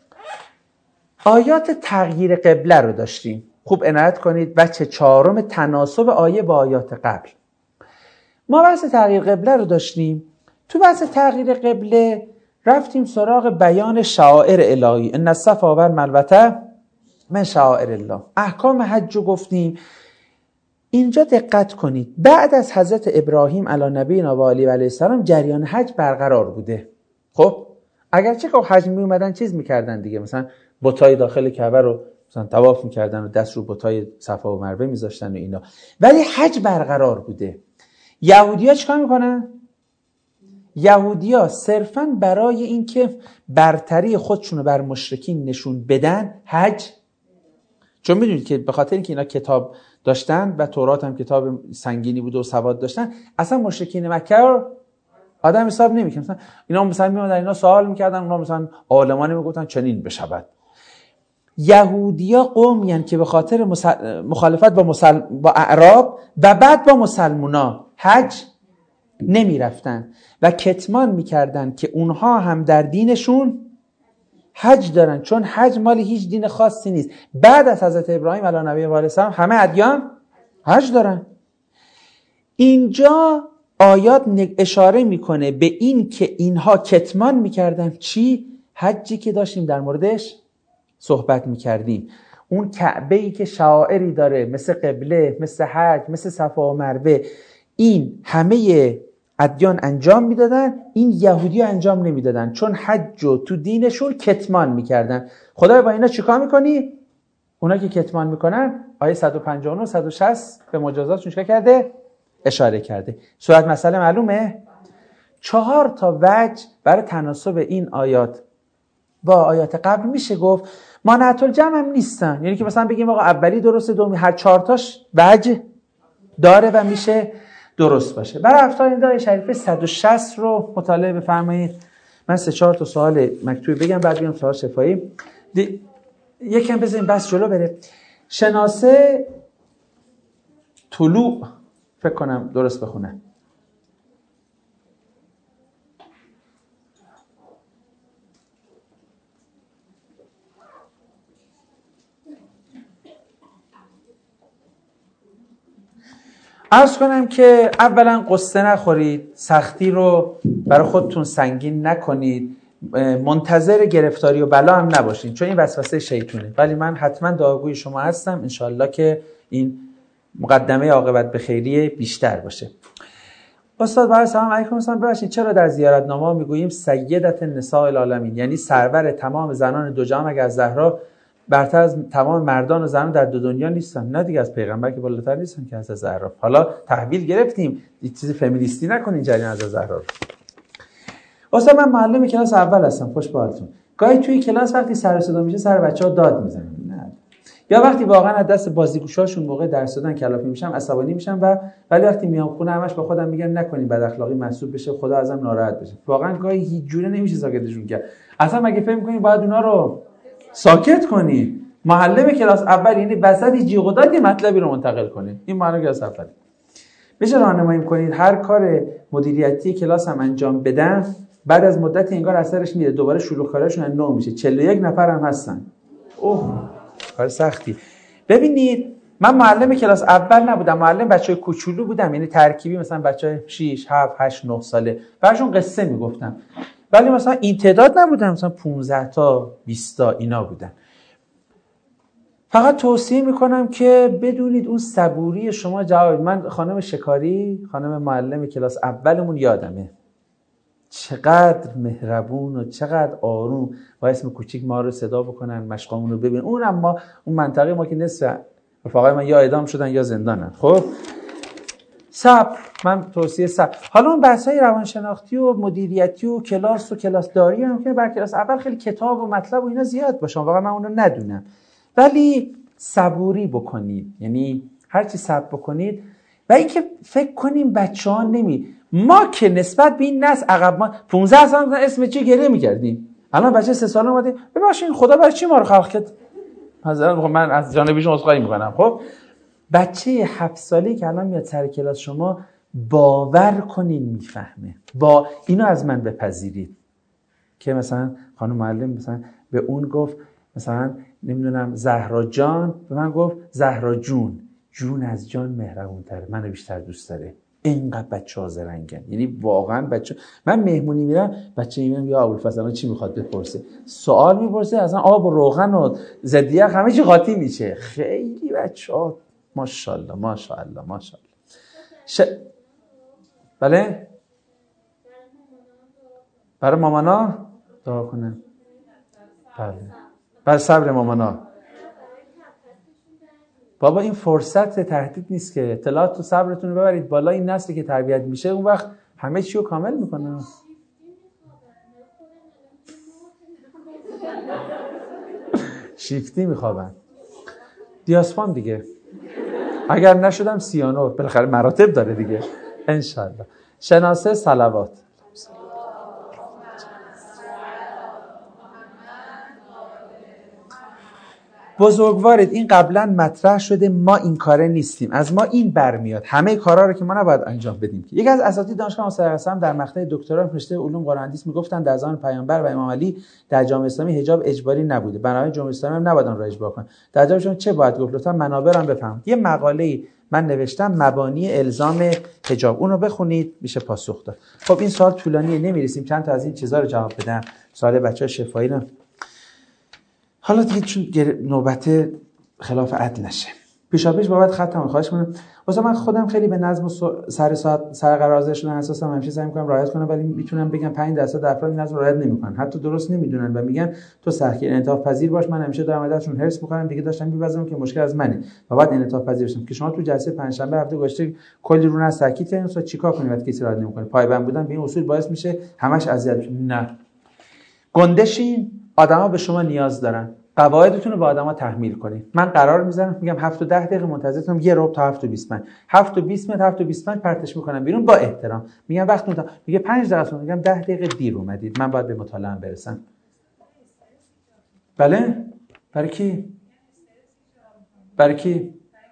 آیات تغییر قبله رو داشتیم. خوب عنایت کنید بچه 4 تناسب آیه با آیات قبل. ما بحث تغییر قبله رو داشتیم. تو بحث تغییر قبله رفتیم سراغ بیان شعائر الهی، ان الصفا والمروه من شعائر الله. احکام حج رو گفتیم. اینجا دقت کنید بعد از حضرت ابراهیم علی نبینا و علیه السلام جریان حج برقرار بوده. خب اگرچه که حج می اومدن چیز میکردن دیگه، مثلا بتای داخل کعبه رو مثلا طواف میکردن و دست رو بتای صفا و مروه میذاشتن و اینا، ولی حج برقرار بوده. یهودی‌ها چیکار میکنن؟ یهودی‌ها صرفاً برای اینکه برتری خودشونو بر مشرکین نشون بدن حج، چون میدونید که به خاطر اینکه اینا کتاب داشتن و تورات هم کتاب سنگینی بود و سواد داشتن، اصلا مشرکین مکه رو آدم حساب نمی‌کنه. مثلا اینا مثلا میومدن اینا سوال میکردن، اونا مثلا عالمانی میگفتن چنین بشود. یهودی‌ها قومی ان که به خاطر مخالفت با اعراب و بعد با مسلمونا حج نمیرفتن و کتمان میکردن که اونها هم در دینشون حج دارن، چون حج مال هیچ دین خاصی نیست. بعد از حضرت ابراهیم علیه نبی و السلام همه ادیان حج دارن. اینجا آیات اشاره میکنه به این که اینها کتمان میکردن چی؟ حجی که داشتیم در موردش صحبت میکردیم، اون کعبه‌ای که شعائری داره مثل قبله، مثل حج، مثل صفا و مروه، این همه ادیان انجام میدادن، این یهودی ها انجام نمیدادن چون حج رو تو دینشون کتمان میکردن. خدا با اینا چیکار میکنی؟ اونا که کتمان میکنن آیه 159 160 به مجازاتشون چیکار کرده؟ اشاره کرده. صورت مسئله معلومه؟ 4 تا وجه برای تناسب این آیات با آیات قبل میشه گفت. مانعت الجمع هم نیستن، یعنی که مثلا بگیم آقا اولی درسته دومی، هر 4 تاش وجه داره و میشه درست باشه. برای افتادن آیه شریفه 160 رو مطالعه بفرمایید. من 3-4 تا سوال مکتوبی بگم بعد بیام سوال شفاهی. یکم بزنیم بس جلو بره. شناسه طلوع فکر کنم درست بخونم. عرض کنم که اولا قصه نخورید، سختی رو برای خودتون سنگین نکنید، منتظر گرفتاری و بلا هم نباشید چون این وسوسه شیطونه. ولی من حتما دعاگوی شما هستم انشالله که این مقدمه عاقبت به خیریه بیشتر باشه. استاد برای سلام علیکم. استاد ببخشید چرا در زیارتنامه میگوییم سیدت نساء العالمین، یعنی سرور تمام زنان دو جهان مگر زهرا برتر از تمام مردان و زنان در دو دنیا نیستن؟ نه دیگه، از پیغمبر که بالاتر نیستن که از زهرا. حالا تحویل گرفتیم، یه چیز فمینیستی نکنین جریان از زهرا رو. استاد من معلم کلاس اول هستم، خوش به حالتون. گاهی توی کلاس وقتی سر صدا میشه سر بچه‌ها داد میزنن، نه. یا وقتی واقعا از دست بازیگوشاشون موقع درس دادن کلافی میشم، عصبانی میشم ولی وقتی میام خونه همش با خودم میگم نکنین بد اخلاقی محسوب بشه، خدا ازم ناراحت بشه. واقعا گاهی هیچ جوره نمیشه ساکتشون کرد. اصلا مگه فکر می‌کنین باید اونا رو ساکت کنی؟ معلم کلاس اول یعنی وسط جیغ و داد مطلبی رو منتقل کنید. این معنی کلاس اول. بشه راهنمایی کنید هر کار مدیریتی کلاس هم انجام بدن، بعد از مدتی انگار اثرش میره، دوباره شلوغ‌کاریشون از نو میشه. 41 نفر هم هستن. اوه کار سختی. ببینید من معلم کلاس اول نبودم، معلم بچهای کوچولو بودم، یعنی ترکیبی، مثلا بچهای 6 7 8 9 ساله براشون قصه میگفتم. ولی مثلا این تعداد نبودم، مثلا 15 تا 20 تا اینا بودن. فقط توصیه میکنم که بدونید اون صبوری شما جواب. من خانم شکاری، خانم معلم کلاس اولمون یادمه، چقدر مهربون و چقدر آروم با اسم کوچیک ما رو صدا بکنن، مشقامون رو ببین. اونم ما اون منطقه ما که نصف رفقای من یا اعدام شدن یا زندانن. خب صبر، من توصیه صبر. حالا اون بحث‌های روانشناختی و مدیریتی و کلاس و کلاسداری ممکنه بر کلاس اول خیلی کتاب و مطلب و اینا زیاد باشه، واقعا من اون رو ندونم، ولی صبوری بکنید، یعنی هر چی صبر بکنید. و اینکه فکر کنیم بچه‌ها ما که نسبت به این نسل عقب، ما 15 سال اسم چی گریه می‌کردیم، الان بچه 3 ساله اومده ببخشید خدا برای چی ما رو خلق کرد؟ مثلا من از جانبیشون عذرخواهی می‌کنم. خب بچه 7 ساله‌ای که الان میاد سر کلاس شما، باور کنین میفهمه. با اینو از من بپذیرید که مثلا خانم معلم مثلا به اون گفت مثلا نمیدونم زهرا جان، به من گفت زهرا جون. جون از جان مهربون‌تره، منو بیشتر دوست داره. اینقدر بچه‌ها زرنگن، یعنی واقعا بچه. من مهمونی میرم بچه میگم یا ابوالفضل چی میخواد بپرسه، سوال میپرسه اصلا آب و روغن و زدیه همه چی قاطی میشه. خیلی بچه‌ها ماشاءالله ماشاءالله ماشاءالله. بله برای مامانا دعا کنن. بله برای صبر مامانا. بابا این فرصت تهدید نیست که، اطلاعات تو صبرتون رو ببرید بالا. این نسلی که تربیت میشه اون وقت همه چی رو کامل میکنه. شیفتی میخوابن، دیاسپام دیگه، اگر نشدم سیانور، بالاخره مراتب داره دیگه انشالله. شناسه صلوات. بزرگوارید این قبلا مطرح شده، ما این کاره نیستیم، از ما این برمیاد، همه کارا رو که ما نباید انجام بدیم. یکی از اساتید دانشگاه مصطفی قسم در مقطع دکترا رشته علوم قرآن حدیث میگفتن در زمان پیامبر و امام علی در جامعه اسلامی حجاب اجباری نبوده، بنابراین جمهوری اسلامی هم نباید آن را اجبار کنه. در جوابشون چه باید گفت؟ لطفا منابع رو هم بفهمید. یه مقاله‌ای من نوشتم مبانی الزام حجاب، اون رو بخونید میشه پاسخ داد. خب این سوال طولانیه نمیرسیم چند تا از این چیزا رو جواب بدم. سوال بچه‌ها شفاهی نه. حالا دیگه چون نوبت خلاف عدل نشه، پیشاپیش بابت خطم خواهش می‌کنم. واسه من خودم خیلی به نظم و سر قرار شدن حساسم، همیشه سعی می‌کنم رعایت کنم، ولی میتونم بگم 5% افراد این نظم رعایت نمی‌کنن، حتی درست نمی‌دونن و میگن تو سختگیر انعطاف پذیر باش. من همیشه دارم ازشون حرص می‌کنم دیگه، داشتم می‌بازم که مشکل از منه و بعد انعطاف پذیر بشم. که شما تو جلسه پنجشنبه هفته گذشته کلی رو نه تاکید کردین اصلا چیکار کنید وقتی کسی رعایت نمی‌کنه؟ پایبند بودن به این اصول باعث میشه همش اذیت. نه، گندشین، آدما به شما نیاز دارن، قواعدتون رو به آدما تحمیل کنید. من قرار میذارم میگم 7 تا 10 دقیقه منتظرتونم، 1 ربع تا 7 تا 25 7 تا 20 متر 7 تا 25 پرتش میکنم بیرون با احترام. میگم وقتتون تا میگه 5 دقیقه است، میگم 10 دقیقه دیر اومدید، من باید به مطالعه برسم. بله؟ برای کی؟ برای کی؟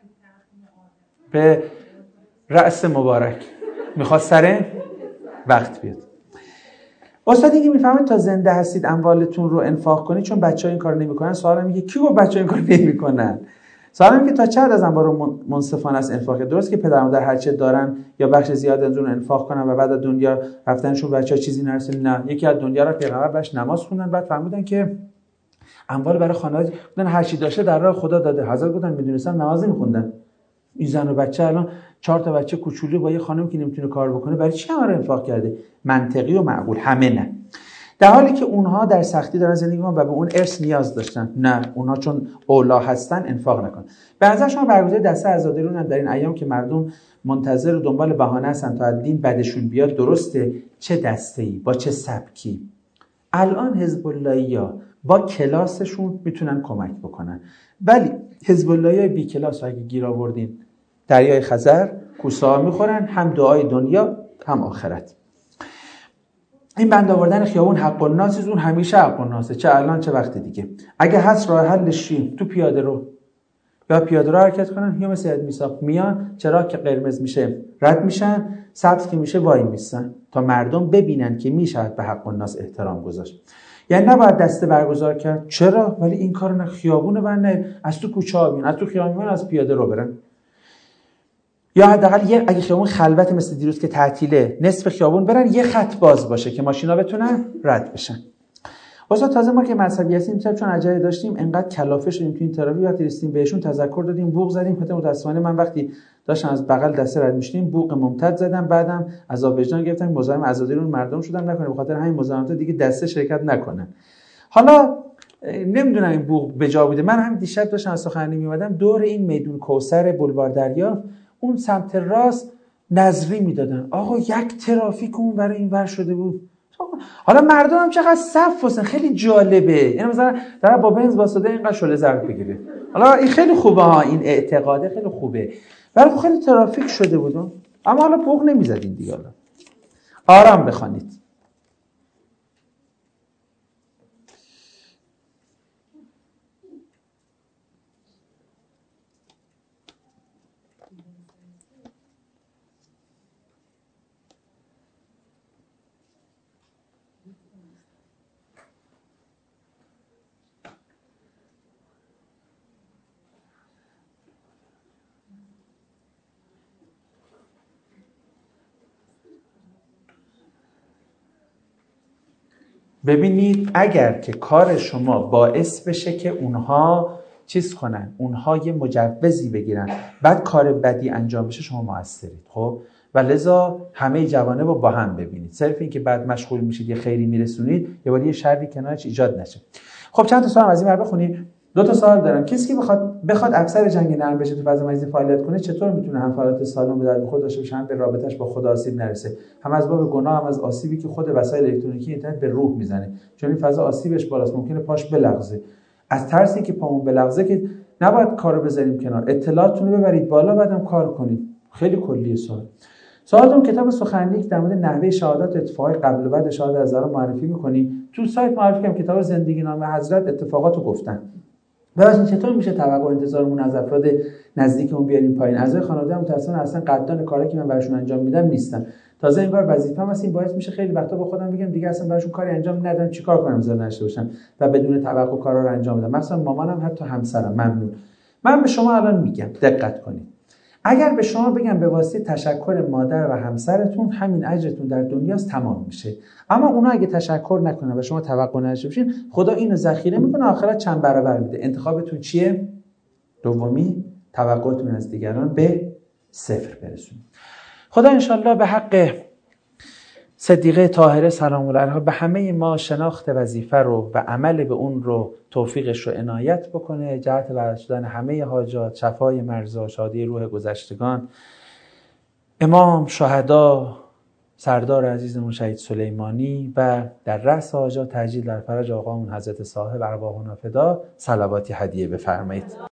به رأس مبارک میخواد سر وقت بیاد. استاد دیگه میفهمه تا زنده هستید اموالتون رو انفاق کنید، چون بچه‌ها این کارو نمی‌کنن. سوالم میگه کی گفت بچه‌ها این کارو نمی‌کنن؟ سوالم میگه تا چه حد از انبار منصفانه است انفاق؟ درست که پدر مادر هر چه دارن یا بخش زیاد از اون انفاق کنن و بعد از دنیا رفتنشون بچه‌ها چیزی نرسه. نه، یکی از دنیا رو پیغمبر باش نماز خوندن، بعد فهمیدن که اموال برای خانواده بودن، هر چی داشته در راه خدا داده. حضرت گفتن میدونستم نماز نمی‌خوندن. این زن و بچه الان 4 تا بچه کوچولو با یه خانم که نمیتونه کار بکنه، برای چی همه رو انفاق کرده؟ منطقی و معقول. همه نه. در حالی که اونها در سختی دارن زندگی میکنن و به اون ارث نیاز داشتن. نه، اونها چون اولا هستن انفاق نکن. به نظر شما برگزاری دسته عزاداریون هم در این ایام که مردم منتظر و دنبال بهانه هستن تا از دین بعدشون بیاد، درسته؟ چه دسته‌ای با چه سبکی؟ الان حزب اللهیا با کلاسشون میتونن کمک بکنن، ولی حزب اللهیا بی کلاس اگه گیر آوردین دریای خزر کوسه ها میخورن، هم دعای دنیا هم آخرت. این بند آوردن خیابون حق الناس، اون همیشه حق الناسه، چه الان چه وقت دیگه. اگه هست راه حلش تو پیاده رو یا پیاده رو حرکت کنن یا مثل میثاق میان، چرا که قرمز میشه رد میشن، سبز که میشه وای میستن تا مردم ببینن که میشه به حق الناس احترام گذاشت. یعنی نباید دسته برگزار کرد، چرا؟ ولی این کارو نه، خیابون بند از تو کوچه ها بیان، از تو خیابون از پیاده رو برن. یا حداقل اگه خیابون خلوت مثل دیروز که تعطیله، نصف خیابون برن، یه خط باز باشه که ماشینا بتونن رد بشن. واسه تازه ما که مذهبی هستیم، چون عجله داشتیم انقدر کلافه شدیم تو این ترافیک، وقتی رسیدیم بهشون تذکر دادیم، بوق زدیم. خاطر متاسفانه من وقتی داشتم از بغل دسته رد میشدیم بوق ممتد زدم، بعدم عذاب وجدان گرفتم، مزاحم عزاداریون مردم شدم. نکنه به خاطر همین مزاحمت دیگه دسته شرکت نکنن. حالا نمیدونم این بوق به جا بوده. من هم دیشب داشتم از سخنرانی میومدم، دور این میدون کوثر بولوار دریا اون سمت راست نظری میدادن. آقا یک ترافیک اون برای این ور شده بود. حالا مردم هم چقدر صف واسن، خیلی جالبه. یعنی مثلا داره با بنز واسطه اینقدر شله زرد بگیره. حالا این خیلی خوبه ها، این اعتقاده خیلی خوبه، ولی خیلی ترافیک شده بود. اما حالا بوق نمیزدین دیگه. حالا آرام بخوانید. ببینید اگر که کار شما باعث بشه که اونها چیز کنن، اونها یه مجوزی بگیرن، بعد کار بدی انجام بشه، شما مؤثرید. خب و لذا همه جوانب رو با هم ببینید. صرف این که بعد مشغول میشید یه خیری میرسونید یه بار یه شری کنارش ایجاد نشه. خب چند تا سوال از این ور بخونید. 2 تا سوال دارم. کسی که بخواد افسر جنگ نرم بشه تو فضا مجازی فعالیت کنه، چطور میتونه هم فعالیت سالم به درد خود داشته باشه، هم به رابطش با خدا آسیب نرسه، هم از باب گناه، هم از آسیبی که خود وسایل الکترونیکی اینترنت به روح میزنه، چون این فضا آسیبش بالاست، ممکنه پاش بلغزه. از ترسی که پامون بلغزه که نباید کارو بذاریم کنار، اطلاعاتتون رو ببرید بالا، بعدم کار کنید. خیلی کلیه سوالتون کتاب سخنرانی در مورد نحوه شهادت اتفاقات قبل و بعد شهادت از رو معرفی می‌کنی. تو سایت معرفی کردم کتاب زندگی نامه حضرت اتفاقاتو گفتن. ببینید چطور میشه توقع و انتظارمون از افراد نزدیکمون بیاریم پایین. اعضای خانواده متأسفانه اصلا قدردان کاری که من براشون انجام میدم نیستن. تازه این کار وظیفه‌ام است، این باعث میشه خیلی وقتا با خودم بگم دیگه اصلا براشون کاری انجام ندادم، چیکار کنم زار نشه باشم و بدون توقع کارا رو انجام بدم. مثلا مامانم، حتی همسرم. ممنون. من به شما الان میگم دقت کنید. اگر به شما بگم به واسطه تشکر مادر و همسرتون همین اجرتون در دنیاست، تمام میشه. اما اونا اگه تشکر نکنن و شما توقع نداشته باشین، خدا اینو ذخیره میکنه، آخرت چند برابر میده. انتخابتون چیه؟ دومی توقعتون از دیگران به 0 برسونید. خدا انشالله به حق صدیقه طاهره سلام الله علیها به همه ما شناخت وظیفه رو و عمل به اون رو توفیقش رو عنایت بکنه، جهت برداشتن همه حاجات، شفای مرضا، شادی روح گذشتگان، امام، شهدا، سردار عزیزمون شهید سلیمانی و در رأس حاجات تجلیل در فرج آقامون حضرت صاحب ارواحنا فدا صلواتی هدیه بفرمایید.